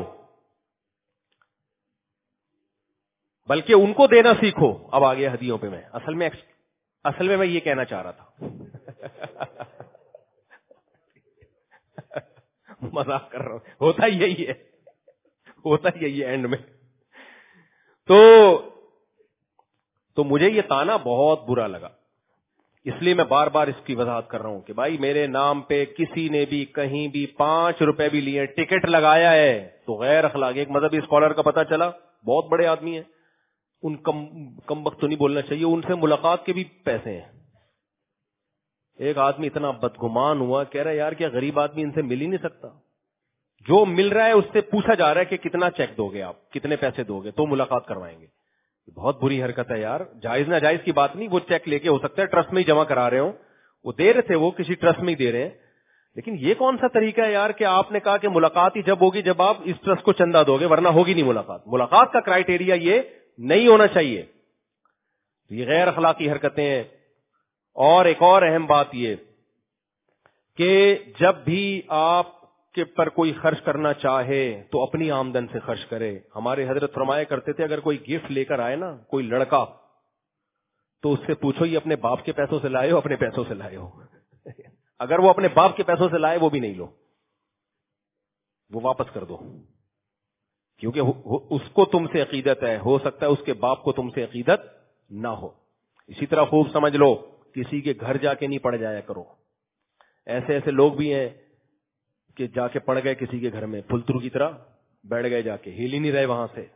[SPEAKER 3] بلکہ ان کو دینا سیکھو. اب آ گیا ہدیوں پہ. میں اصل میں یہ کہنا چاہ رہا تھا, مذاق کر رہا ہوں, ہوتا یہی ہے اینڈ میں. تو مجھے یہ تانا بہت برا لگا, اس لیے میں بار بار اس کی وضاحت کر رہا ہوں کہ بھائی میرے نام پہ کسی نے بھی کہیں بھی 5 روپے بھی لیے, ٹکٹ لگایا ہے, تو غیر اخلاقی. ایک مذہبی اسکالر کا پتہ چلا, بہت بڑے آدمی ہیں, ان کم وقت تو نہیں بولنا چاہیے, ان سے ملاقات کے بھی پیسے ہیں. ایک آدمی اتنا بدگمان ہوا, کہہ رہا ہے یار کیا غریب آدمی ان سے مل ہی نہیں سکتا؟ جو مل رہا ہے اس سے پوچھا جا رہا ہے کہ کتنا چیک دو گے آپ, کتنے پیسے دو گے تو ملاقات کروائیں گے. بہت بری حرکت ہے یار. جائز ناجائز کی بات نہیں, وہ چیک لے کے ہو سکتا ہے ٹرسٹ میں ہی جمع کرا رہے ہوں, وہ دے رہے تھے, وہ کسی ٹرسٹ میں ہی دے رہے ہیں. لیکن یہ کون سا طریقہ ہے یار کہ آپ نے کہا کہ ملاقات ہی جب ہوگی جب آپ اس ٹرسٹ کو چندہ دو گے, ورنہ ہوگی نہیں ملاقات. ملاقات کا کرائیٹیریا یہ نہیں ہونا چاہیے. یہ غیر اخلاقی حرکتیں ہیں. اور ایک اور اہم بات یہ کہ جب بھی آپ کے پر کوئی خرچ کرنا چاہے تو اپنی آمدن سے خرچ کرے. ہمارے حضرت فرمایا کرتے تھے اگر کوئی گفٹ لے کر آئے نا, کوئی لڑکا, تو اس سے پوچھو یہ اپنے باپ کے پیسوں سے لائے ہو اپنے پیسوں سے لائے ہو. اگر وہ اپنے باپ کے پیسوں سے لائے وہ بھی نہیں لو, وہ واپس کر دو, کیونکہ اس کو تم سے عقیدت ہے, ہو سکتا ہے اس کے باپ کو تم سے عقیدت نہ ہو. اسی طرح خوب سمجھ لو, کسی کے گھر جا کے نہیں پڑ جایا کرو. ایسے ایسے لوگ بھی ہیں کہ جا کے پڑ گئے کسی کے گھر میں, پھلترو کی طرح بیٹھ گئے, جا کے ہل ہی نہیں رہے وہاں سے.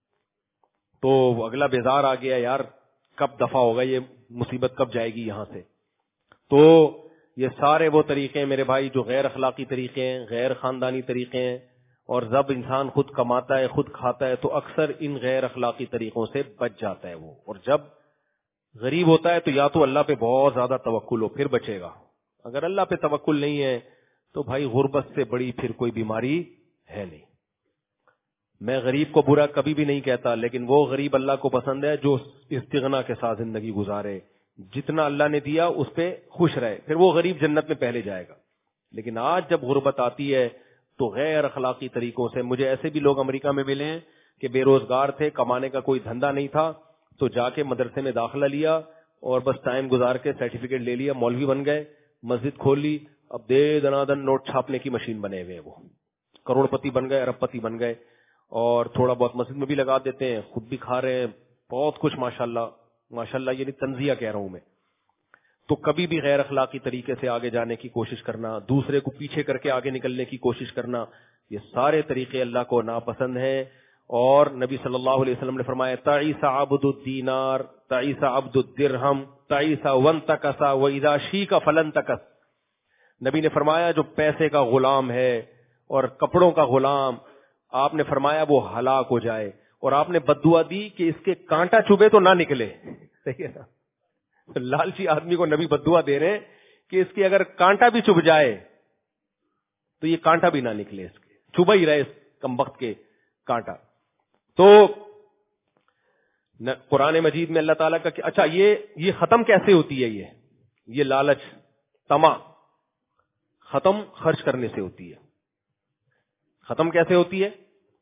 [SPEAKER 3] تو اگلا بیزار آ گیا, یار کب دفع ہوگا یہ مصیبت, کب جائے گی یہاں سے. تو یہ سارے وہ طریقے ہیں میرے بھائی جو غیر اخلاقی طریقے ہیں, غیر خاندانی طریقے ہیں. اور جب انسان خود کماتا ہے, خود کھاتا ہے, تو اکثر ان غیر اخلاقی طریقوں سے بچ جاتا ہے وہ. اور جب غریب ہوتا ہے تو یا تو اللہ پہ بہت زیادہ توکل ہو, پھر بچے گا. اگر اللہ پہ توکل نہیں ہے تو بھائی غربت سے بڑی پھر کوئی بیماری ہے نہیں. میں غریب کو برا کبھی بھی نہیں کہتا, لیکن وہ غریب اللہ کو پسند ہے جو استغنا کے ساتھ زندگی گزارے, جتنا اللہ نے دیا اس پہ خوش رہے, پھر وہ غریب جنت میں پہلے جائے گا. لیکن آج جب غربت آتی ہے تو غیر اخلاقی طریقوں سے, مجھے ایسے بھی لوگ امریکہ میں ملے ہیں کہ بے روزگار تھے, کمانے کا کوئی دھندا نہیں تھا, تو جا کے مدرسے میں داخلہ لیا اور بس ٹائم گزار کے سرٹیفکیٹ لے لیا, مولوی بن گئے, مسجد کھول لی, اب دے دنادن نوٹ چھاپنے کی مشین بنے ہوئے, وہ کروڑ پتی بن گئے, ارب پتی بن گئے, اور تھوڑا بہت مسجد میں بھی لگا دیتے ہیں, خود بھی کھا رہے ہیں, بہت کچھ ماشاءاللہ ماشاءاللہ, یعنی تنزیہ کہہ رہا ہوں میں. تو کبھی بھی غیر اخلاقی طریقے سے آگے جانے کی کوشش کرنا, دوسرے کو پیچھے کر کے آگے نکلنے کی کوشش کرنا, یہ سارے طریقے اللہ کو ناپسند ہیں. اور نبی صلی اللہ علیہ وسلم نے فرمایا تعیس عبد الدینار تعیس عبد الدرہم تعیس وانتکس واذا شیک فلنتکس. نبی نے فرمایا جو پیسے کا غلام ہے اور کپڑوں کا غلام, آپ نے فرمایا وہ ہلاک ہو جائے, اور آپ نے بددعا دی کہ اس کے کانٹا چبھے تو نہ نکلے. صحیح ہے نا؟ لالچی آدمی کو نبی بددعا دے رہے ہیں کہ اس کے اگر کانٹا بھی چبھ جائے تو یہ کانٹا بھی نہ نکلے, اس کے چبھا ہی رہے اس کمبخت کے کانٹا. تو قرآن مجید میں اللہ تعالیٰ کا اچھا یہ ختم کیسے ہوتی ہے, یہ لالچ طمع ختم خرچ کرنے سے ہوتی ہے. ختم کیسے ہوتی ہے؟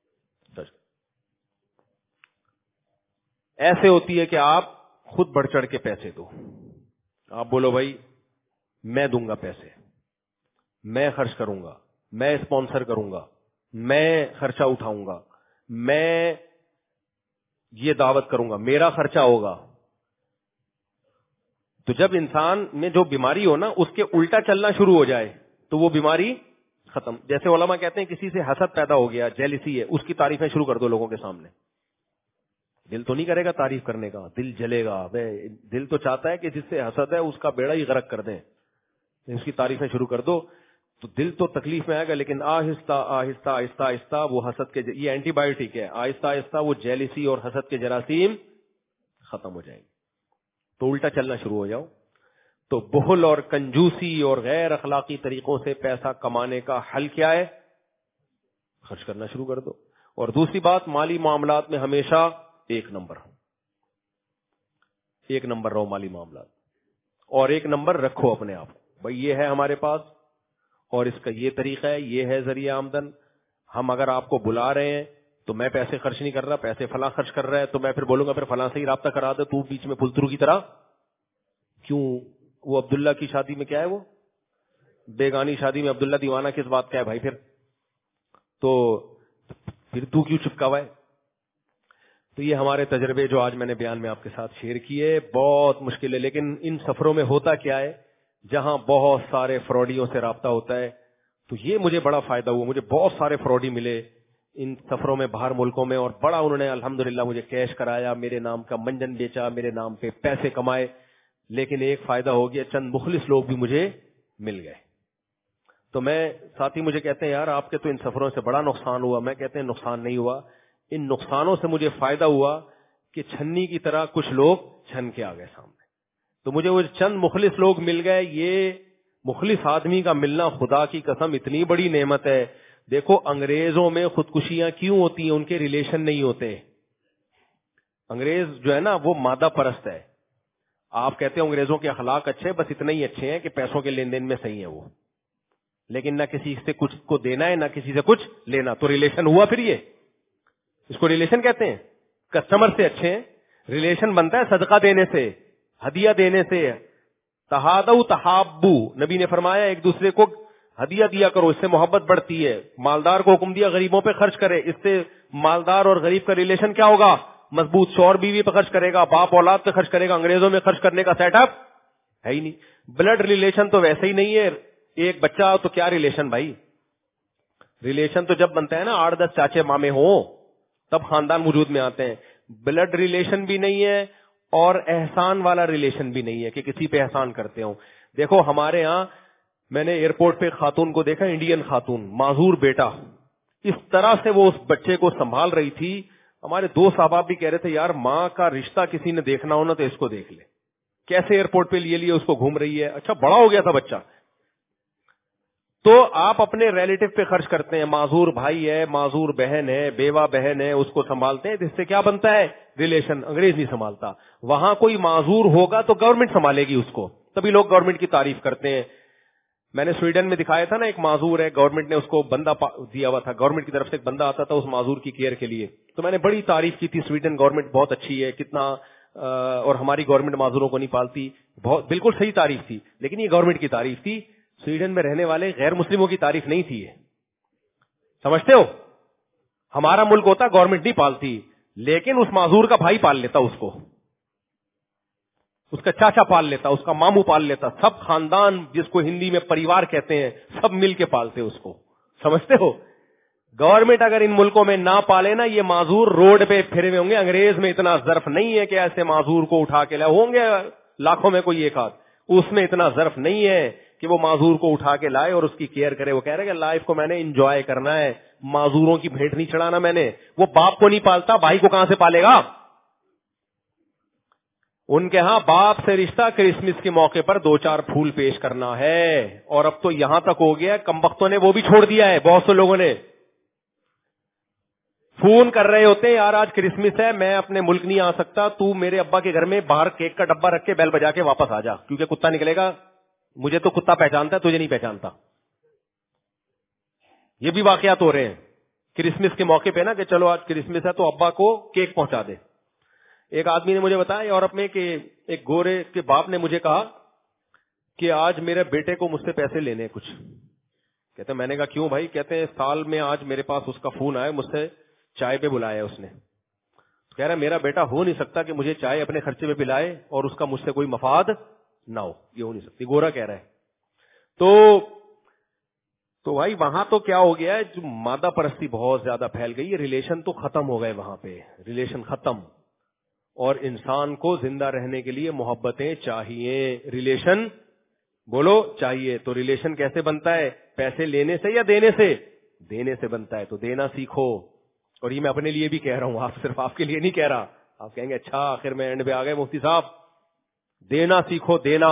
[SPEAKER 3] ایسے ہوتی ہے کہ آپ خود بڑھ چڑھ کے پیسے دو. آپ بولو بھائی میں دوں گا پیسے, میں خرچ کروں گا, میں اسپانسر کروں گا, میں خرچہ اٹھاؤں گا, میں یہ دعوت کروں گا, میرا خرچہ ہوگا. تو جب انسان میں جو بیماری ہو نا اس کے الٹا چلنا شروع ہو جائے تو وہ بیماری ختم. جیسے علماء کہتے ہیں کسی سے حسد پیدا ہو گیا, جیلسی ہے, اس کی تعریفیں شروع کر دو لوگوں کے سامنے. دل تو نہیں کرے گا تعریف کرنے کا, دل جلے گا. دل تو چاہتا ہے کہ جس سے حسد ہے اس کا بیڑا ہی غرق کر دیں, اس کی تعریفیں شروع کر دو تو دل تو تکلیف میں آئے گا. لیکن آہستہ آہستہ آہستہ آہستہ وہ حسد کے, یہ اینٹی بایوٹک ہے, آہستہ آہستہ وہ جیلسی اور حسد کے جراثیم ختم ہو جائیں گے. تو الٹا چلنا شروع ہو جاؤ. تو بخل اور کنجوسی اور غیر اخلاقی طریقوں سے پیسہ کمانے کا حل کیا ہے؟ خرچ کرنا شروع کر دو. اور دوسری بات, مالی معاملات میں ہمیشہ ایک نمبر رہو مالی معاملات, اور ایک نمبر رکھو اپنے آپ. بھائی یہ ہے ہمارے پاس اور اس کا یہ طریقہ ہے, یہ ہے ذریعہ آمدن. ہم اگر آپ کو بلا رہے ہیں تو میں پیسے خرچ نہیں کر رہا, پیسے فلاں خرچ کر رہا ہے, تو میں پھر بولوں گا پھر فلاں سے ہی رابطہ کرا دے, تو بیچ میں پھلترو کی طرح کیوں. وہ عبداللہ کی شادی میں کیا ہے, وہ بیگانی شادی میں عبداللہ دیوانہ کس بات کا ہے بھائی؟ تو پھر تو کیوں چپکا ہوا ہے؟ تو یہ ہمارے تجربے جو آج میں نے بیان میں آپ کے ساتھ شیئر کیے, بہت مشکل ہے. لیکن ان سفروں میں ہوتا کیا ہے, جہاں بہت سارے فراڈیوں سے رابطہ ہوتا ہے, تو یہ مجھے بڑا فائدہ ہوا. مجھے بہت سارے فراڈی ملے ان سفروں میں باہر ملکوں میں, اور بڑا انہوں نے الحمدللہ مجھے کیش کرایا, میرے نام کا منجن بیچا, میرے نام پہ پیسے کمائے. لیکن ایک فائدہ ہو گیا, چند مخلص لوگ بھی مجھے مل گئے. تو میں ساتھی مجھے کہتے ہیں یار آپ کے تو ان سفروں سے بڑا نقصان ہوا. میں کہتے ہیں نقصان نہیں ہوا, ان نقصانوں سے مجھے فائدہ ہوا کہ چھنی کی طرح کچھ لوگ چھن کے آ گئے سامنے. تو مجھے وہ چند مخلص لوگ مل گئے. یہ مخلص آدمی کا ملنا خدا کی قسم اتنی بڑی نعمت ہے. دیکھو انگریزوں میں خودکشیاں کیوں ہوتی ہیں, ان کے ریلیشن نہیں ہوتے. انگریز جو ہے نا وہ مادہ پرست ہے. آپ کہتے ہیں انگریزوں کے اخلاق اچھے, بس اتنے ہی اچھے ہیں کہ پیسوں کے لین دین میں صحیح ہے وہ, لیکن نہ کسی سے کچھ کو دینا ہے نہ کسی سے کچھ لینا. تو ریلیشن ہوا پھر, یہ اس کو ریلیشن کہتے ہیں. کسٹمر سے اچھے ہیں, ریلیشن بنتا ہے صدقہ دینے سے, ہدیہ دینے سے. تہادو تحابو, نبی نے فرمایا ایک دوسرے کو ہدیہ دیا کرو, اس سے محبت بڑھتی ہے. مالدار کو حکم دیا غریبوں پہ خرچ کرے, اس سے مالدار اور غریب کا ریلیشن کیا ہوگا, مضبوط. شوہر بیوی پہ خرچ کرے گا, باپ اولاد پہ خرچ کرے گا. انگریزوں میں خرچ کرنے کا سیٹ اپ ہے ہی نہیں. بلڈ ریلیشن تو ویسے ہی نہیں ہے. ایک بچہ تو کیا ریلیشن بھائی, ریلیشن تو جب بنتا ہے نا 8-10 چاچے مامے ہوں تب خاندان وجود میں آتے ہیں. بلڈ ریلیشن بھی نہیں ہے اور احسان والا ریلیشن بھی نہیں ہے کہ کسی پہ احسان کرتے ہوں. دیکھو ہمارے ہاں میں نے ایئرپورٹ پہ خاتون کو دیکھا, انڈین خاتون, معذور بیٹا, اس طرح سے وہ اس بچے کو سنبھال رہی تھی. ہمارے دوست احباب بھی کہہ رہے تھے یار ماں کا رشتہ کسی نے دیکھنا ہونا تو اس کو دیکھ لے, کیسے ایئرپورٹ پہ لیے اس کو گھوم رہی ہے. اچھا بڑا ہو گیا تھا بچہ. تو آپ اپنے ریلیٹو پہ خرچ کرتے ہیں, معذور بھائی ہے, معذور بہن ہے, بیوہ بہن ہے, اس کو سنبھالتے ہیں. اس سے کیا بنتا ہے ریلیشن. انگریز نہیں سنبھالتا. وہاں کوئی معذور ہوگا تو گورنمنٹ سنبھالے گی اس کو, تبھی لوگ گورنمنٹ کی تعریف کرتے ہیں. میں نے سویڈن میں دکھایا تھا نا, ایک معذور ہے, گورنمنٹ نے اس کو بندہ دیا ہوا تھا, گورنمنٹ کی طرف سے ایک بندہ آتا تھا اس معذور کی کیئر کے لیے. تو میں نے بڑی تعریف کی تھی, سویڈن گورنمنٹ بہت اچھی ہے, کتنا اور ہماری گورنمنٹ معذوروں کو نہیں پالتی. بہت بالکل صحیح تعریف تھی, لیکن یہ گورنمنٹ کی تعریف تھی. سویڈن میں رہنے والے غیر مسلموں کی تعریف نہیں تھی. سمجھتے ہو, ہمارا ملک ہوتا گورنمنٹ نہیں پالتی, لیکن اس معذور کا بھائی پال لیتا, اس کو اس کا چاچا پال لیتا, اس کا ماموں پال لیتا. سب خاندان جس کو ہندی میں پریوار کہتے ہیں سب مل کے پالتے اس کو. سمجھتے ہو, گورنمنٹ اگر ان ملکوں میں نہ پالے نا, یہ معذور روڈ پہ پھرے ہوئے ہوں گے. انگریز میں اتنا ظرف نہیں ہے کہ ایسے معذور کو اٹھا کے لائے, ہوں گے لاکھوں میں کوئی ایک آدھ, اس میں اتنا ظرف نہیں ہے کہ وہ معذور کو اٹھا کے لائے اور اس کی کیئر کرے. وہ کہہ رہے کہ لائف کو میں نے انجوائے کرنا ہے, معذوروں کی بھیٹ نہیں چڑھانا میں نے. وہ باپ کو نہیں پالتا, بھائی کو کہاں سے پالے گا. ان کے ہاں باپ سے رشتہ کرسمس کے موقع پر 2-4 پھول پیش کرنا ہے, اور اب تو یہاں تک ہو گیا کمبختوں نے وہ بھی چھوڑ دیا ہے. بہت سے لوگوں نے فون کر رہے ہوتے ہیں, یار آج کرسمس ہے میں اپنے ملک نہیں آ سکتا, تو میرے ابا کے گھر میں باہر کیک کا ڈبہ رکھ کے بیل بجا کے واپس آ جا, کیونکہ کتا نکلے گا. مجھے تو کتا پہچانتا ہے, تجھے نہیں پہچانتا. یہ بھی واقعات ہو رہے ہیں کرسمس کے موقع پہ نا, کہ چلو آج کرسمس ہے تو ابا کو کیک پہنچا دے. ایک آدمی نے مجھے بتایا یورپ میں کہ ایک گورے کے باپ نے مجھے کہا کہ آج میرے بیٹے کو مجھ سے پیسے لینے کچھ. کہتے میں نے کہا کیوں بھائی. کہتے ہیں سال میں آج میرے پاس اس کا فون آیا, مجھ سے چائے پہ بلایا اس نے. کہہ رہا میرا بیٹا ہو نہیں سکتا کہ مجھے چائے اپنے خرچے پہ پلائے اور اس کا مجھ سے کوئی مفاد نہ ہو, یہ ہو نہیں سکتی. گورا کہہ رہا ہے. تو بھائی وہاں تو کیا ہو گیا ہے, جو مادہ پرستی بہت زیادہ پھیل گئی ہے. ریلیشن تو ختم ہو گئے وہاں پہ, ریلیشن ختم. اور انسان کو زندہ رہنے کے لیے محبتیں چاہیے, ریلیشن بولو چاہیے. تو ریلیشن کیسے بنتا ہے, پیسے لینے سے یا دینے سے؟ دینے سے بنتا ہے. تو دینا سیکھو. اور یہ میں اپنے لیے بھی کہہ رہا ہوں, آپ صرف آپ کے لیے نہیں کہہ رہا. آپ کہیں گے اچھا آخر میں اینڈ پہ آ گئے مفتی صاحب. دینا سیکھو, دینا.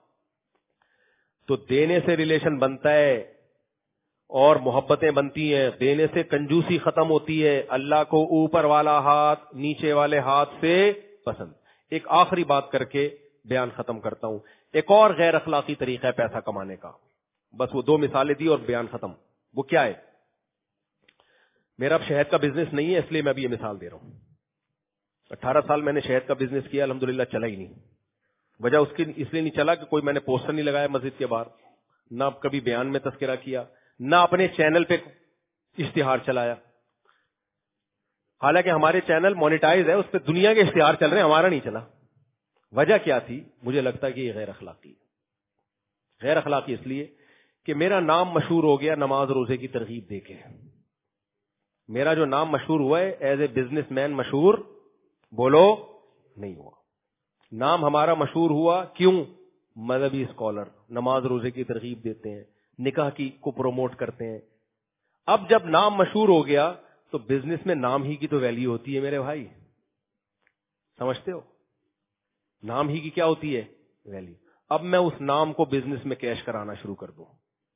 [SPEAKER 3] تو دینے سے ریلیشن بنتا ہے اور محبتیں بنتی ہیں. دینے سے کنجوسی ختم ہوتی ہے. اللہ کو اوپر والا ہاتھ نیچے والے ہاتھ سے پسند. ایک آخری بات کر کے بیان ختم کرتا ہوں. ایک اور غیر اخلاقی طریقہ ہے پیسہ کمانے کا. بس وہ 2 مثالیں دی اور بیان ختم. وہ کیا ہے؟ میرا اب شہد کا بزنس نہیں ہے, اس لیے میں ابھی یہ مثال دے رہا ہوں. 18 سال میں نے شہد کا بزنس کیا, الحمدللہ چلا ہی نہیں. وجہ اس کی اس لیے نہیں چلا کہ کوئی میں نے پوسٹر نہیں لگایا مسجد کے باہر, نہ کبھی بیان میں تذکرہ کیا, نہ اپنے چینل پہ اشتہار چلایا. حالانکہ ہمارے چینل مونیٹائز ہے, اس پہ دنیا کے اشتہار چل رہے ہیں, ہمارا نہیں چلا. وجہ کیا تھی؟ مجھے لگتا ہے کہ یہ غیر اخلاقی. غیر اخلاقی اس لیے کہ میرا نام مشہور ہو گیا نماز روزے کی ترغیب دے کے. میرا جو نام مشہور ہوا ہے ایز اے بزنس مین مشہور بولو نہیں ہوا. نام ہمارا مشہور ہوا کیوں؟ مذہبی اسکالر، نماز روزے کی ترغیب دیتے ہیں، نکاح کی کو پروموٹ کرتے ہیں. اب جب نام مشہور ہو گیا تو بزنس میں نام ہی کی تو ویلیو ہوتی ہے میرے بھائی، سمجھتے ہو؟ نام ہی کی کیا ہوتی ہے؟ ویلیو. اب میں اس نام کو بزنس میں کیش کرانا شروع کر دوں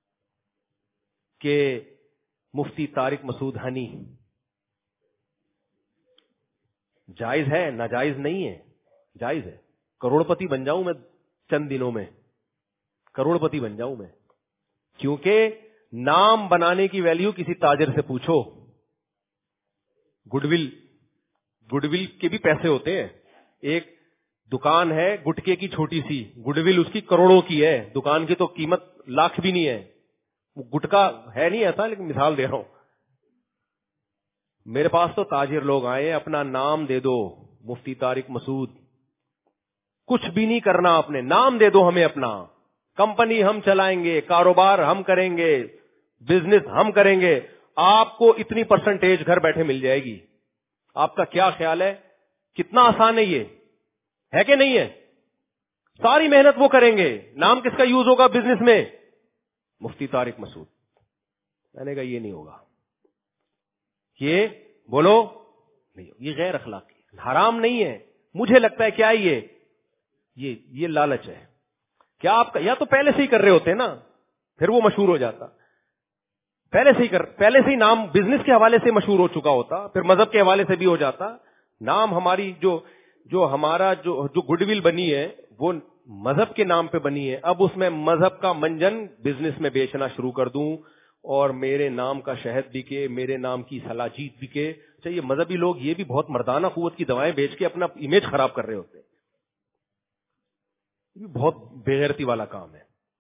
[SPEAKER 3] کہ مفتی طارق مسعود ہنی. جائز ہے؟ ناجائز نہیں ہے، جائز ہے. کروڑ پتی بن جاؤں میں چند دنوں میں، کروڑ پتی بن جاؤں میں. کیونکہ نام بنانے کی ویلیو کسی تاجر سے پوچھو. گڈ ول کے بھی پیسے ہوتے ہیں. ایک دکان ہے گٹکے کی چھوٹی سی، گڈ ول اس کی کروڑوں کی ہے، دکان کی تو قیمت لاکھ بھی نہیں ہے. گٹکا ہے نہیں ایسا، لیکن مثال دے رہا ہوں. میرے پاس تو تاجر لوگ آئے، اپنا نام دے دو مفتی طارق مسعود، کچھ بھی نہیں کرنا، آپ نے نام دے دو ہمیں اپنا، کمپنی ہم چلائیں گے، کاروبار ہم کریں گے، بزنس ہم کریں گے، آپ کو اتنی پرسنٹیج گھر بیٹھے مل جائے گی. آپ کا کیا خیال ہے؟ کتنا آسان ہے یہ، ہے کہ نہیں ہے؟ ساری محنت وہ کریں گے. نام کس کا یوز ہوگا بزنس میں؟ مفتی طارق مسعود. میں نے کہا یہ نہیں ہوگا، یہ بولو نہیں، یہ غیر اخلاقی، حرام نہیں ہے. مجھے لگتا ہے کیا یہ لالچ ہے. کیا آپ کا یا تو پہلے سے ہی کر رہے ہوتے نا، پھر وہ مشہور ہو جاتا. پہلے سے ہی نام بزنس کے حوالے سے مشہور ہو چکا ہوتا، پھر مذہب کے حوالے سے بھی ہو جاتا. نام ہماری جو ہمارا جو گڈ ول بنی ہے وہ مذہب کے نام پہ بنی ہے. اب اس میں مذہب کا منجن بزنس میں بیچنا شروع کر دوں اور میرے نام کا شہد بکے، میرے نام کی سلاجید بکے. چاہیے مذہبی لوگ یہ بھی بہت مردانہ قوت کی دوائیں بیچ کے اپنا امیج خراب کر رہے ہوتے ہیں. یہ بہت بے غیرتی والا کام ہے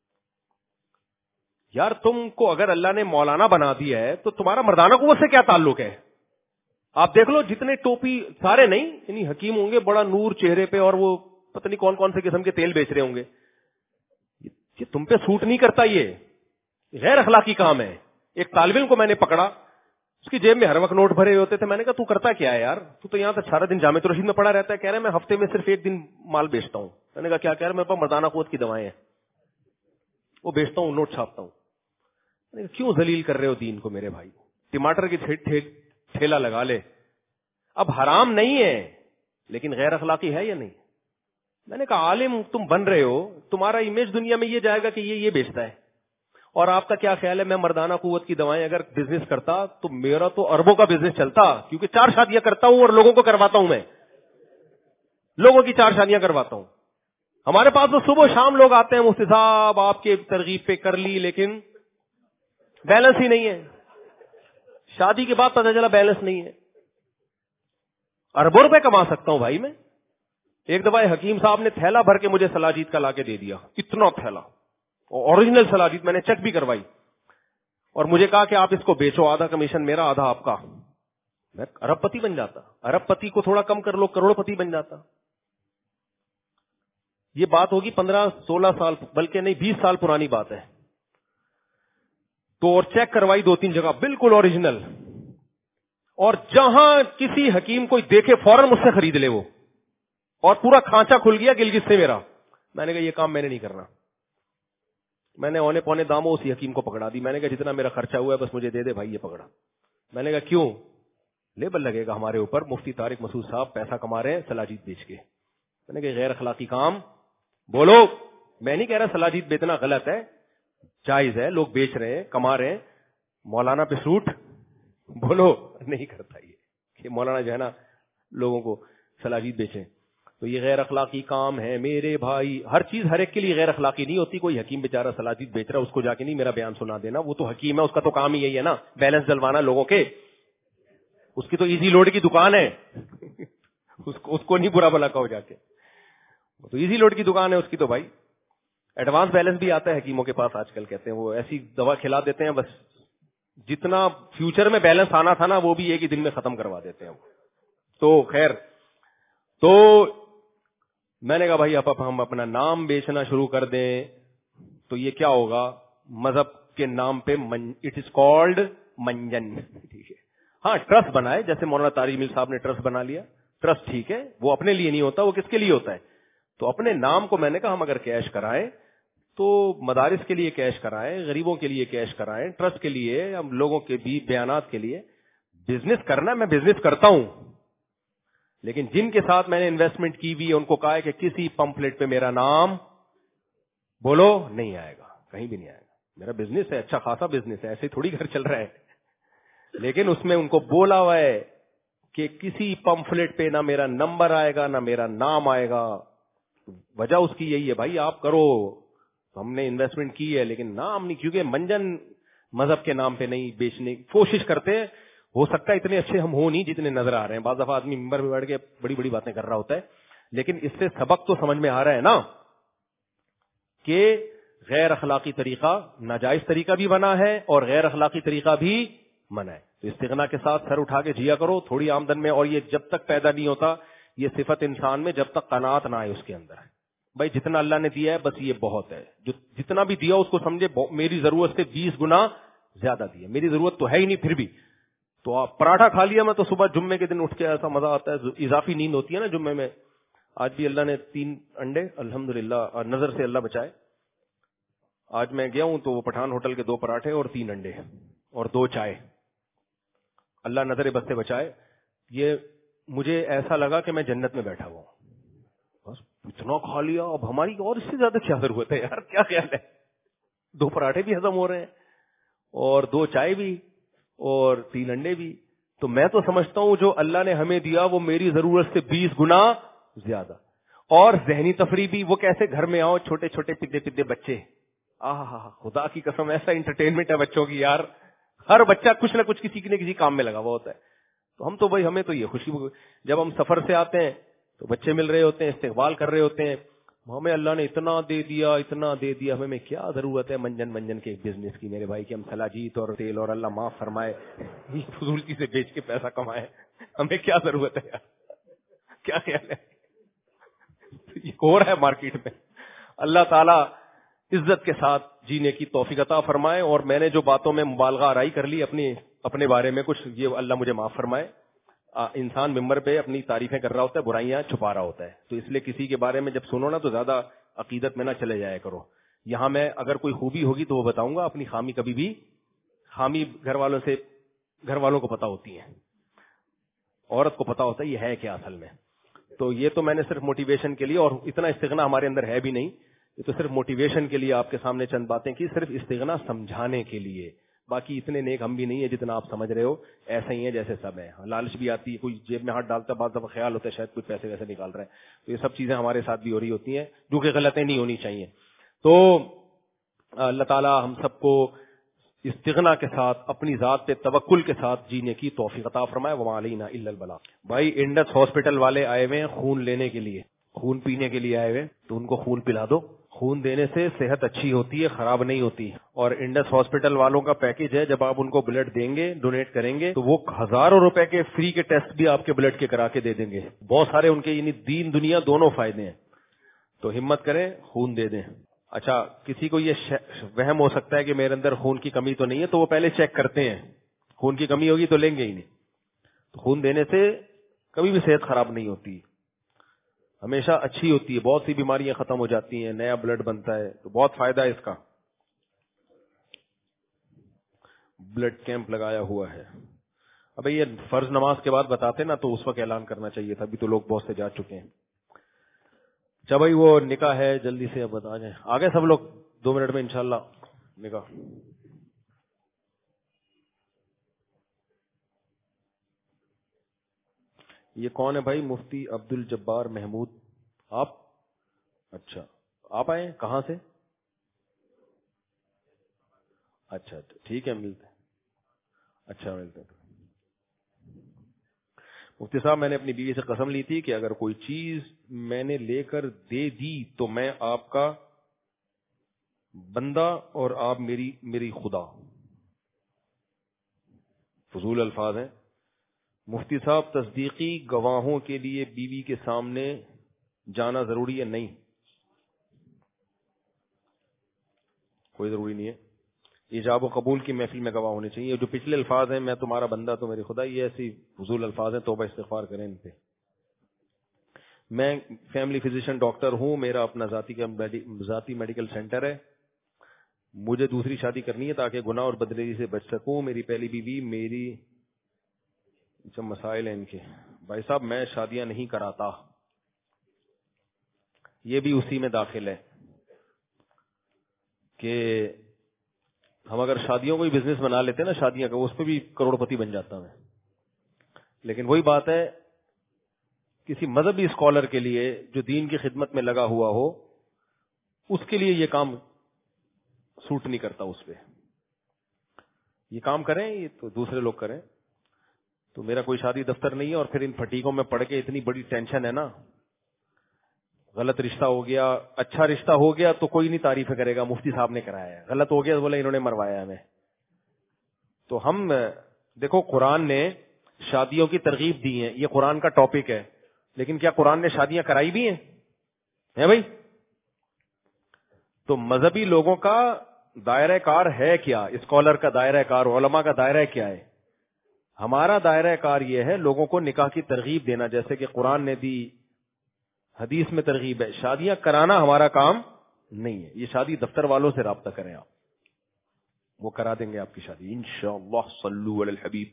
[SPEAKER 3] یار. تم کو اگر اللہ نے مولانا بنا دیا ہے تو تمہارا مردانہ قوت سے کیا تعلق ہے؟ آپ دیکھ لو جتنے ٹوپی، سارے نہیں، یعنی حکیم ہوں گے بڑا نور چہرے پہ اور وہ پتہ نہیں کون کون سے قسم کے تیل بیچ رہے ہوں گے. یہ تم پہ سوٹ نہیں کرتا، یہ غیر اخلاقی کام ہے. ایک طالب علم کو میں نے پکڑا، اس کی جیب میں ہر وقت نوٹ بھرے ہوتے تھے. میں نے کہا تو کرتا کیا ہے یار؟ تو یہاں تک سارا دن جامع رشید میں پڑا رہتا ہے. کہہ رہے میں ہفتے میں صرف ایک دن مال بیچتا ہوں. میں نے کہا کیا کہہ رہے؟ میرے پاس مردانہ قوت کی دوائیں ہیں، وہ بیچتا ہوں، نوٹ چھاپتا ہوں. میں نے کہا کیوں ذلیل کر رہے ہو دین کو میرے بھائی؟ ٹماٹر کی ٹھیلا لگا لے. اب حرام نہیں ہے لیکن غیر اخلاقی ہے یا نہیں؟ میں نے کہا عالم تم بن رہے ہو، تمہارا امیج دنیا میں یہ جائے گا کہ یہ بیچتا ہے. اور آپ کا کیا خیال ہے میں مردانہ قوت کی دوائیں اگر بزنس کرتا تو میرا تو اربوں کا بزنس چلتا، کیونکہ 4 شادیاں کرتا ہوں اور لوگوں کو کرواتا ہوں. میں لوگوں کی 4 شادیاں کرواتا ہوں. ہمارے پاس تو صبح شام لوگ آتے ہیں، مفتی صاحب آپ کے ترغیب پہ کر لی، لیکن بیلنس ہی نہیں ہے. شادی کے بعد پتہ چلا بیلنس نہیں ہے. اربوں روپے کما سکتا ہوں بھائی میں. ایک دفعہ حکیم صاحب نے تھیلا بھر کے مجھے سلاجید کا لا کے دے دیا، اتنا تھیلا، اوریجنل سلاجید. میں نے چیک بھی کروائی اور مجھے کہا کہ آپ اس کو بیچو، آدھا کمیشن میرا آدھا آپ کا. میں ارب پتی بن جاتا. ارب پتی کو تھوڑا کم کر لو، کروڑ پتی بن جاتا. یہ بات ہوگی 15-16 سال، بلکہ نہیں 20 سال پرانی بات ہے. تو اور چیک کروائی 2-3 جگہ، بالکل اوریجنل. اور جہاں کسی حکیم کو دیکھے فوراً مجھ سے خرید لے وہ، اور پورا کھانچا کھل گیا گلگت سے میرا. میں نے کہا یہ کام میں نے نہیں کرنا. میں نے اونے پونے داموں اسی حکیم کو پکڑا دی. میں نے کہا جتنا میرا خرچہ ہوا ہے بس مجھے دے دے بھائی. یہ پکڑا. میں نے کہا کیوں؟ لیبل لگے گا ہمارے اوپر، مفتی طارق مسعود صاحب پیسہ کما رہے ہیں سلاجید بیچ کے. میں نے کہا غیر اخلاقی کام. بولو. میں نہیں کہہ رہا سلاجید بیچنا غلط ہے، جائز ہے، لوگ بیچ رہے ہیں، کما رہے ہیں. مولانا پہ سوٹ بولو نہیں کرتا یہ کہ مولانا جو ہے نا لوگوں کو سلاجید بیچیں. تو یہ غیر اخلاقی کام ہے میرے بھائی. ہر چیز ہر ایک کے لیے غیر اخلاقی نہیں ہوتی. کوئی حکیم بیچارہ سلاجید بیچ رہا ہے، اس کو جا کے نہیں میرا بیان سنا دینا. وہ تو حکیم ہے، اس کا تو کام ہی یہی ہے نا، بیلنس ڈلوانا لوگوں کے. اس کی تو ایزی لوڈ کی دکان ہے اس کو نہیں برا بلا کہو جا کے. تو ایزی لوڈ کی دکان ہے اس کی تو بھائی. ایڈوانس بیلنس بھی آتا ہے حکیموں کے پاس آج کل. کہتے ہیں وہ ایسی دوا کھلا دیتے ہیں بس جتنا فیوچر میں بیلنس آنا تھا نا وہ بھی ایک ہی دن میں ختم کروا دیتے ہیں. تو خیر، تو میں نے کہا بھائی اب ہم اپنا نام بیچنا شروع کر دیں تو یہ کیا ہوگا؟ مذہب کے نام پہ اٹ از کالڈ منجن. ٹھیک ہے، ہاں ٹرسٹ بنائے, جیسے مولانا طارق مل صاحب نے ٹرسٹ بنا لیا, ٹرسٹ ٹھیک ہے, وہ اپنے لیے نہیں ہوتا, وہ کس کے لیے ہوتا ہے؟ تو اپنے نام کو میں نے کہا ہم اگر کیش کرائیں تو مدارس کے لیے کیش کرائیں, غریبوں کے لیے کیش کرائیں, ٹرسٹ کے لیے, ہم لوگوں کے بھی بیانات کے لیے. بزنس کرنا میں بزنس کرتا ہوں, لیکن جن کے ساتھ میں نے انویسٹمنٹ کی ہوئی ان کو کہا ہے کہ کسی پمفلٹ پہ میرا نام بولو نہیں آئے گا, کہیں بھی نہیں آئے گا. میرا بزنس ہے, اچھا خاصا بزنس ہے, ایسے تھوڑی گھر چل رہا ہے, لیکن اس میں ان کو بولا ہوا ہے کہ کسی پمفلٹ پہ نہ میرا نمبر آئے گا نہ میرا نام آئے گا. وجہ اس کی یہی ہے, بھائی آپ کرو, ہم نے انویسٹمنٹ کی ہے لیکن نام نہیں, کیونکہ منجن مذہب کے نام پہ نہیں بیچنے کی کوشش کرتے ہیں. ہو سکتا ہے اتنے اچھے ہم ہو نہیں جتنے نظر آ رہے ہیں, بعض دفعہ آدمی ممبر پہ بیٹھ کے بڑی بڑی باتیں کر رہا ہوتا ہے, لیکن اس سے سبق تو سمجھ میں آ رہا ہے نا کہ غیر اخلاقی طریقہ ناجائز طریقہ بھی بنا ہے اور غیر اخلاقی طریقہ بھی منع ہے. تو استغنا کے ساتھ سر اٹھا کے جیا کرو تھوڑی آمدن میں, اور یہ جب تک پیدا نہیں ہوتا یہ صفت انسان میں جب تک قناعت نہ آئے اس کے اندر. بھائی جتنا اللہ نے دیا ہے بس یہ بہت ہے, جو جتنا بھی دیا اس کو سمجھے میری ضرورت سے 20 گنا زیادہ دیا, میری ضرورت تو ہے ہی نہیں پھر بھی. تو آپ پراٹھا کھا لیا میں تو صبح جمعے کے دن اٹھ کے ایسا مزہ آتا ہے, اضافی نیند ہوتی ہے نا جمعے میں. آج بھی اللہ نے 3 انڈے الحمدللہ, نظر سے اللہ بچائے, آج میں گیا ہوں تو وہ پٹھان ہوٹل کے 2 پراٹھے اور 3 انڈے اور 2 چائے, اللہ نظر بد سے بچائے. یہ مجھے ایسا لگا کہ میں جنت میں بیٹھا ہوا ہوں, بس اتنا کھا لیا, اب ہماری اور اس سے زیادہ کیا ضرورت ہے یار, کیا خیال ہے؟ 2 پراٹھے بھی ہضم ہو رہے ہیں اور 2 چائے بھی اور 3 انڈے بھی. تو میں تو سمجھتا ہوں جو اللہ نے ہمیں دیا وہ میری ضرورت سے 20 گنا زیادہ. اور ذہنی تفریح بھی, وہ کیسے گھر میں آؤ چھوٹے چھوٹے پدے پدے بچے, خدا کی قسم ایسا انٹرٹینمنٹ ہے بچوں کی یار, ہر بچہ کچھ نہ کچھ کسی نہ کسی کام میں لگا ہوا ہوتا ہے. تو ہم تو بھائی ہمیں تو یہ خوشی, جب ہم سفر سے آتے ہیں تو بچے مل رہے ہوتے ہیں, استقبال کر رہے ہوتے ہیں, ہمیں اللہ نے اتنا دے دیا, ہمیں کیا ضرورت ہے منجن کے بزنس کی میرے بھائی, کہ ہم سلاجیت اور تیل اور اللہ معاف فرمائے فضول چیزیں بیچ کے پیسہ کمائے, ہمیں کیا ضرورت ہے یار, کیا خیال ہے؟ یہ ہو رہا ہے مارکیٹ میں. اللہ تعالیٰ عزت کے ساتھ جینے کی توفیق عطا فرمائے. اور میں نے جو باتوں میں مبالغہ آرائی کر لی اپنے بارے میں کچھ, یہ اللہ مجھے معاف فرمائے. انسان ممبر پہ اپنی تعریفیں کر رہا ہوتا ہے, برائیاں چھپا رہا ہوتا ہے, تو اس لیے کسی کے بارے میں جب سنو نا تو زیادہ عقیدت میں نہ چلے جایا کرو. یہاں میں اگر کوئی خوبی ہوگی تو وہ بتاؤں گا, اپنی خامی کبھی بھی, خامی گھر والوں کو پتا ہوتی ہے, عورت کو پتا ہوتا ہے یہ ہے کیا اصل میں. تو یہ تو میں نے صرف موٹیویشن کے لیے, اور اتنا استغنا ہمارے اندر ہے بھی نہیں, یہ تو صرف موٹیویشن کے لیے آپ کے سامنے چند باتیں کی, صرف استغنا سمجھانے کے لیے. باقی اتنے نیک ہم بھی نہیں ہے جتنا آپ سمجھ رہے ہو, ایسا ہی ہے جیسے سب ہے. لالچ بھی آتی ہے, کوئی جیب میں ہاتھ ڈالتا ہے, بعض دفعہ خیال ہوتا ہے شاید کوئی پیسے ویسے نکال رہا ہے, تو یہ سب چیزیں ہمارے ساتھ بھی ہو رہی ہوتی ہیں جو کہ غلطیں نہیں ہونی چاہیے. تو اللہ تعالی ہم سب کو استغنا کے ساتھ اپنی ذات پہ توکل کے ساتھ جینے کی توفیق عطا فرمائے. وما علینا الا البلاغ. بھائی انڈس ہاسپٹل والے آئے ہوئے ہیں خون لینے کے لیے, خون پینے کے لیے آئے ہوئے, تو ان کو خون پلا دو. خون دینے سے صحت اچھی ہوتی ہے, خراب نہیں ہوتی. اور انڈس ہاسپٹل والوں کا پیکج ہے, جب آپ ان کو بلڈ دیں گے, ڈونیٹ کریں گے, تو وہ ہزاروں روپے کے فری کے ٹیسٹ بھی آپ کے بلڈ کے کرا کے دے دیں گے. بہت سارے ان کے یعنی دین دنیا دونوں فائدے ہیں. تو ہمت کریں, خون دے دیں. اچھا, کسی کو یہ وہم ہو سکتا ہے کہ میرے اندر خون کی کمی تو نہیں ہے, تو وہ پہلے چیک کرتے ہیں, خون کی کمی ہوگی تو لیں گے ہی نہیں. تو خون دینے سے کبھی بھی صحت خراب نہیں ہوتی, ہمیشہ اچھی ہوتی ہے, بہت سی بیماریاں ختم ہو جاتی ہیں, نیا بلڈ بنتا ہے, تو بہت فائدہ ہے اس کا. بلڈ کیمپ لگایا ہوا ہے. اب یہ فرض نماز کے بعد بتاتے نا تو اس وقت اعلان کرنا چاہیے تھا, ابھی تو لوگ بہت سے جا چکے ہیں. اچھا بھائی, وہ نکاح ہے, جلدی سے اب بتا جائیں, آگے سب لوگ 2 منٹ میں انشاءاللہ نکاح. یہ کون ہے بھائی؟ مفتی عبد الجبار محمود. آپ؟ اچھا, آپ آئے کہاں سے؟ اچھا ٹھیک ہے, ملتے. اچھا ملتے. مفتی صاحب, میں نے اپنی بیوی سے قسم لی تھی کہ اگر کوئی چیز میں نے لے کر دے دی تو میں آپ کا بندہ اور آپ میری خدا. فضول الفاظ ہیں. مفتی صاحب, تصدیقی گواہوں کے لیے بیوی کے سامنے جانا ضروری ہے؟ نہیں, کوئی ضروری نہیں ہے.
[SPEAKER 2] ایجاب و قبول کی محفل میں گواہ ہونے چاہیے. جو پچھلے الفاظ ہیں میں تمہارا بندہ تو میری خدا, یہ ایسی فضول الفاظ ہیں, توبہ استغفار کریں ان پہ. میں فیملی فزیشین ڈاکٹر ہوں, میرا اپنا ذاتی میڈیکل سینٹر ہے. مجھے دوسری شادی کرنی ہے تاکہ گناہ اور بدریزی سے بچ سکوں. میری پہلی بیوی میری جو مسائل ہیں ان کے. بھائی صاحب میں شادیاں نہیں کراتا, یہ بھی اسی میں داخل ہے کہ ہم اگر شادیوں کو ہی بزنس بنا لیتے ہیں نا, شادیاں کا, اس پہ بھی کروڑ پتی بن جاتا میں. لیکن وہی بات ہے, کسی مذہبی اسکالر کے لیے جو دین کی خدمت میں لگا ہوا ہو, اس کے لیے یہ کام سوٹ نہیں کرتا. اس پہ یہ کام کریں یہ تو دوسرے لوگ کریں. تو میرا کوئی شادی دفتر نہیں ہے, اور پھر ان پھٹیکوں میں پڑھ کے اتنی بڑی ٹینشن ہے نا. غلط رشتہ ہو گیا, اچھا رشتہ ہو گیا تو کوئی نہیں تعریف کرے گا, مفتی صاحب نے کرایا ہے. غلط ہو گیا تو بولے انہوں نے مروایا ہمیں. تو ہم دیکھو قرآن نے شادیوں کی ترغیب دی ہے, یہ قرآن کا ٹاپک ہے, لیکن کیا قرآن نے شادیاں کرائی بھی ہیں بھائی؟ تو مذہبی لوگوں کا دائرہ کار ہے کیا, اسکالر کا دائرہ کار, علماء کا دائرہ کیا ہے؟ ہمارا دائرہ کار یہ ہے لوگوں کو نکاح کی ترغیب دینا, جیسے کہ قرآن نے دی, حدیث میں ترغیب ہے. شادیاں کرانا ہمارا کام نہیں ہے. یہ شادی دفتر والوں سے رابطہ کریں آپ, وہ کرا دیں گے آپ کی شادی انشاءاللہ. صلو علی الحبیب.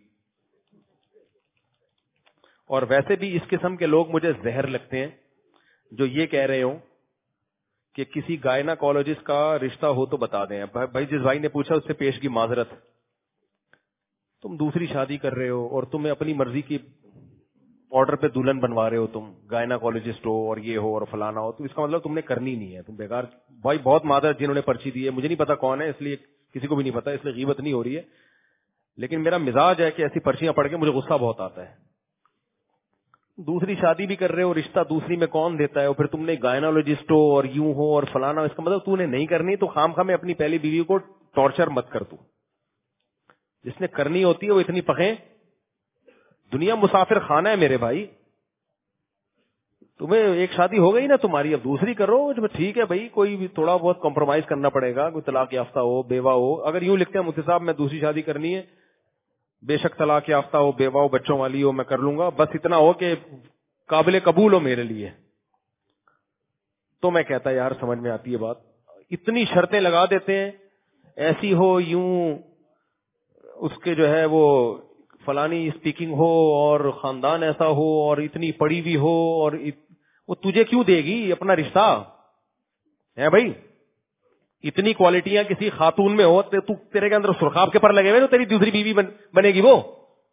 [SPEAKER 2] اور ویسے بھی اس قسم کے لوگ مجھے زہر لگتے ہیں جو یہ کہہ رہے ہوں کہ کسی گائناکولوجسٹ کا رشتہ ہو تو بتا دیں. بھائی جس بھائی نے پوچھا اس سے پیشگی معذرت, تم دوسری شادی کر رہے ہو اور تمہیں اپنی مرضی کی آرڈر پہ دلہن بنوا رہے ہو, تم گائناکولوجسٹ ہو اور یہ ہو اور فلانا ہو, تو اس کا مطلب تم نے کرنی نہیں ہے, تم بیکار. بھائی بہت معذرت جنہوں نے پرچی دی ہے, مجھے نہیں پتا کون ہے, اس لیے کسی کو بھی نہیں پتا, اس لیے غیبت نہیں ہو رہی ہے. لیکن میرا مزاج ہے کہ ایسی پرچیاں پڑھ کے مجھے غصہ بہت آتا ہے. دوسری شادی بھی کر رہے ہو, رشتہ دوسری میں کون دیتا ہے, اور پھر تم نے گائناکولوجسٹ ہو اور یوں ہو اور فلانا, اس کا مطلب تو نے نہیں کرنی. تو خام خواہ میں اپنی پہلی بیوی کو ٹارچر مت کر. تو جس نے کرنی ہوتی ہے وہ اتنی پکیں. دنیا مسافر خانہ ہے میرے بھائی. تمہیں ایک شادی ہو گئی نا تمہاری, اب دوسری کرو. ٹھیک ہے بھائی, کوئی بھی تھوڑا بہت کمپرومائز کرنا پڑے گا, کوئی طلاق یافتہ ہو, بیوہ ہو. اگر یوں لکھتے ہیں مفتی صاحب میں دوسری شادی کرنی ہے, بے شک طلاق یافتہ ہو, بیوہ ہو, بچوں والی ہو, میں کر لوں گا, بس اتنا ہو کہ قابل قبول ہو میرے لیے, تو میں کہتا یار سمجھ میں آتی ہے بات. اتنی شرطیں لگا دیتے ہیں, ایسی ہو, یوں اس کے جو ہے وہ فلانی اسپیکنگ ہو اور خاندان ایسا ہو اور اتنی پڑھی ہوئی ہو, اور وہ تجھے کیوں دے گی اپنا رشتہ ہے بھائی؟ اتنی کوالٹیاں کسی خاتون میں ہو, تو تیرے کے اندر سرخاب کے پر لگے ہوئے تو تیری دوسری بیوی بنے گی وہ.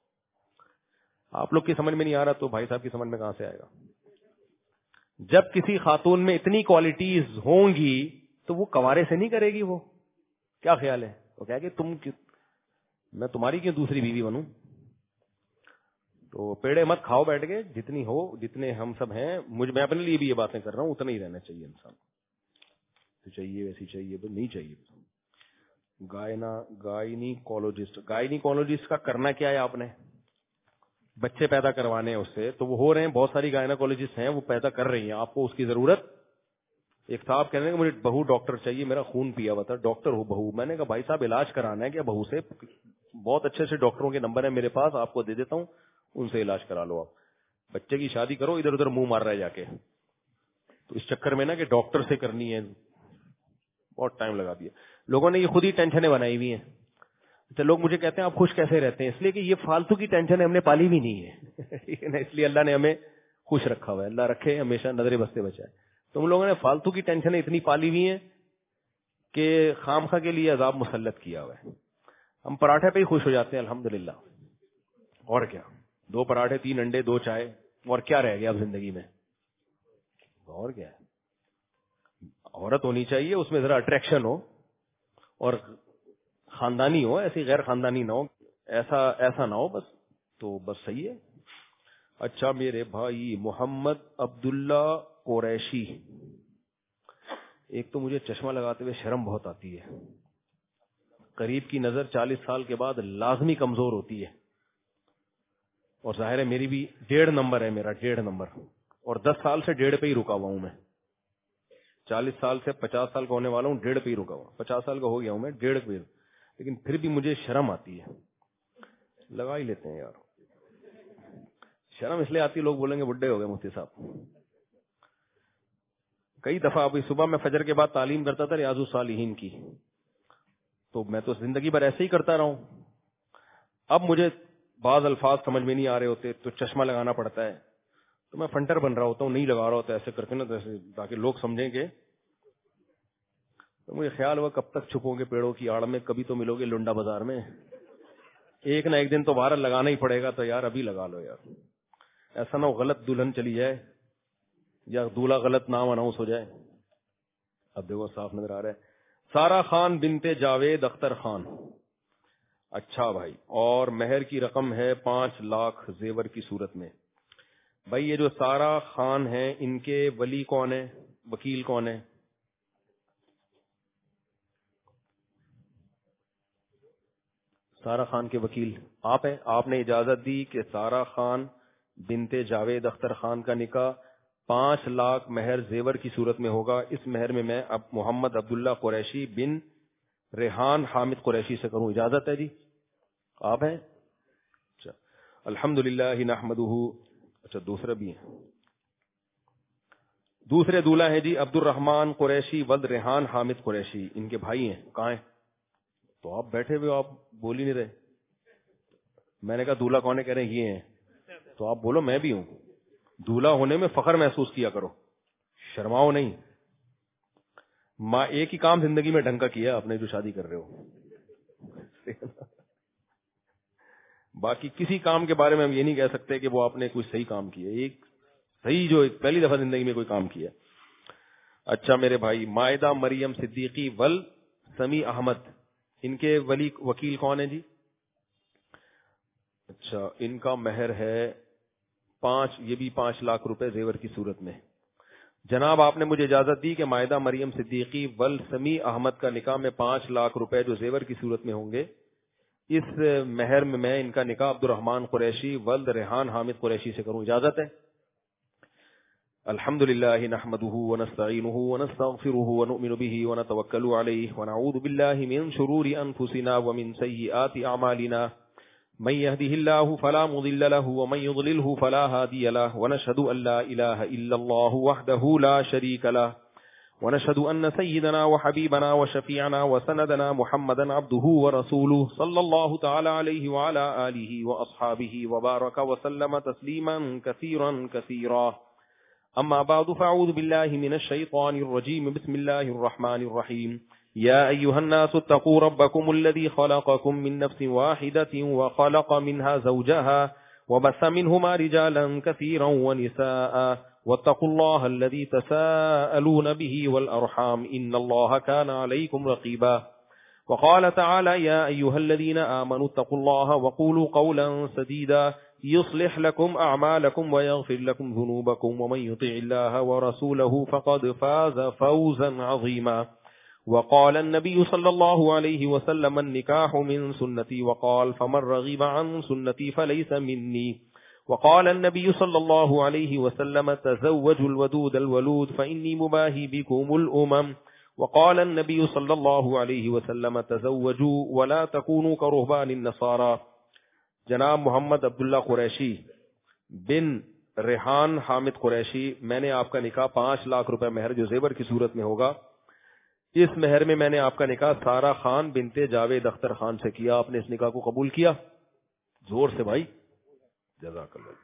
[SPEAKER 2] آپ لوگ کی سمجھ میں نہیں آ رہا تو بھائی صاحب کی سمجھ میں کہاں سے آئے گا؟ جب کسی خاتون میں اتنی کوالٹیز ہوں گی تو وہ کنوارے سے نہیں کرے گی. وہ کیا خیال ہے, وہ کہے کہ میں تمہاری کیوں دوسری بیوی بنوں؟ تو پیڑے مت کھاؤ بیٹھ کے, جتنی ہو, جتنے ہم سب ہیں. میں اپنے لیے بھی یہ باتیں کر رہا ہوں, اتنا ہی رہنا چاہیے انسان. تو چاہیے ویسی چاہیے تو نہیں چاہیے. گائنیکولوجسٹ کا کرنا کیا ہے آپ نے؟ بچے پیدا کروانے ہیں اس سے, تو وہ ہو رہے ہیں. بہت ساری گائناکولوجسٹ ہیں وہ پیدا کر رہی ہیں, آپ کو اس کی ضرورت. ایک صاحب کہنے کہ مجھے بہو ڈاکٹر چاہیے, میرا خون پیا ہوا تھا, ڈاکٹر ہو بہو. میں نے کہا بھائی صاحب علاج کرانا ہے کیا بہو سے؟ بہت اچھے سے ڈاکٹروں کے نمبر ہیں میرے پاس, آپ کو دے دیتا ہوں, ان سے علاج کرا لو. آپ بچے کی شادی کرو, ادھر ادھر منہ مار رہا ہے جا کے. تو اس چکر میں نا کہ ڈاکٹر سے کرنی ہے, بہت ٹائم لگا دیا لوگوں نے. یہ خود ہی ٹینشنیں بنائی ہوئی ہیں. تو لوگ مجھے کہتے ہیں آپ خوش کیسے رہتے ہیں؟ اس لیے کہ یہ فالتو کی ٹینشن ہم نے پالی بھی نہیں ہے. اس لیے اللہ نے ہمیں خوش رکھا ہوا ہے. اللہ رکھے ہمیشہ نظر بستے بچائے. تم لوگوں نے فالتو کی ٹینشنیں اتنی پالی ہوئی ہیں کہ خامخواہ کے لیے عذاب مسلط کیا ہوا ہے. ہم پراٹھے پہ ہی خوش ہو جاتے ہیں الحمدللہ. اور کیا, 2 پراٹھے 3 انڈے 2 چائے, اور کیا رہ گیا اب زندگی میں؟ اور کیا ہے؟ عورت ہونی چاہیے اس میں ذرا اٹریکشن ہو, اور خاندانی ہو, ایسی غیر خاندانی نہ ہو, ایسا نہ ہو بس. تو بس صحیح ہے. اچھا میرے بھائی محمد عبداللہ قریشی, ایک تو مجھے چشمہ لگاتے ہوئے شرم بہت آتی ہے. قریب کی نظر 40 سال کے بعد لازمی کمزور ہوتی ہے, اور ظاہر ہے میری بھی 1.5 نمبر ہے, میرا 1.5 نمبر, اور 10 سال سے 1.5 پہ ہی رکا ہوا ہوں میں. 40 سال سے 50 سال کا ہونے والا ہوں, 1.5 پہ ہی رکا ہوا. 50 سال کا ہو گیا ہوں میں, 1.5 پہ. لیکن پھر بھی مجھے شرم آتی ہے. لگا ہی لیتے ہیں یار. شرم اس لیے آتی ہے, لوگ بولیں گے بڈھے ہو گئے مفتی صاحب. کئی دفعہ ابھی صبح میں فجر کے بعد تعلیم کرتا تھا ریاض الصالحین کی, تو میں تو زندگی بھر ایسے ہی کرتا رہا ہوں. اب مجھے بعض الفاظ سمجھ میں نہیں آ رہے ہوتے تو چشمہ لگانا پڑتا ہے, تو میں فنٹر بن رہا ہوتا ہوں, نہیں لگا رہا ہوتا ایسے کر کے نا, تاکہ لوگ سمجھیں گے. تو مجھے خیال ہوا کب تک چھپو گے پیڑوں کی آڑ میں, کبھی تو ملو گے لنڈا بازار میں. ایک نہ ایک دن تو باہر لگانا ہی پڑے گا, تو یار ابھی لگا لو یار. ایسا نہ ہو غلط دلہن چلی جائے یا دولہا غلط نام اناؤنس ہو جائے. اب دیکھو صاف نظر آ رہا ہے. سارا خان بنتے جاوید اختر خان. اچھا بھائی, اور مہر کی رقم ہے 5 لاکھ زیور کی صورت میں. بھائی یہ جو سارا خان ہے ان کے ولی کون ہے, وکیل کون ہے؟ سارا خان کے وکیل آپ ہیں. آپ نے اجازت دی کہ سارا خان بنتے جاوید اختر خان کا نکاح 5 لاکھ مہر زیور کی صورت میں ہوگا. اس مہر میں میں اب محمد عبداللہ قریشی بن ریحان حامد قریشی سے کروں. اجازت ہے جی؟ آپ ہیں. اچھا, الحمدللہ نحمدہ. اچھا دوسرے بھی ہیں, دوسرے دولہا ہیں جی عبد الرحمان قریشی ولد ریحان حامد قریشی. ان کے بھائی ہیں. کہاں ہیں؟ تو آپ بیٹھے ہوئے, آپ بول ہی نہیں رہے. میں نے کہا دولہا کون ہے؟ کہہ رہے ہیں یہ ہیں. تو آپ بولو میں بھی ہوں. دولہا ہونے میں فخر محسوس کیا کرو, شرماؤ نہیں. ماں ایک ہی کام زندگی میں ڈھنگ کا کیا آپ نے جو شادی کر رہے ہو. باقی کسی کام کے بارے میں ہم یہ نہیں کہہ سکتے کہ وہ آپ نے کوئی صحیح کام کیا. ایک صحیح جو پہلی دفعہ زندگی میں کوئی کام کیا. اچھا میرے بھائی, مائدہ مریم صدیقی ول سمی احمد, ان کے ولی وکیل کون ہیں جی؟ اچھا, ان کا مہر ہے 5, یہ بھی 5 لاکھ روپے زیور کی صورت میں. جناب آپ نے مجھے اجازت دی کہ مائدہ مریم صدیقی ول سمی احمد کا نکاح میں 5 لاکھ روپے جو زیور کی صورت میں ہوں گے, اس مہر میں ان کا نکاح عبد الرحمان قریشی ولد ریحان حامد قریشی سے کروں. اجازت ہے؟ الحمدللہ نحمده ونستعینه ونستغفره ونؤمن به ونتوکل علیہ ونعوذ باللہ من شرور انفسنا ومن سیئات اعمالنا من يهده الله فلا مضل له ومن يضلله فلا هادي له ونشهد ان لا اله الا الله وحده لا شريك له ونشهد ان سيدنا وحبيبنا وشفيعنا وسندنا محمدا عبده ورسوله صلى الله تعالى عليه وعلى آله واصحابه وبارك وسلم تسليما كثيرا كثيرا. اما بعد فاعوذ بالله من الشيطان الرجيم. بسم الله الرحمن الرحيم. يا ايها الناس اتقوا ربكم الذي خلقكم من نفس واحدة وخلق منها زوجها وبث منهما رجالا كثيرا ونساء واتقوا الله الذي تساءلون به والارحام ان الله كان عليكم رقيبا. وقال تعالى يا ايها الذين امنوا اتقوا الله وقولوا قولا سديدا يصلح لكم اعمالكم ويغفر لكم ذنوبكم ومن يطع الله ورسوله فقد فاز فوزا عظيما. وقال النبي صلى الله عليه وسلم النكاح من سنتي وقال فمن رغب عن سنتي فليس مني. وقال النبي صلى الله عليه وسلم تزوجوا الودود الولود فإني مباهي بكم الأمم. وقال النبي صلى الله عليه وسلم تزوجوا ولا تكونوا كرهبان النصارى. جناب محمد عبداللہ قریشی بن ریحان حامد قریشی, میں نے آپ کا نکاح 5 لاکھ روپے مہر جو زیور کی صورت میں ہوگا, اس مہر میں میں نے آپ کا نکاح سارا خان بنتے جاوید اختر خان سے کیا. آپ نے اس نکاح کو قبول کیا؟ زور سے بھائی, جزاک اللہ.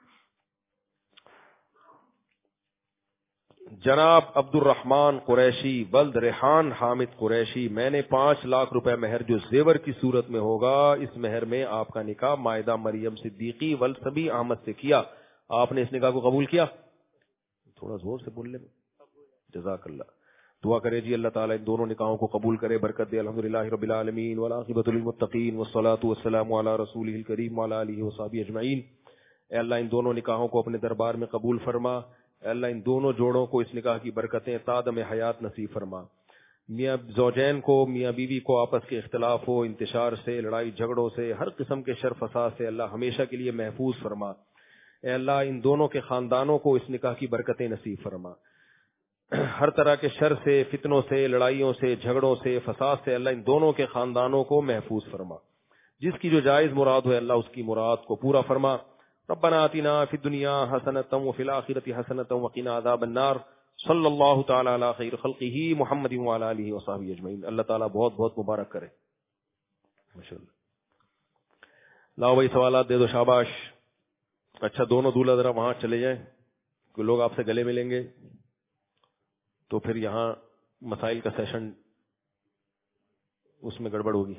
[SPEAKER 2] جناب عبد الرحمان قریشی ولد ریحان حامد قریشی, میں نے 5 لاکھ روپے مہر جو زیور کی صورت میں ہوگا, اس مہر میں آپ کا نکاح مائدہ مریم صدیقی ولد سبی احمد سے کیا. آپ نے اس نکاح کو قبول کیا؟ تھوڑا زور سے بول لیں. جزاک اللہ. دعا کرے جی اللہ تعالیٰ ان دونوں نکاحوں کو قبول کرے, برکت دے. الحمدللہ رب العالمین والعاقبۃ للمتقین والصلاۃ والسلام علی رسولہ الکریم وعلی آلہ وصحبہ اجمعین. اے اللہ ان دونوں نکاحوں کو اپنے دربار میں قبول فرما. اے اللہ ان دونوں جوڑوں کو اس نکاح کی برکتیں تادم حیات نصیب فرما. میاں زوجین کو, میاں بیوی کو آپس کے اختلاف و انتشار سے, لڑائی جھگڑوں سے, ہر قسم کے شر فساد سے اللہ ہمیشہ کے لیے محفوظ فرما. اے اللہ ان دونوں کے خاندانوں کو اس نکاح کی برکتیں نصیب فرما. ہر طرح کے شر سے، فتنوں سے، لڑائیوں سے، جھگڑوں سے، فساد سے اللہ ان دونوں کے خاندانوں کو محفوظ فرما. جس کی جو جائز مراد ہو اللہ اس کی مراد کو پورا فرما. ربنا آتنا فی الدنیا حسنۃ وفی الآخرۃ حسنۃ وقنا عذاب النار. صلی اللہ تعالی علی خیر خلقہ محمد وعلی آلہ وصحبہ اجمعین. اللہ تعالیٰ بہت بہت مبارک کرے. ماشاءاللہ. لاؤ بھائی سوالات دے دو. شاباش. اچھا دونوں دولہا ذرا وہاں چلے جائیں. کوئی لوگ آپ سے گلے ملیں گے تو پھر یہاں مسائل کا سیشن اس میں گڑبڑ ہوگی.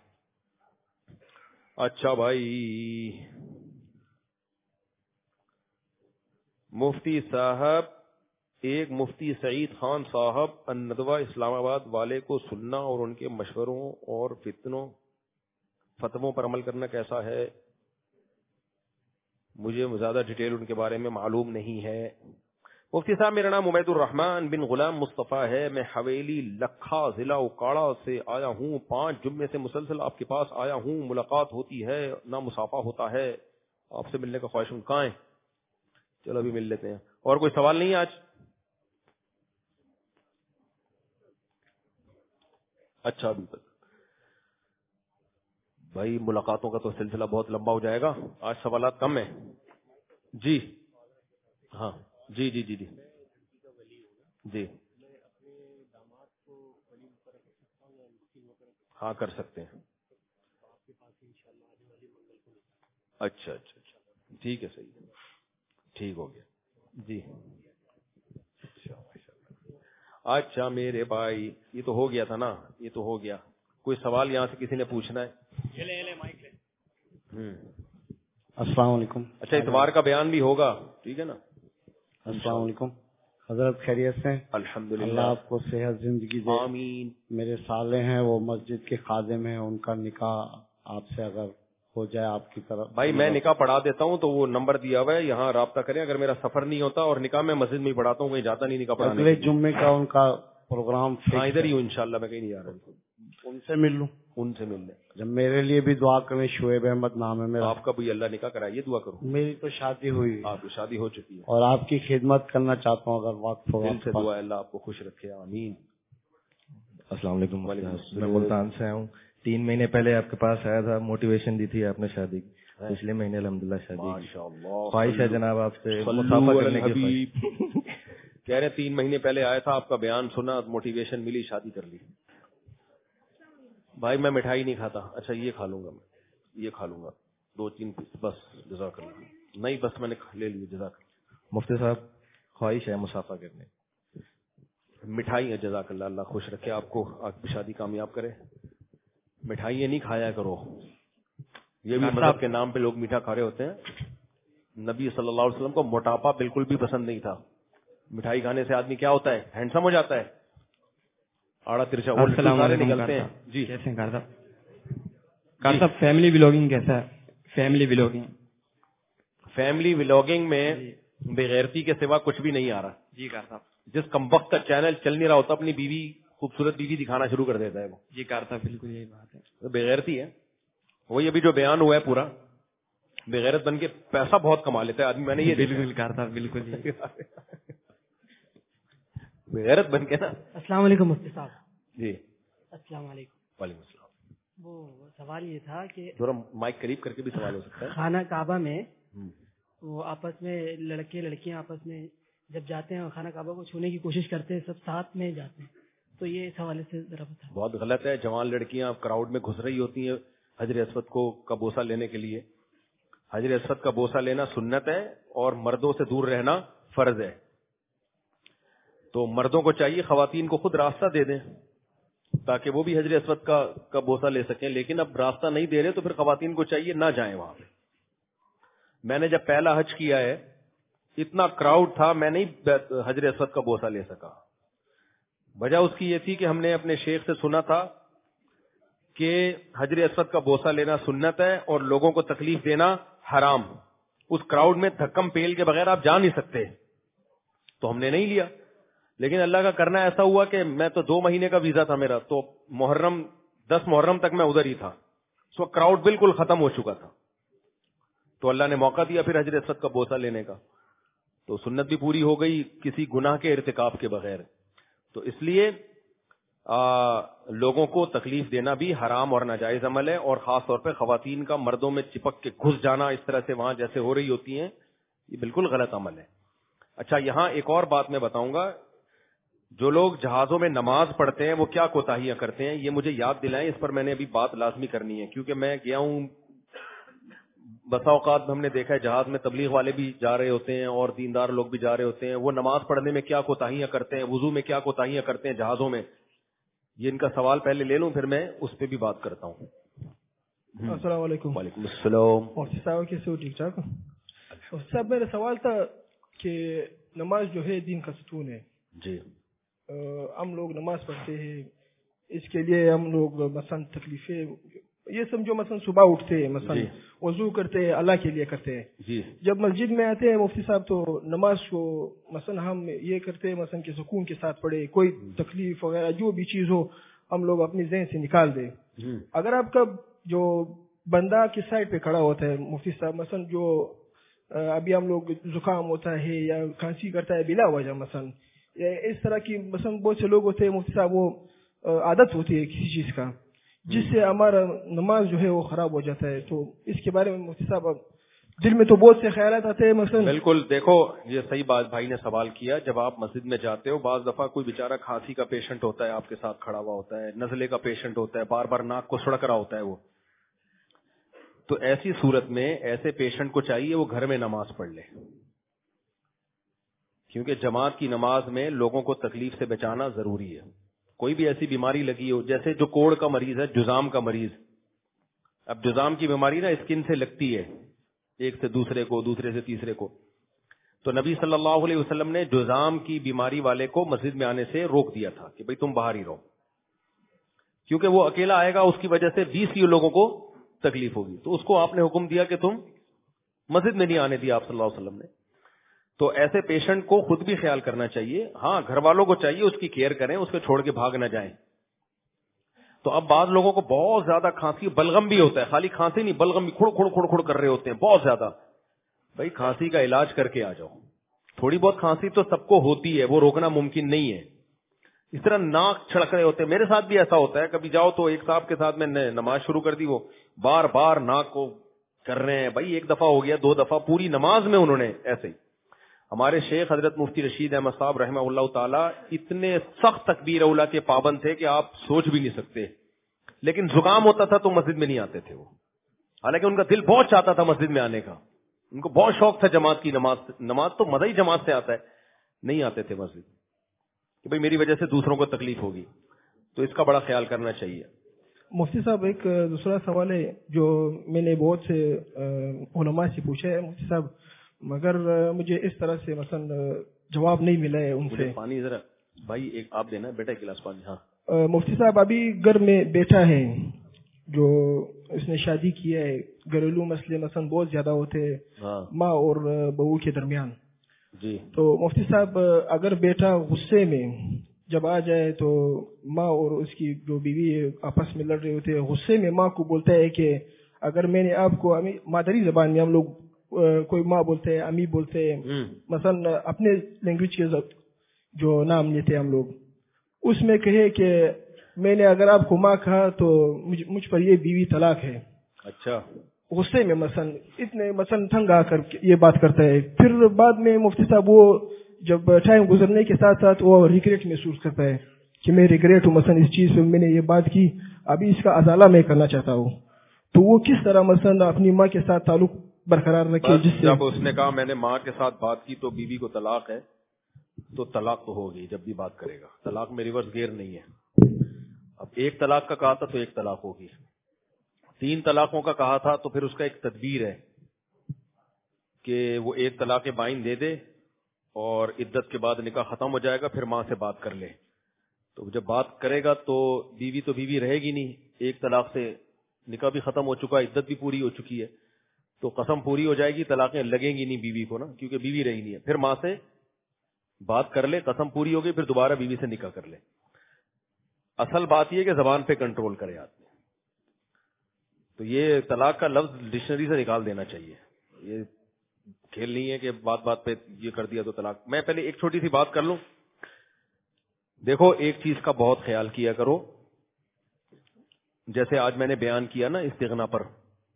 [SPEAKER 2] اچھا بھائی مفتی صاحب، ایک مفتی سعید خان صاحب الندوہ اسلام آباد والے کو سننا اور ان کے مشوروں اور فتووں پر عمل کرنا کیسا ہے؟ مجھے زیادہ ڈیٹیل ان کے بارے میں معلوم نہیں ہے. مفتی صاحب میرا نام عبید الرحمن بن غلام مصطفیٰ ہے. میں حویلی لکھا ضلع اکاڑا سے آیا ہوں. 5 جمعے سے مسلسل آپ کے پاس آیا ہوں. ملاقات ہوتی ہے نہ مصافحہ ہوتا ہے. آپ سے ملنے کا خواہش ہوں. کہاں ہیں؟ چلو ابھی مل لیتے ہیں. اور کوئی سوال نہیں آج؟ اچھا ابھی تک بھائی ملاقاتوں کا تو سلسلہ بہت لمبا ہو جائے گا. آج سوالات کم ہیں. جی ہاں جی جی جی جی جی ہاں کر سکتے ہیں. اچھا اچھا اچھا ٹھیک ہے صحیح ہے. ٹھیک ہو گیا جی. اچھا میرے بھائی یہ تو ہو گیا تھا نا، یہ تو ہو گیا. کوئی سوال یہاں سے کسی نے پوچھنا ہے؟
[SPEAKER 4] السلام علیکم.
[SPEAKER 2] اچھا اتوار کا بیان بھی ہوگا ٹھیک ہے نا.
[SPEAKER 4] السلام علیکم حضرت، خیریت سے؟
[SPEAKER 2] الحمدللہ.
[SPEAKER 4] اللہ آپ کو صحت زندگی دے.
[SPEAKER 2] آمین.
[SPEAKER 4] میرے سالے ہیں وہ مسجد کے خادم ہیں، ان کا نکاح آپ سے اگر ہو جائے آپ کی طرف.
[SPEAKER 2] بھائی میں نکاح پڑھا دیتا ہوں تو وہ نمبر دیا ہوا ہے یہاں رابطہ کریں. اگر میرا سفر نہیں ہوتا اور نکاح میں مسجد میں ہی پڑھاتا ہوں، کہیں جاتا نہیں نکاح پڑھانے.
[SPEAKER 4] اگلے جمعے کا ان کا پروگرام
[SPEAKER 2] ہاں ادھر ہی ہوں انشاءاللہ. میں کہیں نہیں جا رہا ہوں.
[SPEAKER 4] ان سے مل لوں.
[SPEAKER 2] ان سے مل لیں.
[SPEAKER 4] جب میرے لیے بھی دعا کریں. شعیب احمد نام ہے میرا.
[SPEAKER 2] آپ کا بھی اللہ نکاح کرائیے. دعا کروں.
[SPEAKER 4] میری تو شادی ہوئی.
[SPEAKER 2] آپ کی شادی ہو چکی ہے
[SPEAKER 4] اور آپ کی خدمت کرنا چاہتا ہوں اگر وقت ہو.
[SPEAKER 2] دل سے دعا ہے اللہ آپ کو خوش رکھے. آمین.
[SPEAKER 5] السلام علیکم. میں ملتان سے آیا ہوں. 3 مہینے پہلے آپ کے پاس آیا تھا، موٹیویشن دی تھی آپ نے شادی کی. پچھلے مہینے الحمدللہ شادی. خواہش ہے جناب آپ سے مصافحہ کرنے کی.
[SPEAKER 2] کہہ رہے 3 مہینے پہلے آیا تھا، آپ کا بیان سنا، موٹیویشن ملی، شادی کر لی. بھائی میں مٹھائی نہیں کھاتا. اچھا یہ کھا لوں گا، میں یہ کھا لوں گا 2-3 پیس بس. جزاک اللہ. نہیں بس میں نے لے لیے. جزاک اللہ.
[SPEAKER 5] مفتی صاحب خواہش ہے مصافحہ کرنے.
[SPEAKER 2] مٹھائی ہے. جزاک اللہ. اللہ خوش رکھے آپ کو، آپ کی شادی کامیاب کرے. مٹھائیاں نہیں کھایا کرو. یہ بھی مذہب کے نام پہ لوگ میٹھا کھا رہے ہوتے ہیں. نبی صلی اللہ علیہ وسلم کو موٹاپا بالکل بھی پسند نہیں تھا. مٹھائی کھانے سے آدمی کیا ہوتا ہے؟ ہینڈسم ہو جاتا ہے. آڑا ترچا
[SPEAKER 6] السلام علیکم.
[SPEAKER 2] نکلتے ہیں. جی
[SPEAKER 6] کیسے ہیں کار صاحب؟ فیملی ولاگنگ کیسا ہے؟ فیملی
[SPEAKER 2] ولاگنگ میں بغیرتی کے سوا کچھ بھی نہیں آ رہا.
[SPEAKER 6] جی کار صاحب.
[SPEAKER 2] جس کم وقت کا چینل چل نہیں رہا ہوتا اپنی بیوی، خوبصورت بیوی دکھانا شروع کر دیتا ہے وہ.
[SPEAKER 6] جی کار صاحب بالکل یہی بات ہے.
[SPEAKER 2] بغیرتی ہے. وہی ابھی جو بیان ہوا ہے پورا، بغیرت بن کے پیسہ بہت کما لیتا ہے آدمی. میں نے یہ
[SPEAKER 6] بالکل کار صاحب بالکل
[SPEAKER 2] بغیرت بن کے نا.
[SPEAKER 7] السلام علیکم مفتی صاحب.
[SPEAKER 2] جی
[SPEAKER 7] السلام علیکم.
[SPEAKER 2] وعلیکم السلام.
[SPEAKER 7] وہ سوال یہ تھا کہ
[SPEAKER 2] تھوڑا مائک قریب کر کے بھی سوال ہو سکتا ہے.
[SPEAKER 7] خانہ کعبہ میں وہ آپس میں لڑکے لڑکیاں آپس میں جب جاتے ہیں اور خانہ کعبہ کو چھونے کی کوشش کرتے ہیں، سب ساتھ میں جاتے ہیں، تو یہ اس حوالے سے ذرا بتائیں.
[SPEAKER 2] بہت غلط ہے. جوان لڑکیاں کراؤڈ میں گھس رہی ہوتی ہیں حجر اسود کو کا بوسہ لینے کے لیے. حجر اسود کا بوسہ لینا سنت ہے اور مردوں سے دور رہنا فرض ہے. تو مردوں کو چاہیے خواتین کو خود راستہ دے دیں تاکہ وہ بھی حجر اسود کا بوسہ لے سکیں. لیکن اب راستہ نہیں دے رہے تو پھر خواتین کو چاہیے نہ جائیں وہاں پہ. میں نے جب پہلا حج کیا ہے اتنا کراؤڈ تھا، میں نہیں حجر اسود کا بوسہ لے سکا. وجہ اس کی یہ تھی کہ ہم نے اپنے شیخ سے سنا تھا کہ حجر اسود کا بوسہ لینا سنت ہے اور لوگوں کو تکلیف دینا حرام. اس کراؤڈ میں دھکم پیل کے بغیر آپ جا نہیں سکتے، تو ہم نے نہیں لیا. لیکن اللہ کا کرنا ایسا ہوا کہ میں تو 2 مہینے کا ویزا تھا میرا، تو 10 محرم تک میں ادھر ہی تھا. اس وقت کراؤڈ بالکل ختم ہو چکا تھا، تو اللہ نے موقع دیا پھر حجر اسود کا بوسہ لینے کا.
[SPEAKER 3] تو سنت بھی پوری ہو گئی کسی گناہ کے ارتکاب کے بغیر. تو اس لیے لوگوں کو تکلیف دینا بھی حرام اور ناجائز عمل ہے, اور خاص طور پہ خواتین کا مردوں میں چپک کے گھس جانا اس طرح سے وہاں جیسے ہو رہی ہوتی ہیں, یہ بالکل غلط عمل ہے. اچھا, یہاں ایک اور بات میں بتاؤں گا, جو لوگ جہازوں میں نماز پڑھتے ہیں وہ کیا کوتاہیاں کرتے ہیں, یہ مجھے یاد دلائیں, اس پر میں نے ابھی بات لازمی کرنی ہے, کیونکہ میں گیا ہوں بسا اوقات ہم نے دیکھا ہے جہاز میں تبلیغ والے بھی جا رہے ہوتے ہیں اور دیندار لوگ بھی جا رہے ہوتے ہیں, وہ نماز پڑھنے میں کیا کوتاہیاں کرتے ہیں, وضو میں کیا کوتاہیاں کرتے ہیں جہازوں میں. یہ ان کا سوال پہلے لے لوں, پھر میں اس پہ بھی بات کرتا ہوں.
[SPEAKER 8] السلام علیکم.
[SPEAKER 3] وعلیکم السلام.
[SPEAKER 8] مفتی صاحب کیسے ہو؟ ٹھیک ٹھاک. مفتی صاحب میرا سوال تھا کہ نماز جو ہے دین کا ستون ہے.
[SPEAKER 3] جی.
[SPEAKER 8] ہم لوگ نماز پڑھتے ہیں, اس کے لیے ہم لوگ مثلا تکلیفیں یہ سمجھو مثلا صبح اٹھتے ہیں, مثلا وضو کرتے ہیں, اللہ کے لیے کرتے ہیں.
[SPEAKER 3] جی.
[SPEAKER 8] جب مسجد میں آتے ہیں مفتی صاحب تو نماز کو مثلا ہم یہ کرتے ہیں مثلا کہ سکون کے ساتھ پڑھے, کوئی تکلیف وغیرہ جو بھی چیز ہو ہم لوگ اپنی ذہن سے نکال دیں. اگر آپ کا جو بندہ کس سائڈ پہ کھڑا ہوتا ہے مفتی صاحب, مثلا جو ابھی ہم لوگ زکام ہوتا ہے یا کھانسی کرتا ہے بلا وجہ, مثلا اس طرح کی مثلا بہت سے لوگ ہوتے ہیں مفتی صاحب, وہ عادت ہوتی ہے کسی چیز کا جس سے ہمارا نماز جو ہے وہ خراب ہو جاتا ہے. تو اس کے بارے میں مفتی صاحب دل میں تو بہت سے خیالات آتے ہیں مثلا.
[SPEAKER 3] بالکل, دیکھو یہ صحیح بات بھائی نے سوال کیا. جب آپ مسجد میں جاتے ہو, بعض دفعہ کوئی بیچارہ کھانسی کا پیشنٹ ہوتا ہے آپ کے ساتھ کھڑا ہوا ہوتا ہے, نزلے کا پیشنٹ ہوتا ہے, بار بار ناک کو سڑک رہا ہوتا ہے وہ, تو ایسی صورت میں ایسے پیشنٹ کو چاہیے وہ گھر میں نماز پڑھ لے, کیونکہ جماعت کی نماز میں لوگوں کو تکلیف سے بچانا ضروری ہے. کوئی بھی ایسی بیماری لگی ہو, جیسے جو کوڑ کا مریض ہے, جزام کا مریض, اب جزام کی بیماری نا اسکن سے لگتی ہے ایک سے دوسرے کو, دوسرے سے تیسرے کو, تو نبی صلی اللہ علیہ وسلم نے جزام کی بیماری والے کو مسجد میں آنے سے روک دیا تھا کہ بھئی تم باہر ہی رہو, کیونکہ وہ اکیلا آئے گا, اس کی وجہ سے 20 لوگوں کو تکلیف ہوگی. تو اس کو آپ نے حکم دیا کہ تم مسجد میں نہیں آنے دیا آپ صلی اللہ علیہ وسلم نے. تو ایسے پیشنٹ کو خود بھی خیال کرنا چاہیے. ہاں, گھر والوں کو چاہیے اس کی کیئر کریں, اس کو چھوڑ کے بھاگ نہ جائیں. تو اب بعض لوگوں کو بہت زیادہ کھانسی, بلغم بھی ہوتا ہے, خالی کھانسی نہیں بلغم بھی کھڑ کھڑ کھڑ کھڑ کر رہے ہوتے ہیں بہت زیادہ. بھائی کھانسی کا علاج کر کے آ جاؤ. تھوڑی بہت کھانسی تو سب کو ہوتی ہے, وہ روکنا ممکن نہیں ہے. اس طرح ناک چھڑک رہے ہوتے ہیں, میرے ساتھ بھی ایسا ہوتا ہے. کبھی جاؤ تو ایک صاحب کے ساتھ میں نماز شروع کر دی, وہ بار بار ناک کو کر رہے ہیں. بھائی ایک دفعہ ہو گیا, 2 دفعہ, پوری نماز میں انہوں نے ایسے ہی. ہمارے شیخ حضرت مفتی رشید احمد صاحب رحمہ اللہ تعالی اتنے سخت تکبیر اولا کے پابند تھے کہ آپ سوچ بھی نہیں سکتے, لیکن زکام ہوتا تھا تو مسجد میں نہیں آتے تھے وہ, حالانکہ ان کا دل بہت چاہتا تھا مسجد میں آنے کا, ان کو بہت شوق تھا جماعت کی. نماز تو مزہ ہی جماعت سے آتا ہے, نہیں آتے تھے مسجد کہ بھئی میری وجہ سے دوسروں کو تکلیف ہوگی. تو اس کا بڑا خیال کرنا چاہیے.
[SPEAKER 8] مفتی صاحب ایک دوسرا سوال ہے جو میں نے بہت سے علماء سے پوچھا ہے مفتی صاحب, مگر مجھے اس طرح سے مثلا جواب نہیں ملا ہے ان سے.
[SPEAKER 3] پانی ذرا بھائی ایک آپ دینا بیٹا, ایک گلاس پانی. ہاں
[SPEAKER 8] مفتی صاحب ابھی گھر میں بیٹھا ہے جو اس نے شادی کیا ہے, گھریلو مسئلے مثلا بہت زیادہ ہوتے ہیں ماں اور بہو کے درمیان.
[SPEAKER 3] جی.
[SPEAKER 8] تو مفتی صاحب اگر بیٹا غصے میں جب آ جائے تو ماں اور اس کی جو بیوی آپس میں لڑ رہے ہوتے ہیں, غصے میں ماں کو بولتا ہے کہ اگر میں نے آپ کو, مادری زبان میں ہم لوگ کوئی ماں بولتے ہیں, امی بولتے ہیں, مثلا اپنے لینگویج کے جو نام لیتے ہیں ہم لوگ, اس میں کہے کہ میں نے اگر آپ کو ماں کہا تو مجھ پر یہ بیوی طلاق ہے.
[SPEAKER 3] اچھا.
[SPEAKER 8] غصے میں مثلا اتنے مثلا تنگ آ کر یہ بات کرتا ہے. پھر بعد میں مفتی صاحب وہ جب ٹائم گزرنے کے ساتھ ساتھ وہ ریگریٹ محسوس کرتا ہے کہ میں ریگریٹ ہوں مثلا اس چیز پہ میں نے یہ بات کی, ابھی اس کا ازالہ میں کرنا چاہتا ہوں. تو وہ کس طرح مثلا اپنی ماں کے ساتھ تعلق برقرار رکھے؟ جس سے
[SPEAKER 3] جب اس نے کہا میں نے ماں کے ساتھ بات کی تو بیوی کو طلاق ہے, تو طلاق تو ہوگی جب بھی بات کرے گا. طلاق میں ریورس گیئر نہیں ہے. اب ایک طلاق کا کہا تھا تو ایک طلاق ہوگی, 3 طلاقوں کا کہا تھا تو پھر اس کا ایک تدبیر ہے کہ وہ ایک طلاق بائن دے دے اور عدت کے بعد نکاح ختم ہو جائے گا, پھر ماں سے بات کر لے. تو جب بات کرے گا تو بیوی رہے گی نہیں, ایک طلاق سے نکاح بھی ختم ہو چکا, عدت بھی پوری ہو چکی ہے, تو قسم پوری ہو جائے گی, طلاقیں لگیں گی نہیں بیوی کو نا, کیونکہ بیوی رہی نہیں ہے. پھر ماں سے بات کر لے, قسم پوری ہو گئی, پھر دوبارہ بیوی سے نکاح کر لے. اصل بات یہ کہ زبان پہ کنٹرول کرے آدمی. تو یہ طلاق کا لفظ ڈکشنری سے نکال دینا چاہیے, یہ کھیل نہیں ہے کہ بات بات پہ یہ کر دیا تو طلاق. میں پہلے ایک چھوٹی سی بات کر لوں. دیکھو ایک چیز کا بہت خیال کیا کرو, جیسے آج میں نے بیان کیا نا استغنا پر,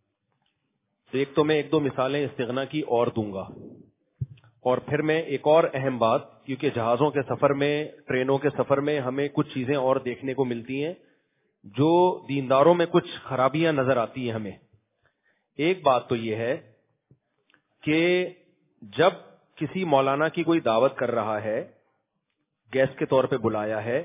[SPEAKER 3] ایک تو میں ایک دو مثالیں استغنا کی اور دوں گا, اور پھر میں ایک اور اہم بات, کیونکہ جہازوں کے سفر میں, ٹرینوں کے سفر میں ہمیں کچھ چیزیں اور دیکھنے کو ملتی ہیں جو دینداروں میں کچھ خرابیاں نظر آتی ہیں ہمیں. ایک بات تو یہ ہے کہ جب کسی مولانا کی کوئی دعوت کر رہا ہے, گیسٹ کے طور پہ بلایا ہے,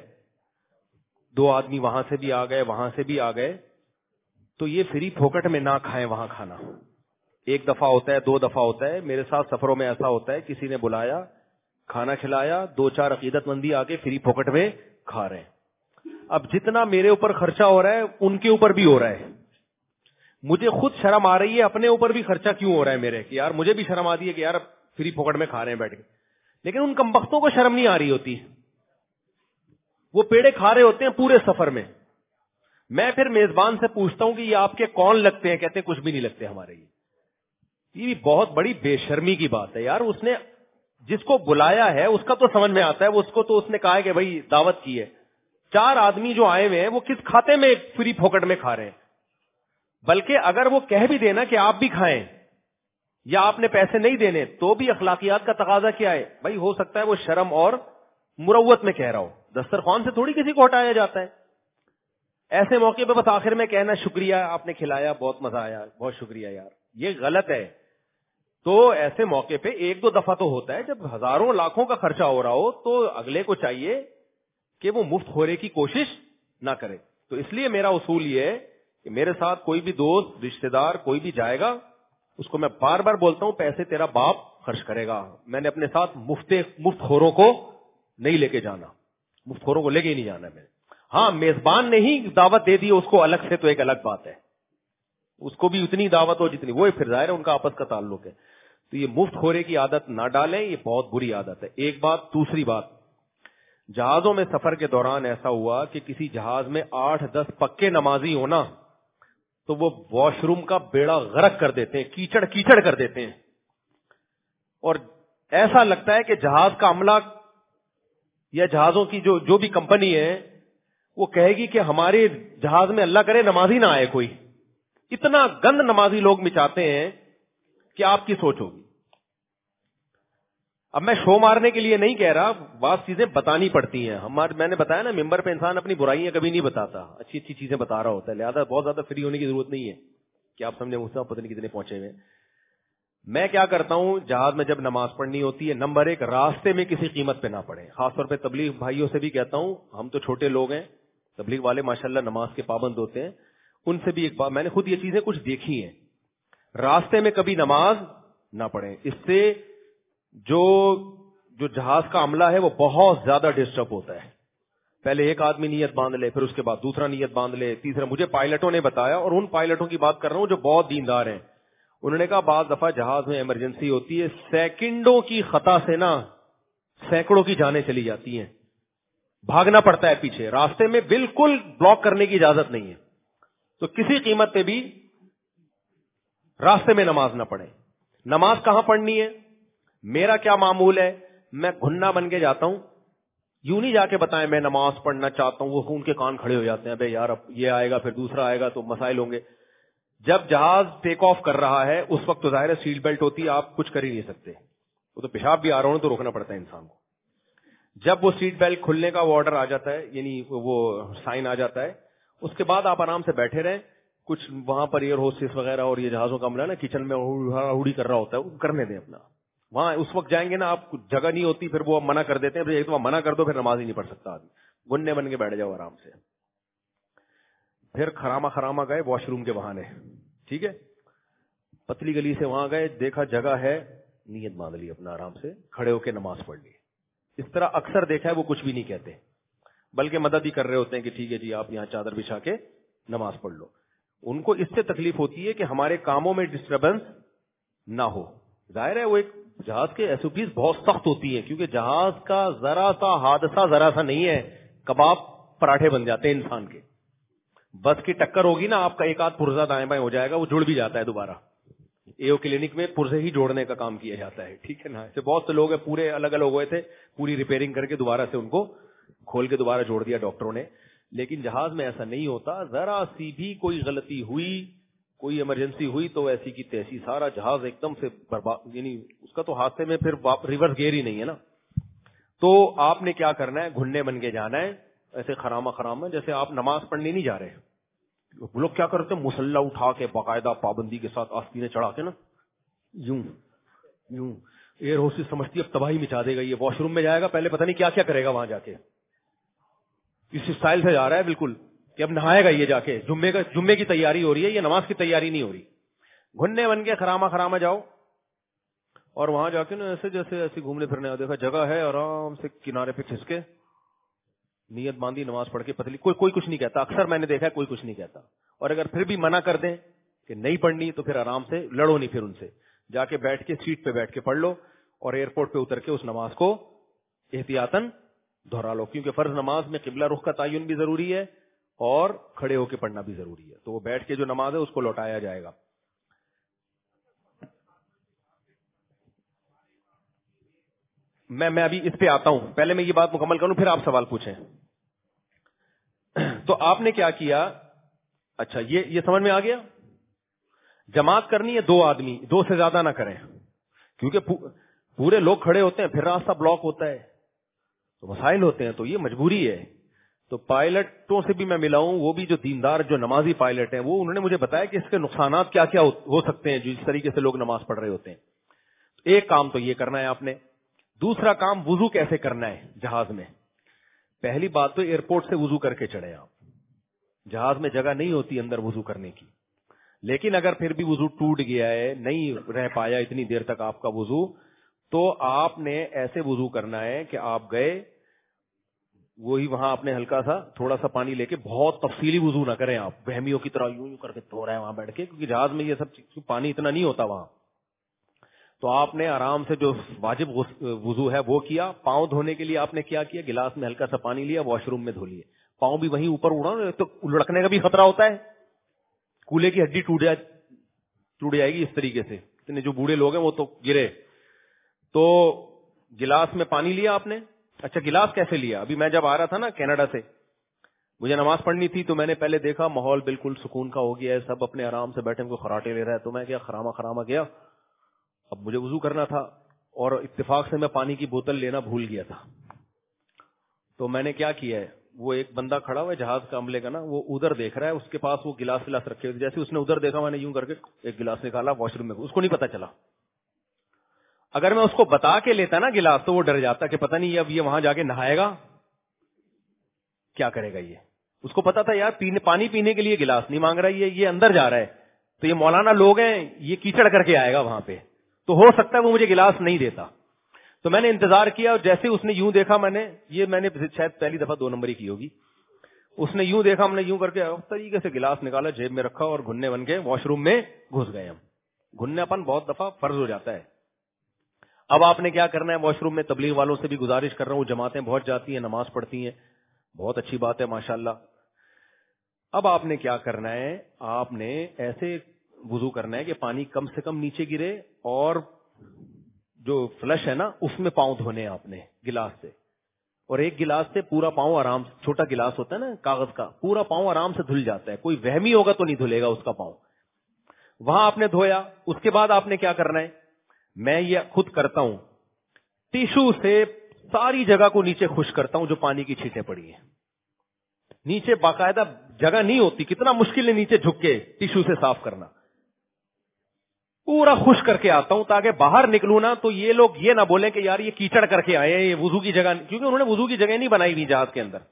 [SPEAKER 3] 2 آدمی وہاں سے بھی آ گئے وہاں سے بھی آ گئے, تو یہ فری پھوکٹ میں نہ کھائیں وہاں کھانا. ایک دفعہ ہوتا ہے, 2 دفعہ ہوتا ہے, میرے ساتھ سفروں میں ایسا ہوتا ہے کسی نے بلایا, کھانا کھلایا, 2-4 عقیدت مندی آ کے فری پھوکٹ میں کھا رہے ہیں. اب جتنا میرے اوپر خرچہ ہو رہا ہے ان کے اوپر بھی ہو رہا ہے. مجھے خود شرم آ رہی ہے اپنے اوپر بھی خرچہ کیوں ہو رہا ہے میرے, کہ یار مجھے بھی شرم آتی ہے کہ یار فری پھوکٹ میں کھا رہے ہیں بیٹھ کے, لیکن ان کمبختوں کو شرم نہیں آ رہی ہوتی, وہ پیڑے کھا رہے ہوتے ہیں پورے سفر میں. میں پھر میزبان سے پوچھتا ہوں کہ یہ آپ کے کون لگتے ہیں, کہتے ہیں کچھ بھی نہیں لگتے ہمارے. یہ بھی بہت بڑی بے شرمی کی بات ہے یار. اس نے جس کو بلایا ہے اس کا تو سمجھ میں آتا ہے, اس کو تو اس نے کہا ہے کہ بھائی دعوت کی ہے. 4 آدمی جو آئے ہوئے ہیں وہ کس کھاتے میں فری پھوکٹ میں کھا رہے ہیں. بلکہ اگر وہ کہہ بھی دینا کہ آپ بھی کھائیں یا آپ نے پیسے نہیں دینے, تو بھی اخلاقیات کا تقاضا کیا ہے بھائی, ہو سکتا ہے وہ شرم اور مروت میں کہہ رہا ہو, دسترخوان سے تھوڑی کسی کو ہٹایا جاتا ہے. ایسے موقع پہ بس آخر میں کہنا شکریہ آپ نے کھلایا, بہت مزہ آیا, بہت شکریہ یار, یہ غلط ہے. تو ایسے موقع پہ 1-2 دفعہ تو ہوتا ہے, جب ہزاروں لاکھوں کا خرچہ ہو رہا ہو تو اگلے کو چاہیے کہ وہ مفت خورے کی کوشش نہ کرے. تو اس لیے میرا اصول یہ ہے کہ میرے ساتھ کوئی بھی دوست رشتہ دار کوئی بھی جائے گا, اس کو میں بار بار بولتا ہوں پیسے تیرا باپ خرچ کرے گا. میں نے اپنے ساتھ مفت خوروں کو نہیں لے کے جانا, مفت خوروں کو لے کے ہی نہیں جانا. میں ہاں میزبان نے ہی دعوت دے دی اس کو الگ سے, تو ایک الگ بات ہے, اس کو بھی اتنی دعوت ہو جتنی وہ, پھر ظاہر ہے ان کا آپس کا تعلق ہے. تو یہ مفت خورے کی عادت نہ ڈالیں, یہ بہت بری عادت ہے. ایک بات. دوسری بات, جہازوں میں سفر کے دوران ایسا ہوا کہ کسی جہاز میں 8-10 پکے نمازی ہونا تو وہ واش روم کا بیڑا غرق کر دیتے ہیں, کیچڑ کر دیتے ہیں, اور ایسا لگتا ہے کہ جہاز کا عملہ یا جہازوں کی جو بھی کمپنی ہے وہ کہے گی کہ ہمارے جہاز میں اللہ کرے نمازی نہ آئے کوئی. اتنا گند نمازی لوگ مچاتے ہیں کہ آپ کی سوچ ہوگی. اب میں شو مارنے کے لیے نہیں کہہ رہا, بعض چیزیں بتانی پڑتی ہیں. میں نے بتایا نا ممبر پہ انسان اپنی برائیاں کبھی نہیں بتاتا, اچھی اچھی چیزیں بتا رہا ہوتا ہے, لہذا بہت زیادہ فری ہونے کی ضرورت نہیں ہے کہ آپ سمجھیں مجھ سے پتہ نہیں کتنے پہنچے ہوئے. میں کیا کرتا ہوں جہاز میں جب نماز پڑھنی ہوتی ہے, نمبر 1 راستے میں کسی قیمت پہ نہ پڑھیں. خاص طور پہ تبلیغ بھائیوں سے بھی کہتا ہوں, ہم تو چھوٹے لوگ ہیں, تبلیغ والے ماشاءاللہ نماز کے پابند ہوتے ہیں, ان سے بھی ایک بات, میں نے خود یہ چیزیں کچھ دیکھی ہیں, راستے میں کبھی نماز نہ پڑھیں. اس سے جو جہاز کا عملہ ہے وہ بہت زیادہ ڈسٹرب ہوتا ہے. پہلے ایک آدمی نیت باندھ لے, پھر اس کے بعد دوسرا نیت باندھ لے, تیسرا. مجھے پائلٹوں نے بتایا, اور ان پائلٹوں کی بات کر رہا ہوں جو بہت دیندار ہیں, انہوں نے کہا بعض دفعہ جہاز میں ایمرجنسی ہوتی ہے, سیکنڈوں کی خطا سے نا سینکڑوں کی جانیں چلی جاتی ہیں, بھاگنا پڑتا ہے پیچھے, راستے میں بالکل بلاک کرنے کی اجازت نہیں ہے. تو کسی قیمت پہ بھی راستے میں نماز نہ پڑھیں. نماز کہاں پڑھنی ہے, میرا کیا معمول ہے, میں گھننا بن کے جاتا ہوں, یوں نہیں جا کے بتائیں میں نماز پڑھنا چاہتا ہوں, وہ خون کے کان کھڑے ہو جاتے ہیں, بھائی یار اب یہ آئے گا پھر دوسرا آئے گا تو مسائل ہوں گے. جب جہاز ٹیک آف کر رہا ہے اس وقت تو ظاہر ہے سیٹ بیلٹ ہوتی ہے, آپ کچھ کر ہی نہیں سکتے, وہ تو پیشاب بھی آ رہا ہوں تو روکنا پڑتا ہے انسان کو. جب وہ سیٹ بیلٹ کھلنے کا وہ آرڈر آ جاتا ہے, یعنی وہ سائن آ جاتا ہے, اس کے بعد آپ آرام سے بیٹھے رہیں. کچھ وہاں پر ایئر ہوسٹس وغیرہ اور یہ جہازوں کا عملہ نا کچن میں اڑی کر رہا ہوتا ہے, وہ کرنے دیں اپنا. وہاں اس وقت جائیں گے نا آپ, جگہ نہیں ہوتی, پھر وہ منع کر دیتے ہیں, ایک تو منع کر دو پھر نماز ہی نہیں پڑھ سکتا آدمی. گننے بن کے بیٹھ جاؤ آرام سے. پھر خراما گئے واش روم کے بہانے, ٹھیک ہے, پتلی گلی سے وہاں گئے, دیکھا جگہ ہے, نیت باندھ لی اپنا, آرام سے کھڑے ہو کے نماز پڑھ لی. اس طرح اکثر دیکھا ہے وہ کچھ بھی نہیں کہتے, بلکہ مدد ہی کر رہے ہوتے ہیں کہ ٹھیک ہے جی آپ یہاں چادر بچھا کے نماز پڑھ لو. ان کو اس سے تکلیف ہوتی ہے کہ ہمارے کاموں میں ڈسٹربنس نہ ہو. ظاہر ہے وہ ایک جہاز کے ایس او پیز بہت سخت ہوتی ہے, کیونکہ جہاز کا ذرا سا حادثہ ذرا سا نہیں ہے, کباب پراٹھے بن جاتے ہیں انسان کے. بس کی ٹکر ہوگی نا, آپ کا ایک آدھ پرزہ دائیں بائیں ہو جائے گا, وہ جڑ بھی جاتا ہے دوبارہ. ایو کلینک میں پرزے ہی جوڑنے کا کام کیا جاتا ہے, ٹھیک ہے نا. ایسے بہت سے لوگ ہیں پورے الگ الگ ہوئے تھے, پوری ریپیئرنگ کر کے دوبارہ سے ان کو کھول کے دوبارہ جوڑ دیا ڈاکٹروں نے. لیکن جہاز میں ایسا نہیں ہوتا, ذرا سی بھی کوئی غلطی ہوئی, کوئی ایمرجنسی ہوئی تو ایسی کی تیسی سارا جہاز ایک دم سے برباد, یعنی اس کا تو حادثے میں پھر ریورس گیئر ہی نہیں ہے نا. تو آپ نے کیا کرنا ہے, گھننے بن کے جانا ہے ایسے خرامہ جیسے آپ نماز پڑھنے نہیں جا رہے. وہ لوگ کیا کرتے ہیں, مسلح اٹھا کے باقاعدہ پابندی کے ساتھ آستینیں چڑھا کے نا یوں یوں, ایئر ہوسٹس سمجھتی اب تباہی مچا دے گا, یہ واش روم میں جائے گا پہلے پتہ نہیں کیا کیا کرے گا وہاں جا کے, اس اسٹائل سے جا رہا ہے بالکل کہ اب نہائے گا یہ جا کے, جمعے کی تیاری ہو رہی ہے, یہ نماز کی تیاری نہیں ہو رہی. گھننے بن کے خرامہ جاؤ اور وہاں جا کے نا ایسے جیسے ایسے گھومنے پھرنے, دیکھا جگہ ہے, آرام سے کنارے پہ کھس کے نیت باندھی, نماز پڑھ کے پتلی, کوئی کچھ نہیں کہتا. اکثر میں نے دیکھا ہے کوئی کچھ نہیں کہتا. اور اگر پھر بھی منع کر دیں کہ نہیں پڑھنی تو پھر آرام سے لڑو نہیں, پھر ان سے جا کے بیٹھ کے سیٹ پہ بیٹھ کے پڑھ لو اور ایئرپورٹ پہ اتر کے اس نماز کو احتیاطاً دہرا لو, کیونکہ فرض نماز میں قبلہ رخ کا تعین بھی ضروری ہے اور کھڑے ہو کے پڑھنا بھی ضروری ہے. تو وہ بیٹھ کے جو نماز ہے اس کو لوٹایا جائے گا. میں ابھی اس پہ آتا ہوں, پہلے میں یہ بات مکمل کروں پھر آپ سوال پوچھیں. تو آپ نے کیا کیا, اچھا یہ سمجھ میں آ گیا. جماعت کرنی ہے 2 آدمی, 2 سے زیادہ نہ کریں, کیونکہ پورے لوگ کھڑے ہوتے ہیں, پھر راستہ بلاک ہوتا ہے, تو مسائل ہوتے ہیں, تو یہ مجبوری ہے. تو پائلٹوں سے بھی میں ملا ہوں, وہ بھی جو دیندار جو نمازی پائلٹ ہیں, وہ انہوں نے مجھے بتایا کہ اس کے نقصانات کیا کیا ہو سکتے ہیں جو اس طریقے سے لوگ نماز پڑھ رہے ہوتے ہیں. ایک کام تو یہ کرنا ہے آپ نے. دوسرا کام وضو کیسے کرنا ہے جہاز میں. پہلی بات تو ایئرپورٹ سے وضو کر کے چڑھے آپ. جہاز میں جگہ نہیں ہوتی اندر وضو کرنے کی, لیکن اگر پھر بھی وضو ٹوٹ گیا ہے, نہیں رہ پایا اتنی دیر تک آپ کا وضو, تو آپ نے ایسے وضو کرنا ہے کہ آپ گئے وہی وہاں آپ نے ہلکا سا تھوڑا سا پانی لے کے, بہت تفصیلی وضو نہ کریں آپ بہمیوں کی طرح یوں کر کے دھو رہے ہیں وہاں بیٹھ کے, کیونکہ جہاز میں یہ سب پانی اتنا نہیں ہوتا وہاں. تو آپ نے آرام سے جو واجب وضو ہے وہ کیا. پاؤں دھونے کے لیے آپ نے کیا کیا, گلاس میں ہلکا سا پانی لیا, واش روم میں دھو لیے. پاؤں بھی وہیں اوپر اڑا تو لڑکنے کا بھی خطرہ ہوتا ہے, کولے کی ہڈی ٹوٹ جائے گی اس طریقے سے. اتنے جو بوڑھے لوگ ہیں وہ تو گرے. تو گلاس میں پانی لیا آپ نے. اچھا گلاس کیسے لیا, ابھی میں جب آ رہا تھا نا کینیڈا سے, مجھے نماز پڑھنی تھی, تو میں نے پہلے دیکھا ماحول بالکل سکون کا ہو گیا ہے, سب اپنے آرام سے بیٹھے کو خراٹے لے رہا ہے. تو میں کیا خرامہ گیا, اب مجھے وضو کرنا تھا اور اتفاق سے میں پانی کی بوتل لینا بھول گیا تھا. تو میں نے کیا کیا ہے, وہ ایک بندہ کھڑا ہوا ہے جہاز کا عملے کا نا, وہ ادھر دیکھ رہا ہے, اس کے پاس وہ گلاس رکھے ہوئے, جیسے اس نے ادھر دیکھا میں نے یوں کر کے ایک گلاس نکالا واش روم میں, اس کو نہیں پتا چلا. اگر میں اس کو بتا کے لیتا نا گلاس تو وہ ڈر جاتا کہ پتہ نہیں اب یہ وہاں جا کے نہائے گا, کیا کرے گا یہ. اس کو پتا تھا یار پانی پینے کے لیے گلاس نہیں مانگ رہا, یہ اندر جا رہا ہے, تو یہ مولانا لوگ ہیں, یہ کیچڑ کر کے آئے گا وہاں پہ, تو ہو سکتا ہے وہ مجھے گلاس نہیں دیتا. تو میں نے انتظار کیا, اور جیسے اس نے یوں دیکھا, میں نے شاید پہلی دفعہ 2 نمبری کی ہوگی, اس نے یوں دیکھا, ہم نے یوں کر کے طریقے سے گلاس نکالا, جیب میں رکھا اور گھننے بن کے واش روم میں گھس گئے. ہم گھننے پن بہت دفعہ فرض ہو جاتا ہے. اب آپ نے کیا کرنا ہے, واش روم میں تبلیغ والوں سے بھی گزارش کر رہا ہوں, جماعتیں بہت جاتی ہیں, نماز پڑھتی ہیں, بہت اچھی بات ہے ماشاءاللہ. اب آپ نے کیا کرنا ہے, آپ نے ایسے وضو کرنا ہے کہ پانی کم سے کم نیچے گرے, اور جو فلش ہے نا اس میں پاؤں دھونے آپ نے گلاس سے, اور ایک گلاس سے پورا پاؤں آرام سے, چھوٹا گلاس ہوتا ہے نا کاغذ کا, پورا پاؤں آرام سے دھل جاتا ہے, کوئی وہمی ہوگا تو نہیں دھلے گا اس کا پاؤں. وہاں آپ نے دھویا. اس کے بعد آپ نے کیا کرنا ہے, میں یہ خود کرتا ہوں, ٹیشو سے ساری جگہ کو نیچے خشک کرتا ہوں جو پانی کی چھینٹیں پڑی ہیں. نیچے باقاعدہ جگہ نہیں ہوتی, کتنا مشکل ہے نیچے جھک کے ٹیشو سے صاف کرنا, پورا خشک کر کے آتا ہوں تاکہ باہر نکلوں نا تو یہ لوگ یہ نہ بولیں کہ یار یہ کیچڑ کر کے آئے ہیں, یہ وضو کی جگہ, کیونکہ انہوں نے وضو کی جگہ نہیں بنائی ہوئی جہاز کے اندر.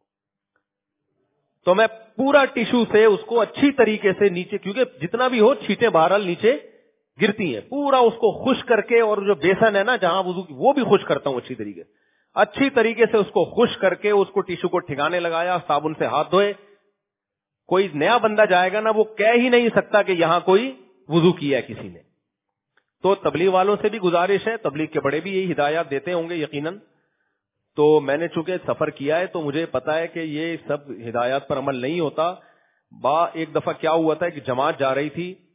[SPEAKER 3] تو میں پورا ٹیشو سے اس کو اچھی طریقے سے نیچے, کیونکہ جتنا بھی ہو چھینٹیں بہرحال نیچے گرتی ہیں, پورا اس کو خشک کر کے, اور جو بیسن ہے نا جہاں وضو کی وہ بھی خشک کرتا ہوں اچھی طریقے سے اس کو خشک کر کے اس کو ٹیشو کو ٹھکانے لگایا, صابن سے ہاتھ دھوئے. کوئی نیا بندہ جائے گا نا وہ کہہ ہی نہیں سکتا کہ یہاں کوئی وضو کیا ہے کسی نے. تو تبلیغ والوں سے بھی گزارش ہے, تبلیغ کے بڑے بھی یہی ہدایات دیتے ہوں گے یقیناً. تو میں نے چونکہ سفر کیا ہے تو مجھے پتا ہے کہ یہ سب ہدایات پر عمل نہیں ہوتا. ایک دفعہ کیا ہوا تھا کہ جماعت جا رہی تھی,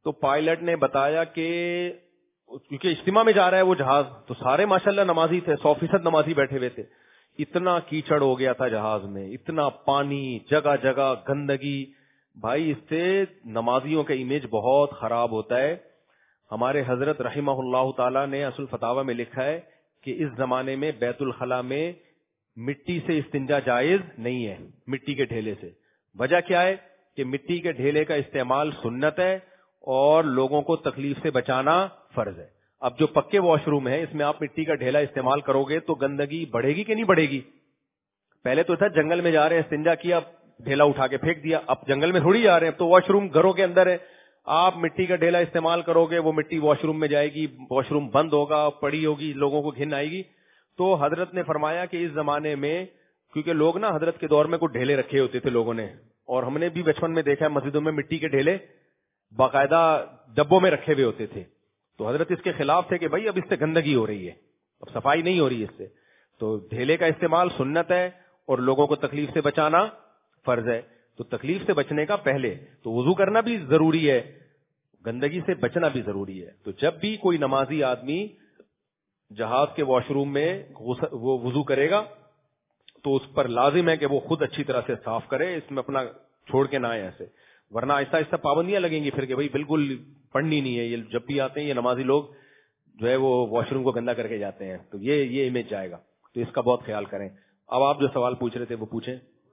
[SPEAKER 3] تو پائلٹ نے بتایا کہ کیونکہ اجتماع میں جا رہا ہے وہ جہاز، تو سارے ماشاءاللہ نمازی تھے، 100% نمازی بیٹھے ہوئے تھے. اتنا کیچڑ ہو گیا تھا جہاز میں، اتنا پانی، جگہ جگہ گندگی. بھائی اس سے نمازیوں کا امیج بہت خراب ہوتا ہے. ہمارے حضرت رحمہ اللہ تعالی نے اصل فتاوی میں لکھا ہے کہ اس زمانے میں بیت الخلاء میں مٹی سے استنجا جائز نہیں ہے، مٹی کے ڈھیلے سے. وجہ کیا ہے کہ مٹی کے ڈھیلے کا استعمال سنت ہے اور لوگوں کو تکلیف سے بچانا فرض ہے. اب جو پکے واش روم ہے اس میں آپ مٹی کا ڈھیلا استعمال کرو گے تو گندگی بڑھے گی کہ نہیں بڑھے گی؟ پہلے تو تھا جنگل میں جا رہے ہیں استنجا کیا ڈھیلا اٹھا کے پھینک دیا، اب جنگل میں تھوڑی جا رہے ہیں، اب تو واش روم گھروں کے اندر ہے. آپ مٹی کا ڈھیلا استعمال کرو گے وہ مٹی واش روم میں جائے گی، واش روم بند ہوگا، پڑی ہوگی، لوگوں کو گھن آئے گی. تو حضرت نے فرمایا کہ اس زمانے میں کیونکہ لوگ نا حضرت کے دور میں کوئی ڈھیلے رکھے ہوتے تھے لوگوں نے، اور ہم نے بھی بچپن میں دیکھا ہے مسجدوں میں مٹی کے ڈھیلے باقاعدہ ڈبوں میں رکھے ہوئے ہوتے تھے. تو حضرت اس کے خلاف تھے کہ بھائی اب اس سے گندگی ہو رہی ہے، اب صفائی نہیں ہو رہی اس سے. تو ڈھیلے کا استعمال سنت ہے اور لوگوں کو تکلیف سے بچانا فرض ہے. تو تکلیف سے بچنے کا پہلے تو وضو کرنا بھی ضروری ہے، گندگی سے بچنا بھی ضروری ہے. تو جب بھی کوئی نمازی آدمی جہاز کے واش روم میں وہ وضو کرے گا تو اس پر لازم ہے کہ وہ خود اچھی طرح سے صاف کرے، اس میں اپنا چھوڑ کے نہ آئے ایسے، ورنہ آہستہ آہستہ پابندیاں لگیں گی پھر کہ بھائی بالکل پڑھنی نہیں ہے. یہ جب بھی آتے ہیں یہ نمازی لوگ جو ہے وہ واش روم کو گندا کر کے جاتے ہیں، تو یہ امیج جائے گا. تو اس کا بہت خیال کریں. اب آپ جو سوال پوچھ رہے تھے وہ پوچھیں.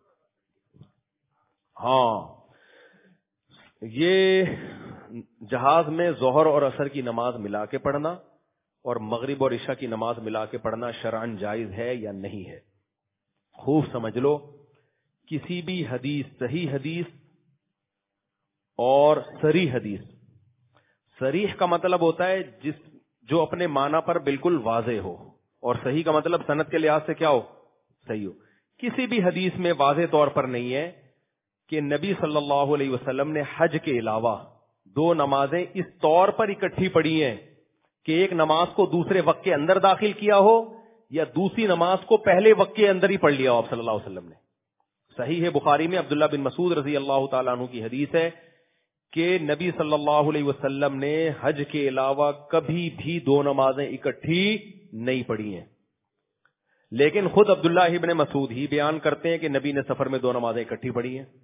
[SPEAKER 3] ہاں، یہ جہاز میں ظہر اور عصر کی نماز ملا کے پڑھنا اور مغرب اور عشاء کی نماز ملا کے پڑھنا شرعاً جائز ہے یا نہیں ہے؟ خوب سمجھ لو، کسی بھی حدیث، صحیح حدیث اور صریح حدیث، صریح کا مطلب ہوتا ہے جو اپنے معنی پر بالکل واضح ہو، اور صحیح کا مطلب سند کے لحاظ سے کیا ہو؟ صحیح ہو. کسی بھی حدیث میں واضح طور پر نہیں ہے کہ نبی صلی اللہ علیہ وسلم نے حج کے علاوہ دو نمازیں اس طور پر اکٹھی پڑھی ہیں کہ ایک نماز کو دوسرے وقت کے اندر داخل کیا ہو یا دوسری نماز کو پہلے وقت کے اندر ہی پڑھ لیا ہو آپ صلی اللہ علیہ وسلم نے. صحیح ہے بخاری میں عبداللہ بن مسعود رضی اللہ تعالیٰ عنہ کی حدیث ہے کہ نبی صلی اللہ علیہ وسلم نے حج کے علاوہ کبھی بھی دو نمازیں اکٹھی نہیں پڑھی ہیں. لیکن خود عبداللہ ابن مسعود ہی بیان کرتے ہیں کہ نبی نے سفر میں دو نمازیں اکٹھی پڑھی ہیں.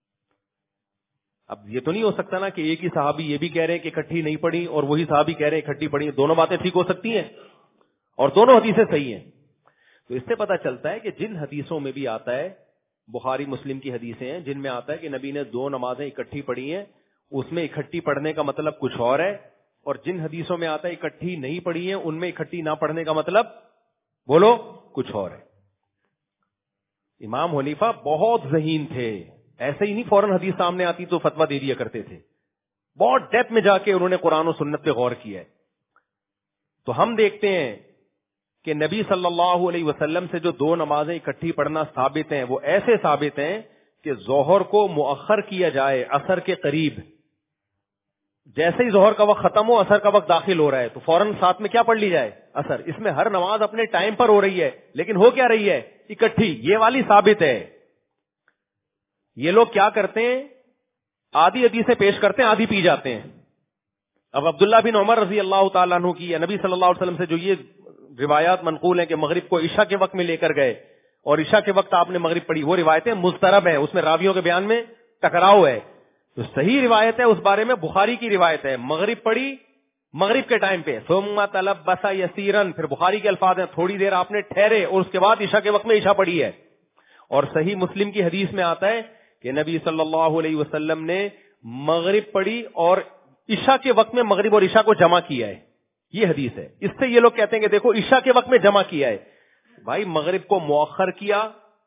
[SPEAKER 3] اب یہ تو نہیں ہو سکتا نا کہ ایک ہی صحابی یہ بھی کہہ رہے ہیں کہ اکٹھی نہیں پڑھی اور وہی صحابی کہہ رہے ہیں اکٹھی پڑھی. دونوں باتیں ٹھیک ہو سکتی ہیں اور دونوں حدیثیں صحیح ہیں. تو اس سے پتہ چلتا ہے کہ جن حدیثوں میں بھی آتا ہے، بخاری مسلم کی حدیثیں ہیں جن میں آتا ہے کہ نبی نے دو نمازیں اکٹھی پڑھی ہیں، اس میں اکٹھی پڑھنے کا مطلب کچھ اور ہے، اور جن حدیثوں میں آتا ہے اکٹھی نہیں پڑھی ہیں ان میں اکٹھی نہ پڑھنے کا مطلب بولو کچھ اور ہے. امام حنیفہ بہت ذہین تھے، ایسے ہی نہیں فوراً حدیث سامنے آتی تو فتویٰ دے دیا کرتے تھے، بہت ڈیپتھ میں جا کے انہوں نے قرآن و سنت پہ غور کیا ہے. تو ہم دیکھتے ہیں کہ نبی صلی اللہ علیہ وسلم سے جو دو نمازیں اکٹھی پڑھنا ثابت ہیں وہ ایسے ثابت ہیں کہ ظہر کو مؤخر کیا جائے عصر کے قریب، جیسے ہی ظہر کا وقت ختم ہو عصر کا وقت داخل ہو رہا ہے تو فوراً ساتھ میں کیا پڑھ لی جائے؟ عصر. اس میں ہر نماز اپنے ٹائم پر ہو رہی ہے لیکن ہو کیا رہی ہے؟ اکٹھی. یہ والی ثابت ہے. یہ لوگ کیا کرتے ہیں؟ آدھی حدیثیں پیش کرتے ہیں، آدھی پی جاتے ہیں. اب عبداللہ بن عمر رضی اللہ تعالیٰ عنہ کی یا نبی صلی اللہ علیہ وسلم سے جو یہ روایات منقول ہیں کہ مغرب کو عشاء کے وقت میں لے کر گئے اور عشاء کے وقت آپ نے مغرب پڑھی، وہ روایتیں مضطرب ہیں، اس میں راویوں کے بیان میں ٹکراؤ ہے. تو صحیح روایت ہے اس بارے میں بخاری کی روایت ہے، مغرب پڑھی مغرب کے ٹائم پہ، ثم تلبس یسیرا، پھر بخاری کے الفاظ ہیں تھوڑی دیر آپ نے ٹھہرے اور اس کے بعد عشاء کے وقت میں عشاء پڑھی ہے. اور صحیح مسلم کی حدیث میں آتا ہے کہ نبی صلی اللہ علیہ وسلم نے مغرب پڑھی اور عشاء کے وقت میں مغرب اور عشاء کو جمع کیا ہے. یہ حدیث ہے. اس سے یہ لوگ کہتے ہیں کہ دیکھو عشاء کے وقت میں جمع کیا ہے. بھائی مغرب کو مؤخر کیا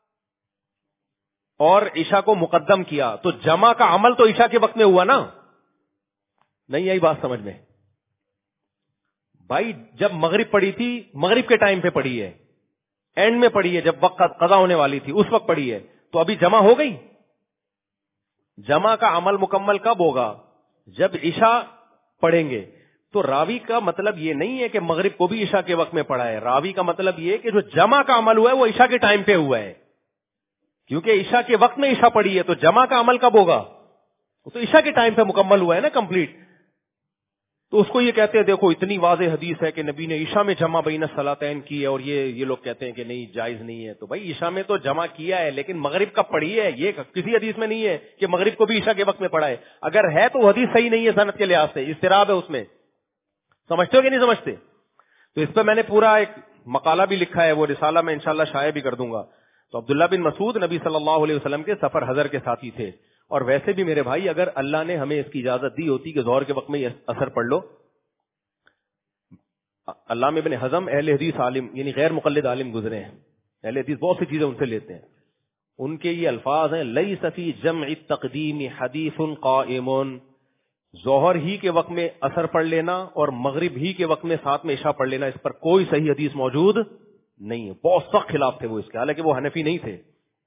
[SPEAKER 3] اور عشاء کو مقدم کیا تو جمع کا عمل تو عشاء کے وقت میں ہوا نا. نہیں آئی بات سمجھ میں؟ بھائی جب مغرب پڑھی تھی مغرب کے ٹائم پہ پڑھی ہے، اینڈ میں پڑھی ہے جب وقت قضا ہونے والی تھی اس وقت پڑھی ہے، تو ابھی جمع ہو گئی. جمع کا عمل مکمل کب ہوگا؟ جب عشاء پڑھیں گے. تو راوی کا مطلب یہ نہیں ہے کہ مغرب کو بھی عشاء کے وقت میں پڑھا ہے، راوی کا مطلب یہ ہے کہ جو جمع کا عمل ہوا ہے وہ عشاء کے ٹائم پہ ہوا ہے، کیونکہ عشاء کے وقت میں عشاء پڑھی ہے تو جمع کا عمل کب ہوگا؟ تو عشاء کے ٹائم پہ مکمل ہوا ہے نا، کمپلیٹ. تو اس کو یہ کہتے ہیں دیکھو اتنی واضح حدیث ہے کہ نبی نے عشاء میں جمع بین الصلاتین کی ہے، اور یہ لوگ کہتے ہیں کہ نہیں جائز نہیں ہے. تو بھائی عشاء میں تو جمع کیا ہے، لیکن مغرب کب پڑھی ہے؟ یہ کسی حدیث میں نہیں ہے کہ مغرب کو بھی عشاء کے وقت میں پڑھا ہے. اگر ہے تو حدیث صحیح نہیں ہے سند کے لحاظ سے، اضطراب ہے اس میں. سمجھتے ہو کہ نہیں سمجھتے؟ تو اس پہ میں نے پورا ایک مقالہ بھی لکھا ہے، وہ رسالہ میں انشاءاللہ شائع بھی کر دوں گا. تو عبداللہ بن مسعود نبی صلی اللہ علیہ وسلم کے سفر حضر کے ساتھی تھے. اور ویسے بھی میرے بھائی اگر اللہ نے ہمیں اس کی اجازت دی ہوتی کہ ظہر کے وقت میں یہ اثر پڑھ لو. علامہ ابن حزم اہل حدیث عالم یعنی غیر مقلد عالم گزرے ہیں، اہل حدیث بہت سی چیزیں ان سے لیتے ہیں. ان کے یہ الفاظ ہیں لیس فی جمع التقدیم حدیث قائم، ظہر ہی کے وقت میں اثر پڑھ لینا اور مغرب ہی کے وقت میں ساتھ میں عشاء پڑھ لینا، اس پر کوئی صحیح حدیث موجود نہیں ہے. بہت سخت خلاف تھے وہ اس کے، حالانکہ وہ حنفی نہیں تھے.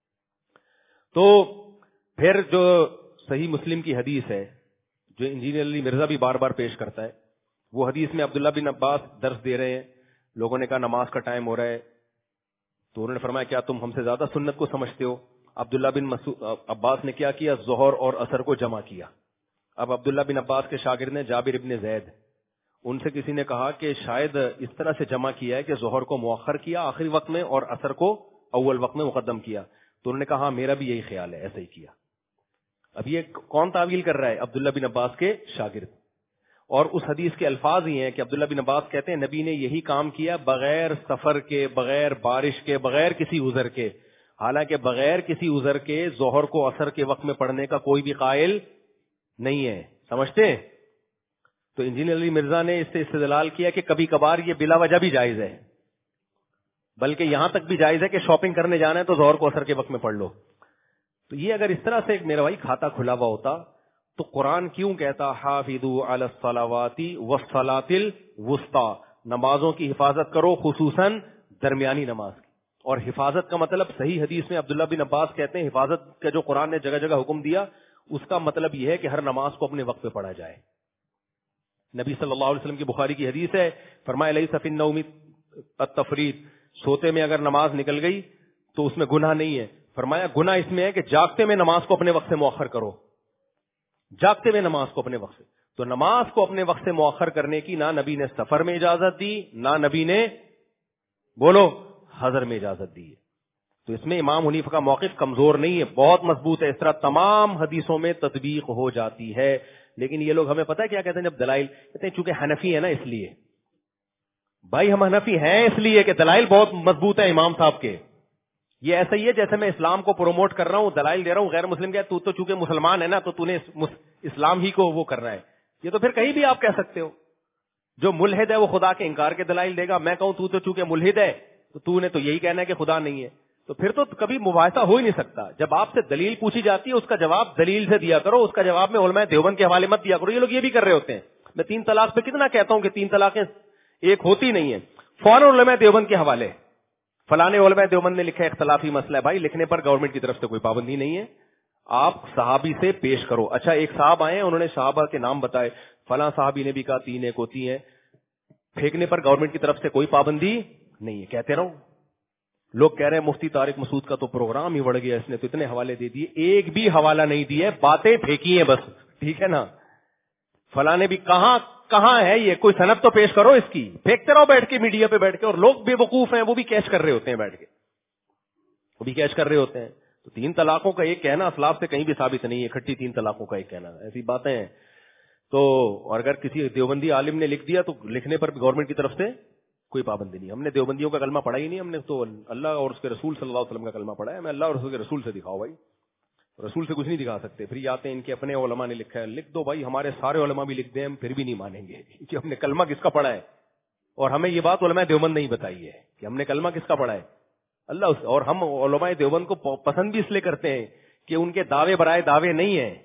[SPEAKER 3] تو پھر جو صحیح مسلم کی حدیث ہے جو انجینئر علی مرزا بھی بار بار پیش کرتا ہے، وہ حدیث میں عبداللہ بن عباس درس دے رہے ہیں. لوگوں نے کہا نماز کا ٹائم ہو رہا ہے، تو انہوں نے فرمایا کیا تم ہم سے زیادہ سنت کو سمجھتے ہو؟ عبداللہ بن عباس نے کیا کیا؟ ظہر اور عصر کو جمع کیا. اب عبداللہ بن عباس کے شاگرد نے جابر ابن زید، ان سے کسی نے کہا کہ شاید اس طرح سے جمع کیا ہے کہ ظہر کو مؤخر کیا آخری وقت میں اور عصر کو اول وقت میں مقدم کیا. تو انہوں نے کہا ہاں میرا بھی یہی خیال ہے، ایسا ہی کیا. اب یہ کون تعویل کر رہا ہے؟ عبداللہ بن عباس کے شاگرد. اور اس حدیث کے الفاظ ہی ہیں کہ عبداللہ بن عباس کہتے ہیں نبی نے یہی کام کیا بغیر سفر کے، بغیر بارش کے، بغیر کسی عذر کے. حالانکہ بغیر کسی عذر کے ظہر کو عصر کے وقت میں پڑھنے کا کوئی بھی قائل نہیں ہے. سمجھتے ہیں؟ تو انجینئر علی مرزا نے اس سے استدلال کیا کہ کبھی کبھار یہ بلا وجہ بھی جائز ہے، بلکہ یہاں تک بھی جائز ہے کہ شاپنگ کرنے جانا ہے تو ظہر کو عصر کے وقت میں پڑھ لو. تو یہ اگر اس طرح سے میرا بھائی کھاتا کھلا ہوا ہوتا تو قرآن کیوں کہتا حافظوا علی الصلوات والصلاۃ الوسطی، نمازوں کی حفاظت کرو خصوصاً درمیانی نماز کی. اور حفاظت کا مطلب صحیح حدیث میں عبداللہ بن عباس کہتے ہیں حفاظت کا جو قرآن نے جگہ جگہ حکم دیا اس کا مطلب یہ ہے کہ ہر نماز کو اپنے وقت پہ پڑھا جائے. نبی صلی اللہ علیہ وسلم کی بخاری کی حدیث ہے، فرمایا لیس فی النوم التفریط، سوتے میں اگر نماز نکل گئی تو اس میں گناہ نہیں ہے. فرمایا گناہ اس میں ہے کہ جاگتے میں نماز کو اپنے وقت سے مؤخر کرو، جاگتے میں نماز کو اپنے وقت سے. تو نماز کو اپنے وقت سے مؤخر کرنے کی نہ نبی نے سفر میں اجازت دی، نہ نبی نے بولو حضر میں اجازت دی ہے. تو اس میں امام حنیفہ کا موقف کمزور نہیں ہے، بہت مضبوط ہے. اس طرح تمام حدیثوں میں تطبیق ہو جاتی ہے. لیکن یہ لوگ ہمیں پتہ ہے کیا کہتے ہیں جب دلائل کہتے ہیں چونکہ حنفی ہے نا اس لیے. بھائی ہم حنفی ہیں اس لیے کہ دلائل بہت مضبوط ہے امام صاحب کے. یہ ایسا ہی ہے جیسے میں اسلام کو پروموٹ کر رہا ہوں، دلائل دے رہا ہوں، غیر مسلم کیا تو چونکہ مسلمان ہے نا تو نے اسلام ہی کو وہ کر رہا ہے. یہ تو پھر کہیں بھی آپ کہہ سکتے ہو. جو ملحد ہے وہ خدا کے انکار کے دلائل دے گا، میں کہوں تو چونکہ ملحد ہے تو نے تو یہی کہنا ہے کہ خدا نہیں ہے. تو پھر تو کبھی مباحثہ ہو ہی نہیں سکتا. جب آپ سے دلیل پوچھی جاتی ہے اس کا جواب دلیل سے دیا کرو، اس کا جواب میں علماء دیوبند کے حوالے مت دیا کرو. یہ لوگ یہ بھی کر رہے ہوتے ہیں. میں 3 طلاق پہ کتنا کہتا ہوں کہ 3 طلاقیں ایک ہوتی نہیں ہے، فوراً علماء دیوبند کے حوالے فلانے علماء دیوبند نے لکھا ہے اختلافی مسئلہ ہے. بھائی لکھنے پر گورنمنٹ کی طرف سے کوئی پابندی نہیں ہے، آپ صحابی سے پیش کرو. اچھا ایک صاحب آئے انہوں نے صحابہ کے نام بتائے، فلاں صحابی نے بھی کہا 3 ایک ہوتی ہیں، پھینکنے پر گورنمنٹ کی طرف سے کوئی پابندی نہیں ہے. کہتے رہو. لوگ کہہ رہے ہیں مفتی طارق مسعود کا تو پروگرام ہی بڑھ گیا، اس نے تو اتنے حوالے دے دیے. ایک بھی حوالہ نہیں دیا، باتیں پھینکی ہیں بس. ٹھیک ہے نا؟ فلاں نے بھی کہاں ہے یہ؟ کوئی سند تو پیش کرو اس کی. پھینکتے رہو بیٹھ کے میڈیا پہ بیٹھ کے. اور لوگ بے وقوف ہیں، وہ بھی کیچ کر رہے ہوتے ہیں بیٹھ کے، وہ بھی کیچ کر رہے ہوتے ہیں. تو 3 طلاقوں کا ایک کہنا اسلاف سے کہیں بھی ثابت نہیں ہے. اکٹھی 3 طلاقوں کا ایک کہنا، ایسی باتیں ہیں. تو اور اگر کسی دیوبندی عالم نے لکھ دیا تو لکھنے پر بھی گورنمنٹ کی طرف سے کوئی پابندی نہیں. ہم نے دیوبندیوں کا کلمہ پڑھا ہی نہیں، ہم نے تو اللہ اور اس کے رسول صلی اللہ علیہ وسلم کا کلمہ پڑھا ہے. میں اللہ اور اس کے رسول سے دکھاؤ بھائی، رسول سے کچھ نہیں دکھا سکتے. پھر یہ آتے ہیں ان کے اپنے علماء نے لکھا ہے، لکھ دو بھائی. ہمارے سارے علماء بھی لکھ دیں ہم پھر بھی نہیں مانیں گے کہ ہم نے کلمہ کس کا پڑھا ہے. اور ہمیں یہ بات علماء دیوبند نہیں بتائی ہے کہ ہم نے کلمہ کس کا پڑھا ہے. اللہ اور ہم علماء دیوبند کو پسند بھی اس لیے کرتے ہیں کہ ان کے دعوے برائے دعوے نہیں ہیں،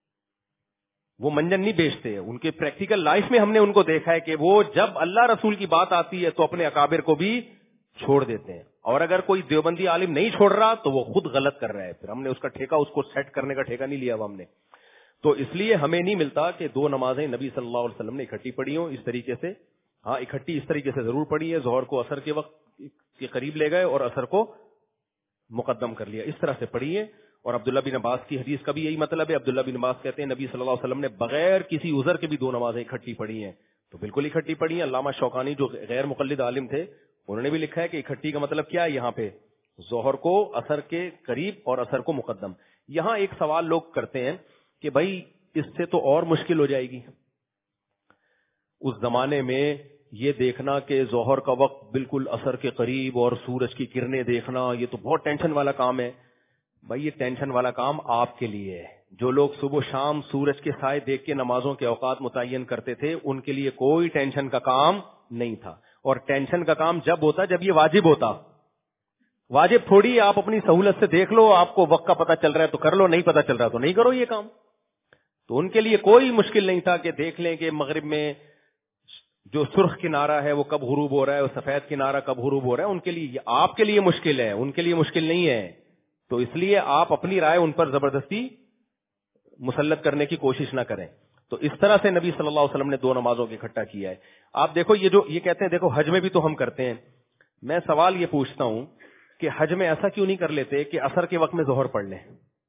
[SPEAKER 3] وہ منجن نہیں بیچتے. ان کے پریکٹیکل لائف میں ہم نے ان کو دیکھا ہے کہ وہ جب اللہ رسول کی بات آتی ہے تو اپنے اکابر کو بھی چھوڑ دیتے ہیں. اور اگر کوئی دیوبندی عالم نہیں چھوڑ رہا تو وہ خود غلط کر رہا ہے. پھر ہم نے اس کا ٹھیکہ، اس کو سیٹ کرنے کا ٹھیکہ نہیں لیا ہم نے. تو اس لیے ہمیں نہیں ملتا کہ 2 نمازیں نبی صلی اللہ علیہ وسلم نے اکٹھی پڑھی ہوں اس طریقے سے. ہاں اکٹھی اس طریقے سے ضرور پڑھی ہے، ظہر کو عصر کے وقت کے قریب لے گئے اور عصر کو مقدم کر لیا، اس طرح سے پڑھی ہے. اور عبداللہ بن عباس کی حدیث کا بھی یہی مطلب ہے. عبداللہ بن عباس کہتے ہیں نبی صلی اللہ علیہ وسلم نے بغیر کسی عذر کے بھی 2 نمازیں اکٹھی پڑھی ہیں. تو بالکل اکٹھی پڑھی ہیں. علامہ شوکانی جو غیر مقلد عالم تھے انہوں نے بھی لکھا ہے کہ اکٹھی کا مطلب کیا ہے یہاں پہ ظہر کو عصر کے قریب اور عصر کو مقدم. یہاں ایک سوال لوگ کرتے ہیں کہ بھائی اس سے تو اور مشکل ہو جائے گی. اس زمانے میں یہ دیکھنا کہ ظہر کا وقت بالکل عصر کے قریب اور سورج کی کرنیں دیکھنا یہ تو بہت ٹینشن والا کام ہے. بھائی یہ ٹینشن والا کام آپ کے لیے ہے. جو لوگ صبح شام سورج کے سائے دیکھ کے نمازوں کے اوقات متعین کرتے تھے ان کے لیے کوئی ٹینشن کا کام نہیں تھا. اور ٹینشن کا کام جب ہوتا جب یہ واجب ہوتا. واجب تھوڑی آپ اپنی سہولت سے دیکھ لو, آپ کو وقت کا پتہ چل رہا ہے تو کر لو, نہیں پتہ چل رہا تو نہیں کرو یہ کام. تو ان کے لیے کوئی مشکل نہیں تھا کہ دیکھ لیں کہ مغرب میں جو سرخ کنارہ ہے وہ کب غروب ہو رہا ہے اور سفید کنارہ کب غروب ہو رہا ہے. ان کے لیے آپ کے لیے مشکل ہے, ان کے لیے مشکل نہیں ہے. تو اس لیے آپ اپنی رائے ان پر زبردستی مسلط کرنے کی کوشش نہ کریں. تو اس طرح سے نبی صلی اللہ علیہ وسلم نے 2 نمازوں کو اکٹھا کیا ہے. آپ دیکھو یہ کہتے ہیں دیکھو حج میں بھی تو ہم کرتے ہیں. میں سوال یہ پوچھتا ہوں کہ حج میں ایسا کیوں نہیں کر لیتے کہ عصر کے وقت میں ظہر پڑھ لیں.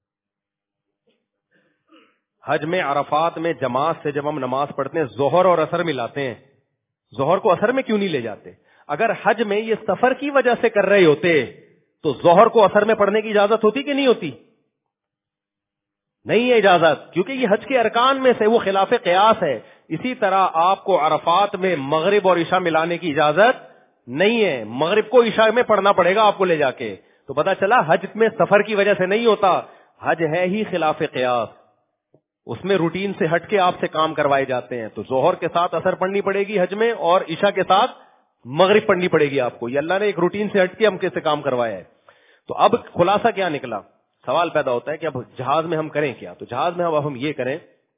[SPEAKER 3] حج میں عرفات میں جماعت سے جب ہم نماز پڑھتے ہیں ظہر اور عصر ملاتے ہیں, ظہر کو عصر میں کیوں نہیں لے جاتے؟ اگر حج میں یہ سفر کی وجہ سے کر رہے ہوتے تو ظہر کو عصر میں پڑھنے کی اجازت ہوتی کہ نہیں ہوتی؟ نہیں ہے اجازت, کیونکہ یہ حج کے ارکان میں سے وہ خلاف قیاس ہے. اسی طرح آپ کو عرفات میں مغرب اور عشاء ملانے کی اجازت نہیں ہے. مغرب کو عشاء میں پڑھنا پڑے گا آپ کو لے جا کے. تو پتا چلا حج میں سفر کی وجہ سے نہیں ہوتا, حج ہے ہی خلاف قیاس, اس میں روٹین سے ہٹ کے آپ سے کام کروائے جاتے ہیں. تو ظہر کے ساتھ عصر پڑھنی پڑے گی حج میں, اور عشاء کے ساتھ مغرب پڑھنی پڑے گی آپ کو. یہ اللہ نے ایک روٹین سے ہٹ کے ہم سے کام کروایا ہے. تو اب خلاصہ کیا نکلا؟ سوال پیدا ہوتا ہے کہ اب جہاز میں ہم کریں کیا؟ تو جہاز میں اب ہم یہ کریں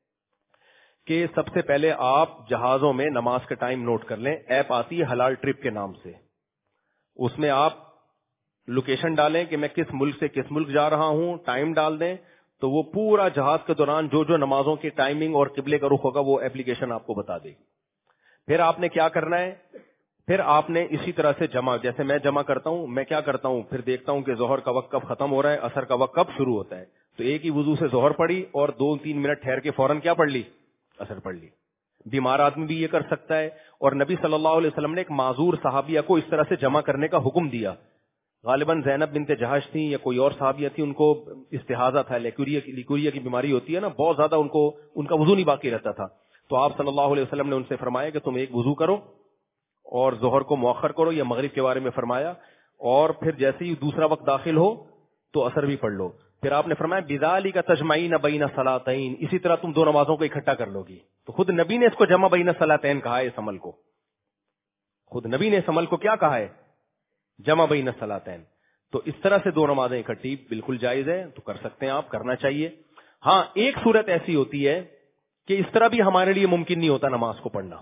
[SPEAKER 3] کہ سب سے پہلے آپ جہازوں میں نماز کا ٹائم نوٹ کر لیں. ایپ آتی ہے حلال ٹرپ کے نام سے, اس میں آپ لوکیشن ڈالیں کہ میں کس ملک سے کس ملک جا رہا ہوں, ٹائم ڈال دیں, تو وہ پورا جہاز کے دوران جو نمازوں کی ٹائمنگ اور قبلے کا رخ ہوگا وہ ایپلیکیشن آپ کو بتا دے گی. پھر آپ نے کیا کرنا ہے, پھر آپ نے اسی طرح سے جمع, جیسے میں جمع کرتا ہوں, میں کیا کرتا ہوں پھر دیکھتا ہوں کہ ظہر کا وقت کب ختم ہو رہا ہے, عصر کا وقت کب شروع ہوتا ہے. تو ایک ہی وضو سے ظہر پڑھی اور 2-3 منٹ ٹھہر کے فوراً کیا پڑھ لی, عصر پڑھ لی. بیمار آدمی بھی یہ کر سکتا ہے. اور نبی صلی اللہ علیہ وسلم نے ایک معذور صحابیہ کو اس طرح سے جمع کرنے کا حکم دیا. غالباً زینب بنت جہش تھیں یا کوئی اور صحابیہ تھی, ان کو استحاضہ تھا, لیکوریا کی بیماری ہوتی ہے نا, بہت زیادہ ان کا وضو نہیں باقی رہتا تھا. تو آپ صلی اللہ علیہ وسلم نے ان سے فرمایا کہ تم ایک وضو کرو اور ظہر کو مؤخر کرو, یا مغرب کے بارے میں فرمایا, اور پھر جیسے ہی دوسرا وقت داخل ہو تو عصر بھی پڑھ لو. پھر آپ نے فرمایا بذالک تجمعین بین صلاتین, اسی طرح تم 2 نمازوں کو اکٹھا کر لو گی. تو خود نبی نے اس کو جمع بین صلاتین کہا ہے. اس عمل کو خود نبی نے اس عمل کو کیا کہا ہے, جمع بین صلاتین. تو اس طرح سے 2 نمازیں اکٹھی بالکل جائز ہے, تو کر سکتے ہیں آپ, کرنا چاہیے. ہاں ایک صورت ایسی ہوتی ہے کہ اس طرح بھی ہمارے لیے ممکن نہیں ہوتا نماز کو پڑھنا.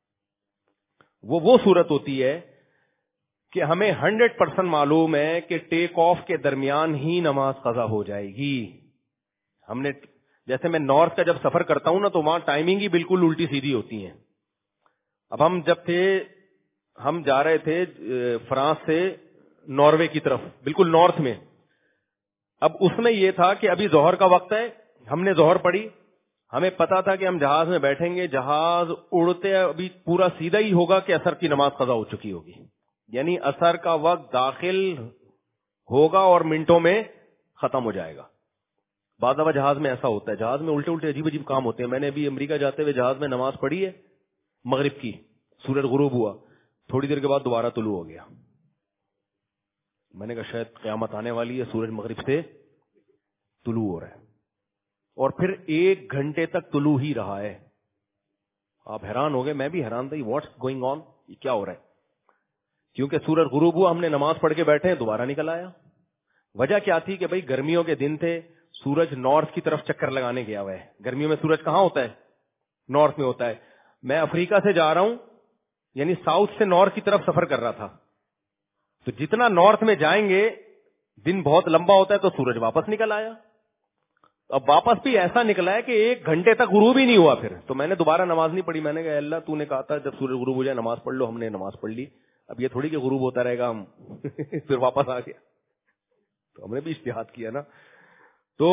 [SPEAKER 3] وہ صورت ہوتی ہے کہ ہمیں 100% معلوم ہے کہ ٹیک آف کے درمیان ہی نماز قضا ہو جائے گی. ہم نے جیسے میں نارتھ کا جب سفر کرتا ہوں نا تو وہاں ٹائمنگ ہی بالکل الٹی سیدھی ہوتی ہیں. اب ہم جا رہے تھے فرانس سے ناروے کی طرف, بالکل نارتھ میں. اب اس میں یہ تھا کہ ابھی ظہر کا وقت ہے, ہم نے ظہر پڑھی, ہمیں پتا تھا کہ ہم جہاز میں بیٹھیں گے, جہاز اڑتے ابھی پورا سیدھا ہی ہوگا کہ عصر کی نماز قضا ہو چکی ہوگی, یعنی عصر کا وقت داخل ہوگا اور منٹوں میں ختم ہو جائے گا. بعض دفعہ جہاز میں ایسا ہوتا ہے, جہاز میں الٹے الٹے عجیب عجیب کام ہوتے ہیں. میں نے ابھی امریکہ جاتے ہوئے جہاز میں نماز پڑھی ہے مغرب کی, سورج غروب ہوا, تھوڑی دیر کے بعد دوبارہ طلوع ہو گیا. میں نے کہا شاید قیامت آنے والی ہے, سورج مغرب سے طلوع ہو رہا ہے, اور پھر 1 گھنٹے تک طلوع ہی رہا ہے. آپ حیران ہو گئے, میں بھی حیران تھا, واٹس گوئنگ آن, یہ کیا ہو رہا ہے. کیونکہ سورج غروب ہوا, ہم نے نماز پڑھ کے بیٹھے, دوبارہ نکل آیا. وجہ کیا تھی کہ بھائی گرمیوں کے دن تھے, سورج نارتھ کی طرف چکر لگانے گیا ہوا ہے. گرمیوں میں سورج کہاں ہوتا ہے, نارتھ میں ہوتا ہے. میں افریقہ سے جا رہا ہوں, یعنی ساؤتھ سے نارتھ کی طرف سفر کر رہا تھا. تو جتنا نارتھ میں جائیں گے دن بہت لمبا ہوتا ہے, تو سورج واپس نکل آیا. اب واپس بھی ایسا نکلا ہے کہ 1 گھنٹے تک غروب ہی نہیں ہوا. پھر تو میں نے دوبارہ نماز نہیں پڑھی. میں نے کہا اللہ تو نے کہا تھا جب سورج غروب ہو جائے نماز پڑھ لو, ہم نے نماز پڑھ لی. اب یہ تھوڑی کہ غروب ہوتا رہے گا, ہم پھر واپس آ گیا. تو ہم نے بھی اجتہاد کیا نا. تو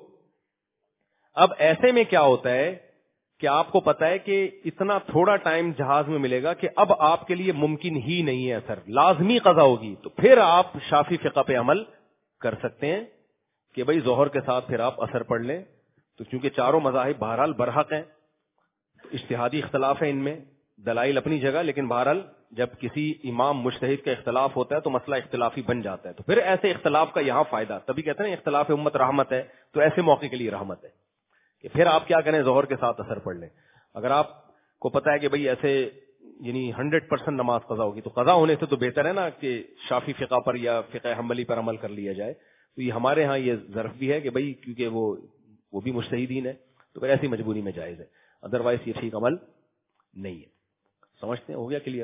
[SPEAKER 3] اب ایسے میں کیا ہوتا ہے کہ آپ کو پتا ہے کہ اتنا تھوڑا ٹائم جہاز میں ملے گا کہ اب آپ کے لیے ممکن ہی نہیں ہے اثر، لازمی قضا ہوگی. تو پھر آپ شافعی فقہ پہ عمل کر سکتے ہیں کہ بھائی ظہر کے ساتھ پھر آپ اثر پڑھ لیں. تو چونکہ چاروں مذاہب بہرحال برحق ہیں، اجتہادی اختلاف ہے ان میں، دلائل اپنی جگہ، لیکن بہرحال جب کسی امام مجتہد کا اختلاف ہوتا ہے تو مسئلہ اختلافی بن جاتا ہے. تو پھر ایسے اختلاف کا یہاں فائدہ، تبھی کہتے ہیں اختلاف امت رحمت ہے. تو ایسے موقع کے لیے رحمت ہے کہ پھر آپ کیا کریں، ظہر کے ساتھ اثر پڑھ لیں. اگر آپ کو پتا ہے کہ بھئی ایسے یعنی 100% نماز قضا ہوگی، تو قضا ہونے سے تو بہتر ہے نا کہ شافعی فقہ پر یا فقہ حنبلی پر عمل کر لیا جائے. تو یہ ہمارے ہاں یہ ظرف بھی ہے کہ بھئی کیونکہ وہ بھی مجتہدین ہے، تو پھر ایسی مجبوری میں جائز ہے، ادروائز یہ ٹھیک عمل نہیں ہے. سمجھتے ہیں؟ ہو گیا کلیئر؟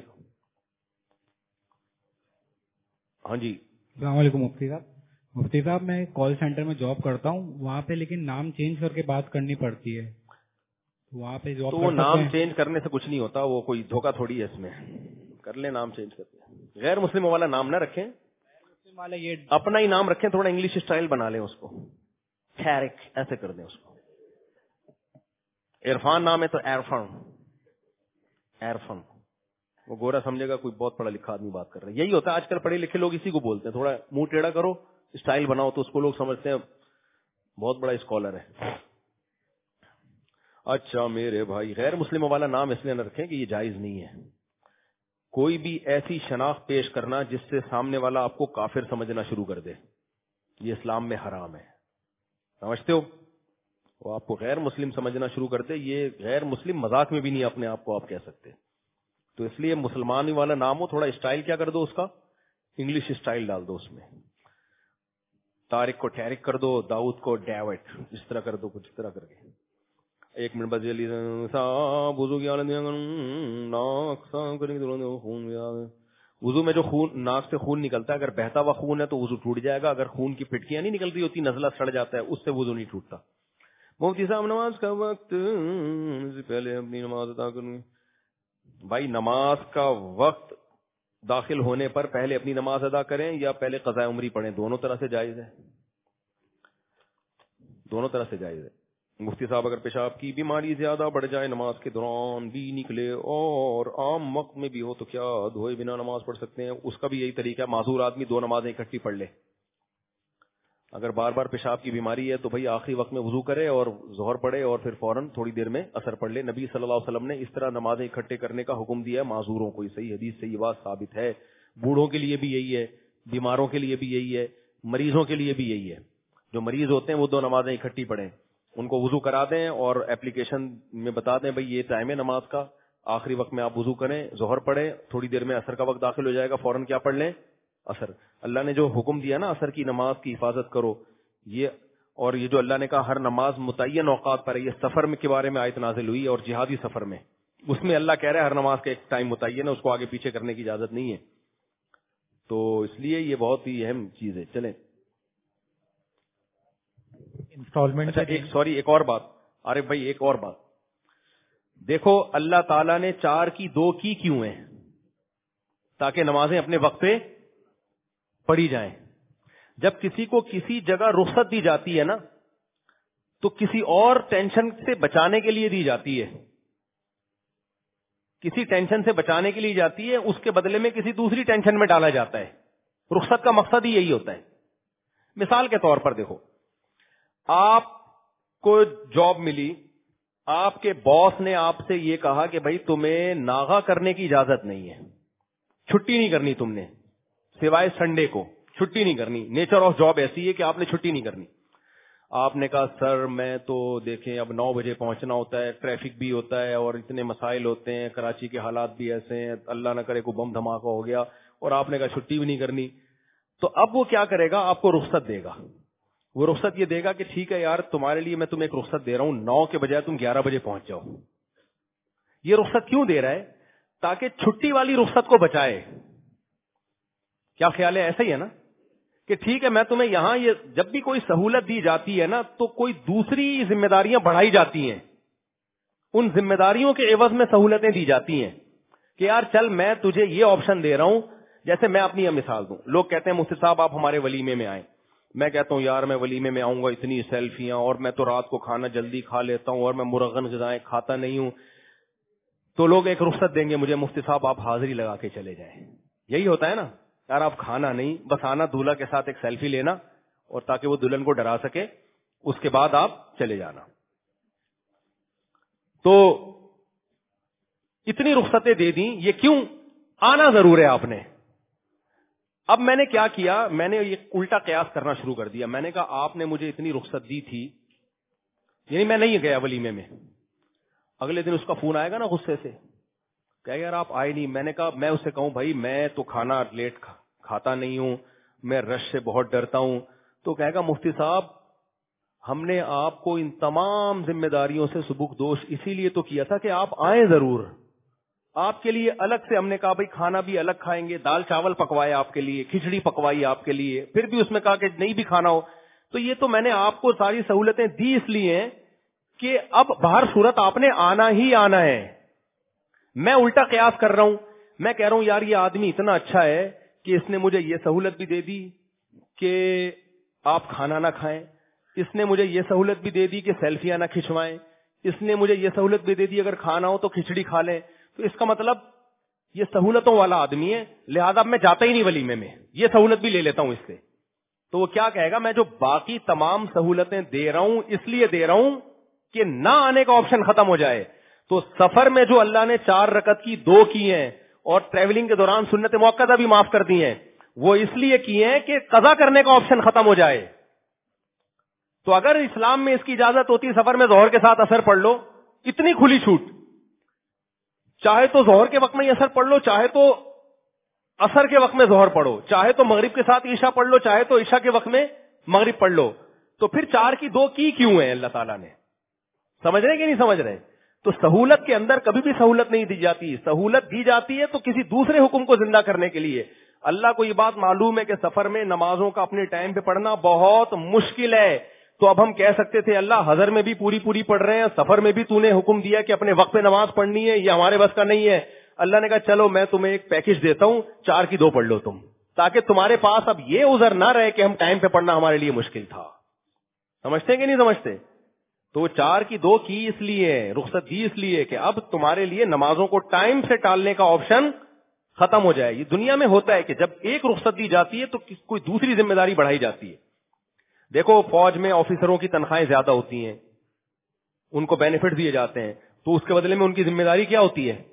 [SPEAKER 3] ہاں جی.
[SPEAKER 9] السلام علیکم مفتی صاحب. مفتی صاحب میں کال سینٹر میں جاب کرتا ہوں، وہاں پہ لیکن نام چینج کر کے بات کرنی پڑتی ہے. وہاں پہ جاب
[SPEAKER 3] تو وہ نام چینج کرنے سے کچھ نہیں ہوتا، وہ کوئی دھوکہ تھوڑی ہے اس میں. کر لیں نام چینج کرتے ہیں. غیر مسلم والا نام نہ رکھیں، اپنا ہی نام رکھیں، تھوڑا انگلش اسٹائل بنا لیں اس کو، خیرک ایسے کر دیں اس کو. عرفان نام ہے تو عرفان، عرفان. وہ گورا سمجھے گا کوئی بہت پڑھا لکھا آدمی بات کر رہا ہے. یہی ہوتا ہے آج کل، پڑھے لکھے لوگ اسی کو بولتے ہیں. تھوڑا منہ ٹیڑھا کرو، اسٹائل بناؤ، تو اس کو لوگ سمجھتے ہیں بہت بڑا اسکالر ہے. اچھا میرے بھائی، غیر مسلم والا نام اس لیے نہ رکھیں کہ یہ جائز نہیں ہے. کوئی بھی ایسی شناخت پیش کرنا جس سے سامنے والا آپ کو کافر سمجھنا شروع کر دے، یہ اسلام میں حرام ہے. سمجھتے ہو؟ وہ آپ کو غیر مسلم سمجھنا شروع کر دے، یہ غیر مسلم مذاق میں بھی نہیں اپنے آپ کو آپ کہہ سکتے. تو اس لیے مسلمان والا نام ہو، تھوڑا اسٹائل کیا کر دو اس کا، انگلش اسٹائل ڈال دو اس میں. طارق کو ٹیرک کر دو، داؤد کو ڈیوڈ، اس طرح کر دو، کچھ اس طرح کر کے. 1 منٹ بس وضو میں جو خون ناک سے خون نکلتا ہے، اگر بہتا ہوا خون ہے تو وضو ٹوٹ جائے گا. اگر خون کی پٹکیاں نہیں نکلتی ہوتی، نزلہ سڑ جاتا ہے، اس سے وضو نہیں ٹوٹتا. مفتی صاحب نماز کا وقت سے پہلے اپنی نماز ادا کروں. بھائی نماز کا وقت داخل ہونے پر پہلے اپنی نماز ادا کریں یا پہلے قضاء عمری پڑھیں، دونوں طرح سے جائز ہے، دونوں طرح سے جائز ہے. مفتی صاحب اگر پیشاب کی بیماری زیادہ بڑھ جائے، نماز کے دوران بھی نکلے اور عام وقت میں بھی ہو، تو کیا دھوئے بنا نماز پڑھ سکتے ہیں؟ اس کا بھی یہی طریقہ ہے، معذور آدمی 2 نمازیں اکٹھی پڑھ لے. اگر بار بار پیشاب کی بیماری ہے تو بھائی آخری وقت میں وضو کرے اور ظہر پڑھے اور پھر فوراً تھوڑی دیر میں اثر پڑھ لے. نبی صلی اللہ علیہ وسلم نے اس طرح نمازیں اکٹھے کرنے کا حکم دیا ہے معذوروں کو. صحیح حدیث سے یہ بات ثابت ہے. بوڑھوں کے لیے بھی یہی ہے، بیماروں کے لیے بھی یہی ہے، مریضوں کے لیے بھی یہی ہے. جو مریض ہوتے ہیں وہ 2 نمازیں اکٹھی پڑھیں، ان کو وضو کرا دیں اور اپلیکیشن میں بتا دیں بھائی یہ ٹائم ہے نماز کا، آخری وقت میں آپ وضو کریں، ظہر پڑھیں، تھوڑی دیر میں اثر کا وقت داخل ہو جائے گا، فوراً کیا پڑھ لیں؟ اثر. اللہ نے جو حکم دیا نا اثر کی نماز کی حفاظت کرو، یہ اور یہ جو اللہ نے کہا ہر نماز متعین اوقات پر ہے، یہ سفر میں کے بارے میں آیت نازل ہوئی اور جہادی سفر میں، اس میں اللہ کہہ رہا ہے ہر نماز کا ایک ٹائم متعین ہے، اس کو آگے پیچھے کرنے کی اجازت نہیں ہے. تو اس لیے یہ بہت ہی اہم چیز ہے. چلیں انسٹالمنٹ. ایک اور بات عارف بھائی، ایک اور بات دیکھو، اللہ تعالیٰ نے 4 کی 2 کی کیوں ہیں؟ تاکہ نمازیں اپنے وقت پہ پڑھی جائیں. جب کسی کو کسی جگہ رخصت دی جاتی ہے نا، تو کسی اور ٹینشن سے بچانے کے لیے دی جاتی ہے، کسی ٹینشن سے بچانے کے لیے جاتی ہے، اس کے بدلے میں کسی دوسری ٹینشن میں ڈالا جاتا ہے. رخصت کا مقصد ہی یہی ہوتا ہے. مثال کے طور پر دیکھو، آپ کو جاب ملی، آپ کے باس نے آپ سے یہ کہا کہ بھائی تمہیں ناغہ کرنے کی اجازت نہیں ہے، چھٹی نہیں کرنی تم نے، سوائے سنڈے کو چھٹی نہیں کرنی. نیچر آف جاب ایسی ہے کہ آپ نے چھٹی نہیں کرنی. آپ نے کہا سر میں تو دیکھیں اب 9 بجے پہنچنا ہوتا ہے، ٹریفک بھی ہوتا ہے اور اتنے مسائل ہوتے ہیں، کراچی کے حالات بھی ایسے ہیں، اللہ نہ کرے کوئی بم دھماکہ ہو گیا، اور آپ نے کہا چھٹی بھی نہیں کرنی. تو اب وہ کیا کرے گا؟ آپ کو رخصت دے گا. وہ رخصت یہ دے گا کہ ٹھیک ہے یار تمہارے لیے میں تمہیں ایک رخصت دے رہا ہوں، 9 کے بجائے تم 11 بجے پہنچ جاؤ. یہ رخصت کیوں دے رہا ہے؟ تاکہ چھٹی والی رخصت کو بچائے. کیا خیال ہے؟ ایسا ہی ہے نا کہ ٹھیک ہے میں تمہیں یہاں، یہ جب بھی کوئی سہولت دی جاتی ہے نا تو کوئی دوسری ذمہ داریاں بڑھائی جاتی ہیں، ان ذمہ داریوں کے عوض میں سہولتیں دی جاتی ہیں کہ یار چل میں تجھے یہ آپشن دے رہا ہوں. جیسے میں اپنی مثال دوں، لوگ کہتے ہیں مفتی صاحب آپ ہمارے ولیمے میں آئیں. میں کہتا ہوں یار میں ولیمے میں آؤں گا, اتنی سیلفیاں, اور میں تو رات کو کھانا جلدی کھا لیتا ہوں, اور میں مرغن غذائیں کھاتا نہیں ہوں, تو لوگ ایک رخصت دیں گے مجھے, مفتی صاحب آپ حاضری لگا کے چلے جائیں. یہی ہوتا ہے نا یار, آپ کھانا نہیں, بس آنا دولہا کے ساتھ ایک سیلفی لینا, اور تاکہ وہ دلہن کو ڈرا سکے, اس کے بعد آپ چلے جانا. تو اتنی رخصتیں دے دیں, یہ کیوں؟ آنا ضرور ہے آپ نے. اب میں نے کیا کیا, میں نے یہ الٹا قیاس کرنا شروع کر دیا. میں نے کہا آپ نے مجھے اتنی رخصت دی تھی, یعنی میں نہیں گیا ولیمے میں, اگلے دن اس کا فون آئے گا نا غصے سے, کہ یار آپ آئے نہیں. میں نے کہا میں اسے کہوں بھائی میں تو کھانا لیٹ کھاتا نہیں ہوں, میں رش سے بہت ڈرتا ہوں, تو کہے گا مفتی صاحب ہم نے آپ کو ان تمام ذمہ داریوں سے سبکدوش اسی لیے تو کیا تھا کہ آپ آئیں ضرور. آپ کے لیے الگ سے ہم نے کہا بھائی کھانا بھی الگ کھائیں گے, دال چاول پکوائے آپ کے لیے, کھچڑی پکوائی آپ کے لیے, پھر بھی اس میں کہا کہ نہیں بھی کھانا ہو. تو یہ تو میں نے آپ کو ساری سہولتیں دی اس لیے کہ اب باہر صورت آپ نے آنا ہی آنا ہے. میں الٹا قیاس کر رہا ہوں, میں کہہ رہا ہوں یار یہ آدمی اتنا اچھا ہے کہ اس نے مجھے یہ سہولت بھی دے دی کہ آپ کھانا نہ کھائیں, اس نے مجھے یہ سہولت بھی دے دی کہ سیلفیاں نہ کھنچوائیں, اس نے مجھے یہ سہولت بھی دے دی اگر کھانا ہو تو کھچڑی کھا لیں. تو اس کا مطلب یہ سہولتوں والا آدمی ہے, لہذا میں جاتا ہی نہیں ولیمے میں, یہ سہولت بھی لے لیتا ہوں اس سے. تو وہ کیا کہے گا, میں جو باقی تمام سہولتیں دے رہا ہوں اس لیے دے رہا ہوں کہ نہ آنے کا آپشن ختم ہو جائے. تو سفر میں جو اللہ نے 4 رکعت کی 2 کی ہیں, اور ٹریولنگ کے دوران سنت موقدہ بھی معاف کر دی ہیں, وہ اس لیے کی ہیں کہ قضا کرنے کا آپشن ختم ہو جائے. تو اگر اسلام میں اس کی اجازت ہوتی سفر میں ظہر کے ساتھ اثر پڑھ لو, اتنی کھلی چھوٹ, چاہے تو ظہر کے وقت میں ہی اثر پڑھ لو, چاہے تو اثر کے وقت میں ظہر پڑھو, چاہے تو مغرب کے ساتھ عشاء پڑھ لو, چاہے تو عشاء کے وقت میں مغرب پڑھ لو. تو پھر 4 کی 2 کی کیوں ہے اللہ تعالیٰ نے؟ سمجھ رہے کہ نہیں سمجھ رہے؟ تو سہولت کے اندر کبھی بھی سہولت نہیں دی جاتی, سہولت دی جاتی ہے تو کسی دوسرے حکم کو زندہ کرنے کے لیے. اللہ کو یہ بات معلوم ہے کہ سفر میں نمازوں کا اپنے ٹائم پہ پڑھنا بہت مشکل ہے, تو اب ہم کہہ سکتے تھے اللہ حضر میں بھی پوری پڑھ رہے ہیں, سفر میں بھی تو نے حکم دیا کہ اپنے وقت پہ نماز پڑھنی ہے, یہ ہمارے بس کا نہیں ہے. اللہ نے کہا چلو میں تمہیں ایک پیکج دیتا ہوں, 4 کی 2 پڑھ لو تم, تاکہ تمہارے پاس اب یہ عذر نہ رہے کہ ہم ٹائم پہ پڑھنا ہمارے لیے مشکل تھا. سمجھتے ہیں کہ نہیں سمجھتے؟ تو وہ 4 کی 2 کی اس لیے, رخصت دی اس لیے کہ اب تمہارے لیے نمازوں کو ٹائم سے ٹالنے کا آپشن ختم ہو جائے. یہ دنیا میں ہوتا ہے کہ جب ایک رخصت دی جاتی ہے تو کوئی دوسری ذمہ داری بڑھائی جاتی ہے. دیکھو فوج میں آفیسروں کی تنخواہیں زیادہ ہوتی ہیں, ان کو بینیفٹ دیے جاتے ہیں, تو اس کے بدلے میں ان کی ذمہ داری کیا ہوتی ہے؟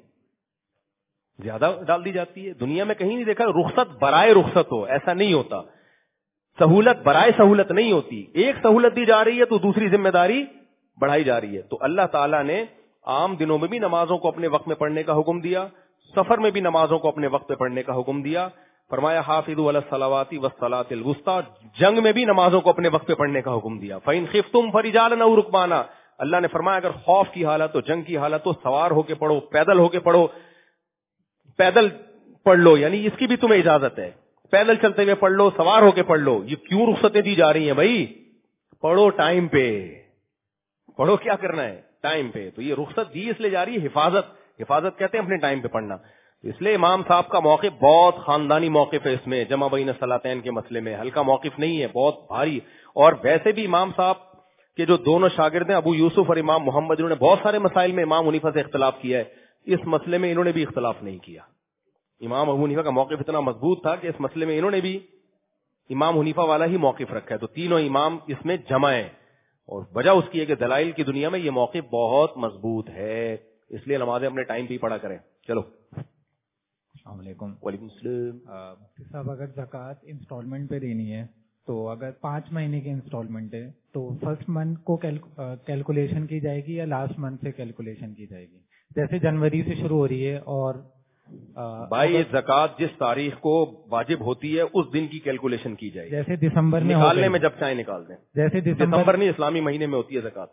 [SPEAKER 3] زیادہ ڈال دی جاتی ہے. دنیا میں کہیں نہیں دیکھا رخصت برائے رخصت ہو, ایسا نہیں ہوتا. سہولت برائے سہولت نہیں ہوتی, ایک سہولت دی جا رہی ہے تو دوسری ذمہ داری بڑھائی جا رہی ہے. تو اللہ تعالیٰ نے عام دنوں میں بھی نمازوں کو اپنے وقت میں پڑھنے کا حکم دیا, سفر میں بھی نمازوں کو اپنے وقت پہ پڑھنے کا حکم دیا. فرمایا حافظوا علی الصلوات والصلاۃ الوسطی, جنگ میں بھی نمازوں کو اپنے وقت پہ پڑھنے کا حکم دیا. فإن خفتم فرجالا او رکبانا, اللہ نے فرمایا اگر خوف کی حالت ہو, جنگ کی حالت ہو, سوار ہو کے پڑھو, پیدل ہو کے پڑھو, پیدل پڑھ لو, یعنی اس کی بھی تمہیں اجازت ہے, پیدل چلتے ہوئے پڑھ لو, سوار ہو کے پڑھ لو. یہ کیوں رخصتیں دی جا رہی ہیں بھائی؟ پڑھو ٹائم پہ, پڑھو کیا کرنا ہے ٹائم پہ. تو یہ رخصت دی اس لیے جا رہی ہے حفاظت کہتے ہیں اپنے ٹائم پہ پڑھنا. اس لیے امام صاحب کا موقف بہت خاندانی موقف ہے, اس میں جمع بین الصلاتین کے مسئلے میں ہلکا موقف نہیں ہے, بہت بھاری. اور ویسے بھی امام صاحب کے جو دونوں شاگرد ہیں ابو یوسف اور امام محمد, انہوں نے بہت سارے مسائل میں امام حنیفہ سے اختلاف کیا ہے, اس مسئلے میں انہوں نے بھی اختلاف نہیں کیا. امام ابو حنیفہ کا موقف اتنا مضبوط تھا کہ اس مسئلے میں انہوں نے بھی امام حنیفہ والا ہی موقف رکھا ہے. تو تینوں امام اس میں جمع ہیں, اور وجہ اس کی ہے کہ دلائل کی دنیا میں یہ موقف بہت مضبوط ہے, اس لیے نمازیں اپنے ٹائم پہ ہی پڑھا کریں. چلو
[SPEAKER 10] السلام علیکم.
[SPEAKER 3] وعلیکم السلام.
[SPEAKER 10] مفتی صاحب اگر زکوٰۃ انسٹالمنٹ پہ دینی ہے تو اگر 5 مہینے کی انسٹالمنٹ ہے تو فرسٹ منتھ کو کیلکولیشن کی جائے گی یا لاسٹ منتھ سے کیلکولیشن کی جائے گی؟ جیسے جنوری سے شروع ہو رہی ہے اور
[SPEAKER 3] بھائی زکوٰۃ جس تاریخ کو واجب ہوتی ہے اس دن کی کیلکولیشن کی جائے گی.
[SPEAKER 10] جیسے دسمبر میں
[SPEAKER 3] نکالنے میں جب چاہے نکال دیں,
[SPEAKER 10] جیسے
[SPEAKER 3] دسمبر نہیں اسلامی مہینے میں ہوتی ہے زکوٰۃ.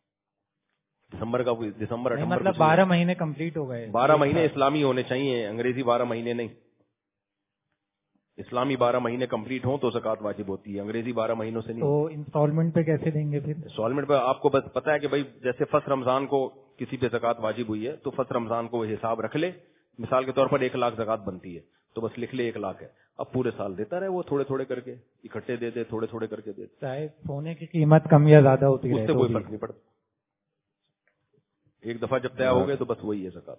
[SPEAKER 3] دسمبر کا دسمبر
[SPEAKER 10] مطلب 12 مہینے کمپلیٹ ہو گئے.
[SPEAKER 3] 12 مہینے اسلامی ہونے چاہیے, انگریزی 12 مہینے نہیں. اسلامی 12 مہینے کمپلیٹ ہوں تو زکوٰۃ واجب ہوتی ہے, انگریزی 12 مہینوں سے نہیں.
[SPEAKER 10] تو انسٹالمنٹ پہ کیسے دیں گے پھر؟
[SPEAKER 3] انسٹالمنٹ پہ آپ کو بس پتا ہے کہ بھائی جیسے فرسٹ رمضان کو کسی پہ زکوٰۃ واجب ہوئی ہے تو فرسٹ رمضان کو وہ حساب رکھ لے. مثال کے طور پر 1 لاکھ زکوٰۃ بنتی ہے تو بس لکھ لے 1 لاکھ ہے. اب پورے سال دیتا رہے وہ تھوڑے تھوڑے کر کے, اکٹھے دے دے, تھوڑے تھوڑے کر کے دے,
[SPEAKER 10] چاہے سونے کی قیمت کم یا زیادہ ہوتی ہے,
[SPEAKER 3] اس سے کوئی فرق نہیں پڑتا. ایک دفعہ جب طے ہو گئے تو بس وہی ہے زکات.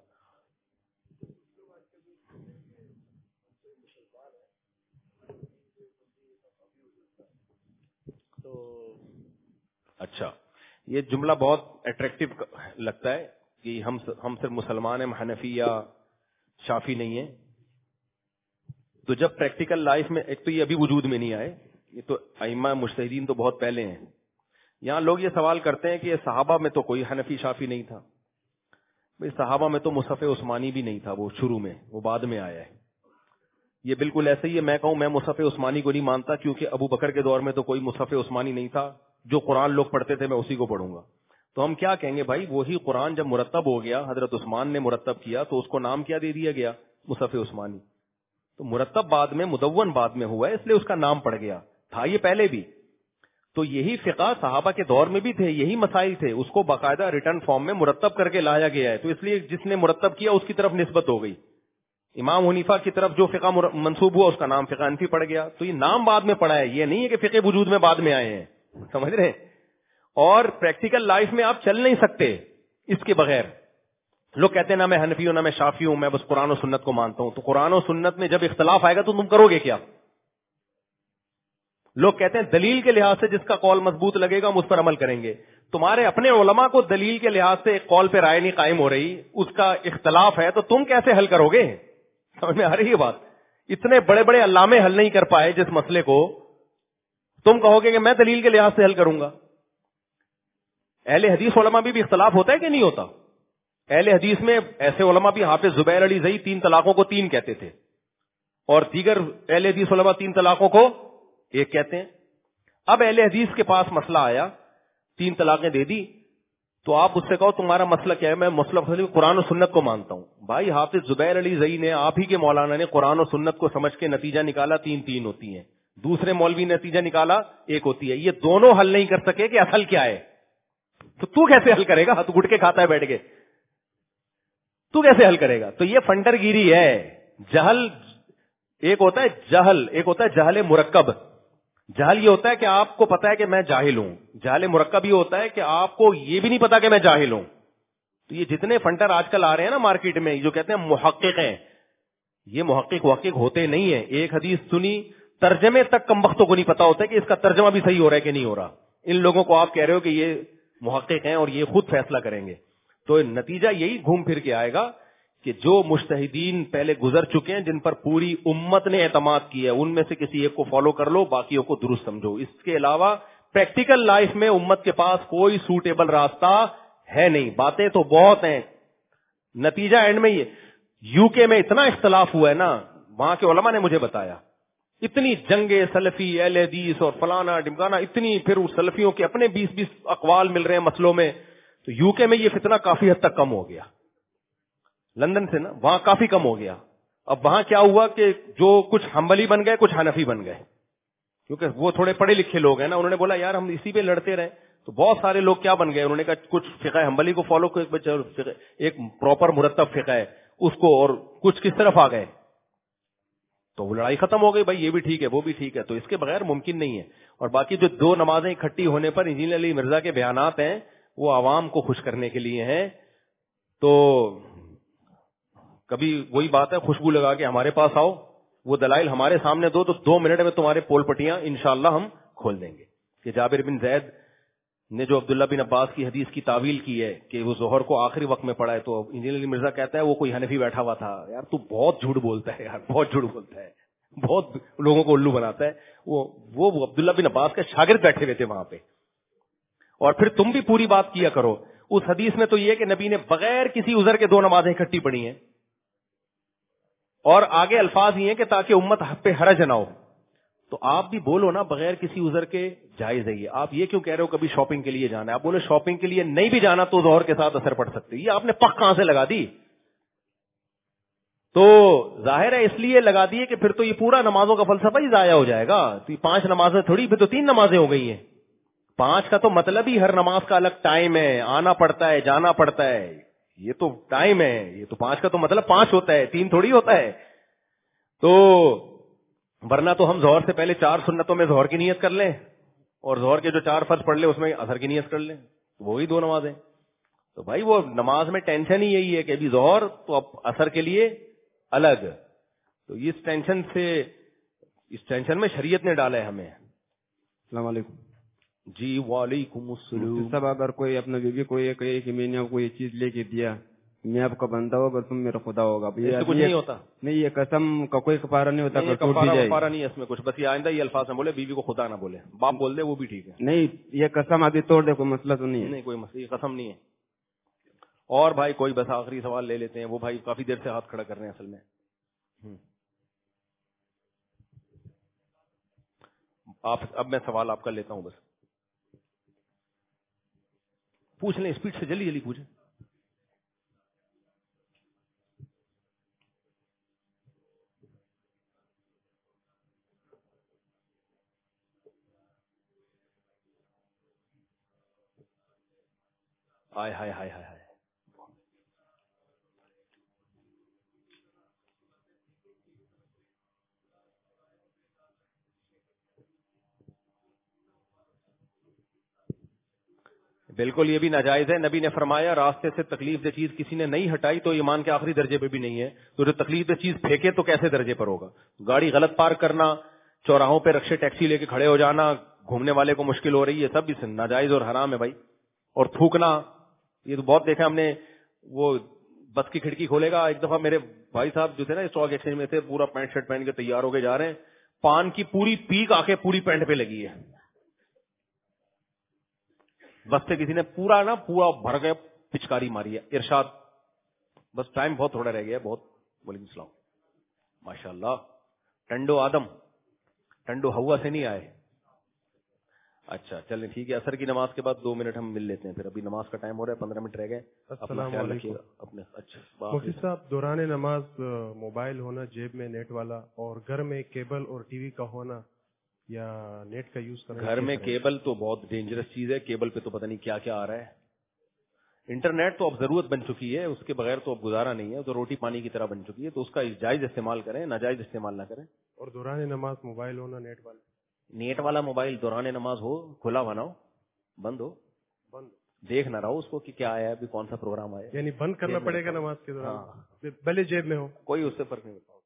[SPEAKER 3] اچھا, یہ جملہ بہت اٹریکٹیو لگتا ہے کہ ہم صرف مسلمان ہیں, حنفی یا شافی نہیں ہیں. تو جب پریکٹیکل لائف میں, ایک تو یہ ابھی وجود میں نہیں آئے, یہ تو ائمہ مجتہدین تو بہت پہلے ہیں. یہاں لوگ یہ سوال کرتے ہیں کہ صحابہ میں تو کوئی حنفی شافی نہیں تھا. بھئی صحابہ میں تو مصحف عثمانی بھی نہیں تھا, وہ شروع میں, وہ بعد میں آیا ہے. یہ بالکل ایسے ہی ہے میں کہوں میں مصحف عثمانی کو نہیں مانتا کیونکہ ابو بکر کے دور میں تو کوئی مصحف عثمانی نہیں تھا, جو قرآن لوگ پڑھتے تھے میں اسی کو پڑھوں گا. تو ہم کیا کہیں گے بھائی, وہی قرآن جب مرتب ہو گیا, حضرت عثمان نے مرتب کیا, تو اس کو نام کیا دے دیا گیا, مصحف عثمانی. تو مرتب بعد میں, مدون بعد میں ہوا ہے, اس لیے اس کا نام پڑ گیا. تھا یہ پہلے بھی. تو یہی فقہ صحابہ کے دور میں بھی تھے, یہی مسائل تھے, اس کو باقاعدہ ریٹرن فارم میں مرتب کر کے لایا گیا ہے. تو اس لیے جس نے مرتب کیا اس کی طرف نسبت ہو گئی. امام حنیفہ کی طرف جو فقہ منسوب ہوا اس کا نام فقہ حنفی پڑ گیا. تو یہ نام بعد میں پڑا ہے, یہ نہیں ہے کہ فقہ وجود میں بعد میں آئے ہیں, سمجھ رہے ہیں. اور پریکٹیکل لائف میں آپ چل نہیں سکتے اس کے بغیر. لوگ کہتے ہیں نا میں حنفی ہوں, نہ میں شافی ہوں, میں بس قرآن و سنت کو مانتا ہوں. تو قرآن و سنت میں جب اختلاف آئے گا تو تم کرو گے کیا؟ لوگ کہتے ہیں دلیل کے لحاظ سے جس کا قول مضبوط لگے گا ہم اس پر عمل کریں گے. تمہارے اپنے علماء کو دلیل کے لحاظ سے ایک قول پہ رائے نہیں قائم ہو رہی, اس کا اختلاف ہے, تو تم کیسے حل کرو گے؟ سمجھ میں آ رہی ہے بات؟ اتنے بڑے بڑے علامے حل نہیں کر پائے جس مسئلے کو, تم کہو گے کہ میں دلیل کے لحاظ سے حل کروں گا. اہل حدیث علماء بھی اختلاف ہوتا ہے کہ نہیں ہوتا؟ اہل حدیث میں ایسے علماء بھی, حافظ زبیر علی زئی 3 طلاقوں کو 3 کہتے تھے, اور دیگر اہل حدیث علماء 3 طلاقوں کو 1 کہتے ہیں. اب اہل حدیث کے پاس مسئلہ آیا, 3 طلاقیں دے دی, تو آپ اس سے کہو تمہارا مسئلہ کیا ہے؟ میں مسئلہ قرآن و سنت کو مانتا ہوں. بھائی حافظ زبیر علی زئی نے, آپ ہی کے مولانا نے قرآن و سنت کو سمجھ کے نتیجہ نکالا 3 ہوتی ہیں, دوسرے مولوی نے نتیجہ نکالا 1 ہوتی ہے. یہ دونوں حل نہیں کر سکے کہ اصل کیا ہے. تو کیسے حل کرے گا؟ تو گٹکے کھاتا ہے بیٹھ کے, تو کیسے حل کرے گا؟ تو یہ فنڈر گیری ہے. جہل ایک ہوتا ہے جہل, ایک ہوتا ہے جہل مرکب. جہل یہ ہوتا ہے کہ آپ کو پتا ہے کہ میں جاہل ہوں. جہل مرکب یہ ہوتا ہے کہ آپ کو یہ بھی نہیں پتا کہ میں جاہل ہوں. تو یہ جتنے فنڈر آج کل آ رہے ہیں نا مارکیٹ میں, جو کہتے ہیں محقق ہیں, یہ محقق ہوتے نہیں ہیں. ایک حدیث سنی, ترجمے تک کم وقتوں کو نہیں پتا ہوتا ہے کہ اس کا ترجمہ بھی صحیح ہو رہا ہے کہ نہیں ہو رہا. ان لوگوں کو آپ کہہ رہے ہو کہ یہ محقق ہیں اور یہ خود فیصلہ کریں گے. تو نتیجہ یہی گھوم پھر کے آئے گا کہ جو مجتہدین پہلے گزر چکے ہیں, جن پر پوری امت نے اعتماد کیا ہے, ان میں سے کسی ایک کو فالو کر لو, باقیوں کو درست سمجھو. اس کے علاوہ پریکٹیکل لائف میں امت کے پاس کوئی سوٹیبل راستہ ہے نہیں. باتیں تو بہت ہیں, نتیجہ اینڈ میں یہ یو کے میں اتنا اختلاف ہوا ہے نا, وہاں کے علماء نے مجھے بتایا, اتنی جنگیں سلفی اہل حدیث اور فلانا ڈمکانا, اتنی, پھر سلفیوں کے اپنے 20 اقوال مل رہے ہیں مسئلوں میں. تو یو کے میں یہ فتنہ کافی حد تک کم ہو گیا, لندن سے نا, وہاں کافی کم ہو گیا. اب وہاں کیا ہوا کہ جو کچھ حنبلی بن گئے, کچھ حنفی بن گئے, کیونکہ وہ تھوڑے پڑھے لکھے لوگ ہیں نا. انہوں نے بولا یار ہم اسی پہ لڑتے رہے, تو بہت سارے لوگ کیا بن گئے, انہوں نے کہا کچھ فقہ حنبلی کو فالو کرو, ایک پراپر مرتب فقہ ہے اس کو, اور کچھ کس طرف آ گئے. تو وہ لڑائی ختم ہو گئی, بھائی یہ بھی ٹھیک ہے وہ بھی ٹھیک ہے. تو اس کے بغیر ممکن نہیں ہے. اور باقی جو 2 نمازیں اکٹھی ہونے پر انجینئر علی مرزا کے بیانات ہیں, وہ عوام کو خوش کرنے کے لیے ہیں. تو کبھی وہی بات ہے, خوشبو لگا کے ہمارے پاس آؤ, وہ دلائل ہمارے سامنے دو, تو 2 منٹ میں تمہارے پول پٹیاں انشاءاللہ ہم کھول دیں گے. کہ جابر بن زید نے جو عبداللہ بن عباس کی حدیث کی تعویل کی ہے کہ وہ ظہر کو آخری وقت میں پڑھا ہے, تو انجینئر علی مرزا کہتا ہے وہ کوئی حنفی بیٹھا ہوا تھا. یار تو بہت جھوٹ بولتا ہے, یار بہت جھوٹ بولتا ہے, بہت لوگوں کو الو بناتا ہے. وہ عبداللہ بن عباس کے شاگرد بیٹھے ہوئے تھے وہاں پہ. اور پھر تم بھی پوری بات کیا کرو. اس حدیث میں تو یہ کہ نبی نے بغیر کسی عذر کے 2 نمازیں اکٹھی پڑھی ہیں, اور آگے الفاظ یہ ہیں کہ تاکہ امت پہ حرج نہ ہو. تو آپ بھی بولو نا بغیر کسی عذر کے جائز ہے. آپ یہ کیوں کہہ رہے ہو کبھی شاپنگ کے لیے جانا ہے, آپ بولے شاپنگ کے لیے نہیں بھی جانا تو ظہر کے ساتھ اثر پڑ سکتی. یہ آپ نے پک کہاں سے لگا دی؟ تو ظاہر ہے اس لیے لگا دیے کہ پھر تو یہ پورا نمازوں کا فلسفہ ہی ضائع ہو جائے گا. تو 5 نمازیں تھوڑی, پھر تو 3 نمازیں ہو گئی ہیں. 5 کا تو مطلب ہی ہر نماز کا الگ ٹائم ہے, آنا پڑتا ہے جانا پڑتا ہے, یہ تو ٹائم ہے. یہ تو 5 کا تو مطلب 5 ہوتا ہے, 3 تھوڑی ہوتا ہے. تو ورنہ تو ہم ظہر سے پہلے 4 سنتوں میں ظہر کی نیت کر لیں اور ظہر کے جو 4 فرض پڑھ لیں اس میں عصر کی نیت کر لیں، وہی 2 نمازیں. تو بھائی وہ نماز میں ٹینشن ہی یہی ہے کہ ابھی ظہر تو اب عصر کے لیے الگ. تو اس ٹینشن میں شریعت نے ڈالا ہے ہمیں.
[SPEAKER 11] السلام علیکم.
[SPEAKER 3] جی وعلیکم السلام.
[SPEAKER 11] سب اگر کوئی اپنا بیوی کو یہ کہے کہ میں نے آپ کو یہ چیز لے کے دیا، میں آپ کا بندہ ہوگا، تم میرا خدا ہوگا،
[SPEAKER 3] کچھ نہیں ہوتا.
[SPEAKER 11] نہیں، یہ قسم کا کوئی کفارہ نہیں ہوتا.
[SPEAKER 3] کفارہ نہیں ہے اس میں کچھ، بس یہ آئندہ یہ الفاظ نہ بولے، بیوی کو خدا نہ بولے، باپ بول دے وہ بھی ٹھیک ہے.
[SPEAKER 11] نہیں، یہ قسم ابھی توڑ دے، کوئی مسئلہ تو نہیں ہے.
[SPEAKER 3] نہیں کوئی مسئلہ، یہ قسم نہیں ہے. اور بھائی کوئی بس آخری سوال لے لیتے ہیں. وہ بھائی کافی دیر سے ہاتھ کھڑا کر رہے ہیں اصل میں. اب میں سوال آپ کا لیتا ہوں، بس پوچھ لیں اسپیڈ سے، جلدی جلدی پوچھیں. ہائے ہائے ہائے ہائے ہائے. بالکل یہ بھی ناجائز ہے. نبی نے فرمایا راستے سے تکلیف دہ چیز کسی نے نہیں ہٹائی تو ایمان کے آخری درجے پہ بھی نہیں ہے. تو جو تکلیف دہ چیز پھینکے تو کیسے درجے پر ہوگا؟ گاڑی غلط پارک کرنا، چوراہوں پہ رکشے ٹیکسی لے کے کھڑے ہو جانا، گھومنے والے کو مشکل ہو رہی ہے، سب اس ناجائز اور حرام ہے بھائی. اور تھوکنا، یہ تو بہت دیکھا ہم نے. وہ بس کی کھڑکی کھولے گا. ایک دفعہ میرے بھائی صاحب جو تھے نا اسٹاک ایکسچینج میں تھے، پورا پینٹ شرٹ پہن کے تیار ہو کے جا رہے ہیں، پان کی پوری پیک آ کے پوری پینٹ پہ لگی ہے. بس سے کسی نے پورا بھر کے پچکاری ماری ہے. ارشاد بس ٹائم بہت تھوڑا رہ گیا ہے. بہت. وعلیکم السلام. ماشاء اللہ. ٹنڈو آدم، ٹنڈو ہوا سے نہیں آئے. اچھا چلیں ٹھیک ہے. عصر کی نماز کے بعد 2 منٹ ہم مل لیتے ہیں، پھر ابھی نماز کا ٹائم ہو رہا ہے، 15 منٹ رہ گئے.
[SPEAKER 12] السلام علیکم.
[SPEAKER 3] اپنے اچھا
[SPEAKER 12] مفتی صاحب، دوران نماز موبائل ہونا جیب میں نیٹ والا، اور گھر میں کیبل اور ٹی وی کا ہونا یا نیٹ کا یوز کرنا.
[SPEAKER 3] گھر میں کیبل تو بہت ڈینجرس چیز ہے. کیبل پہ تو پتہ نہیں کیا کیا آ رہا ہے. انٹرنیٹ تو اب ضرورت بن چکی ہے، اس کے بغیر تو اب گزارا نہیں ہے، تو روٹی پانی کی طرح بن چکی ہے. تو اس کا جائز استعمال کریں، ناجائز استعمال نہ کریں.
[SPEAKER 12] اور دوران نماز موبائل ہونا نیٹ والا
[SPEAKER 3] موبائل دوران نماز ہو، کھلا بنا ہو، بند ہو، دیکھ نہ رہا ہو اس کو کہ کیا آیا ہے، ابھی کون سا پروگرام آیا،
[SPEAKER 12] یعنی بند کرنا پڑے گا نماز کے دوران، بھلے جیب میں ہو،
[SPEAKER 3] کوئی اس سے فرق نہیں پڑتا.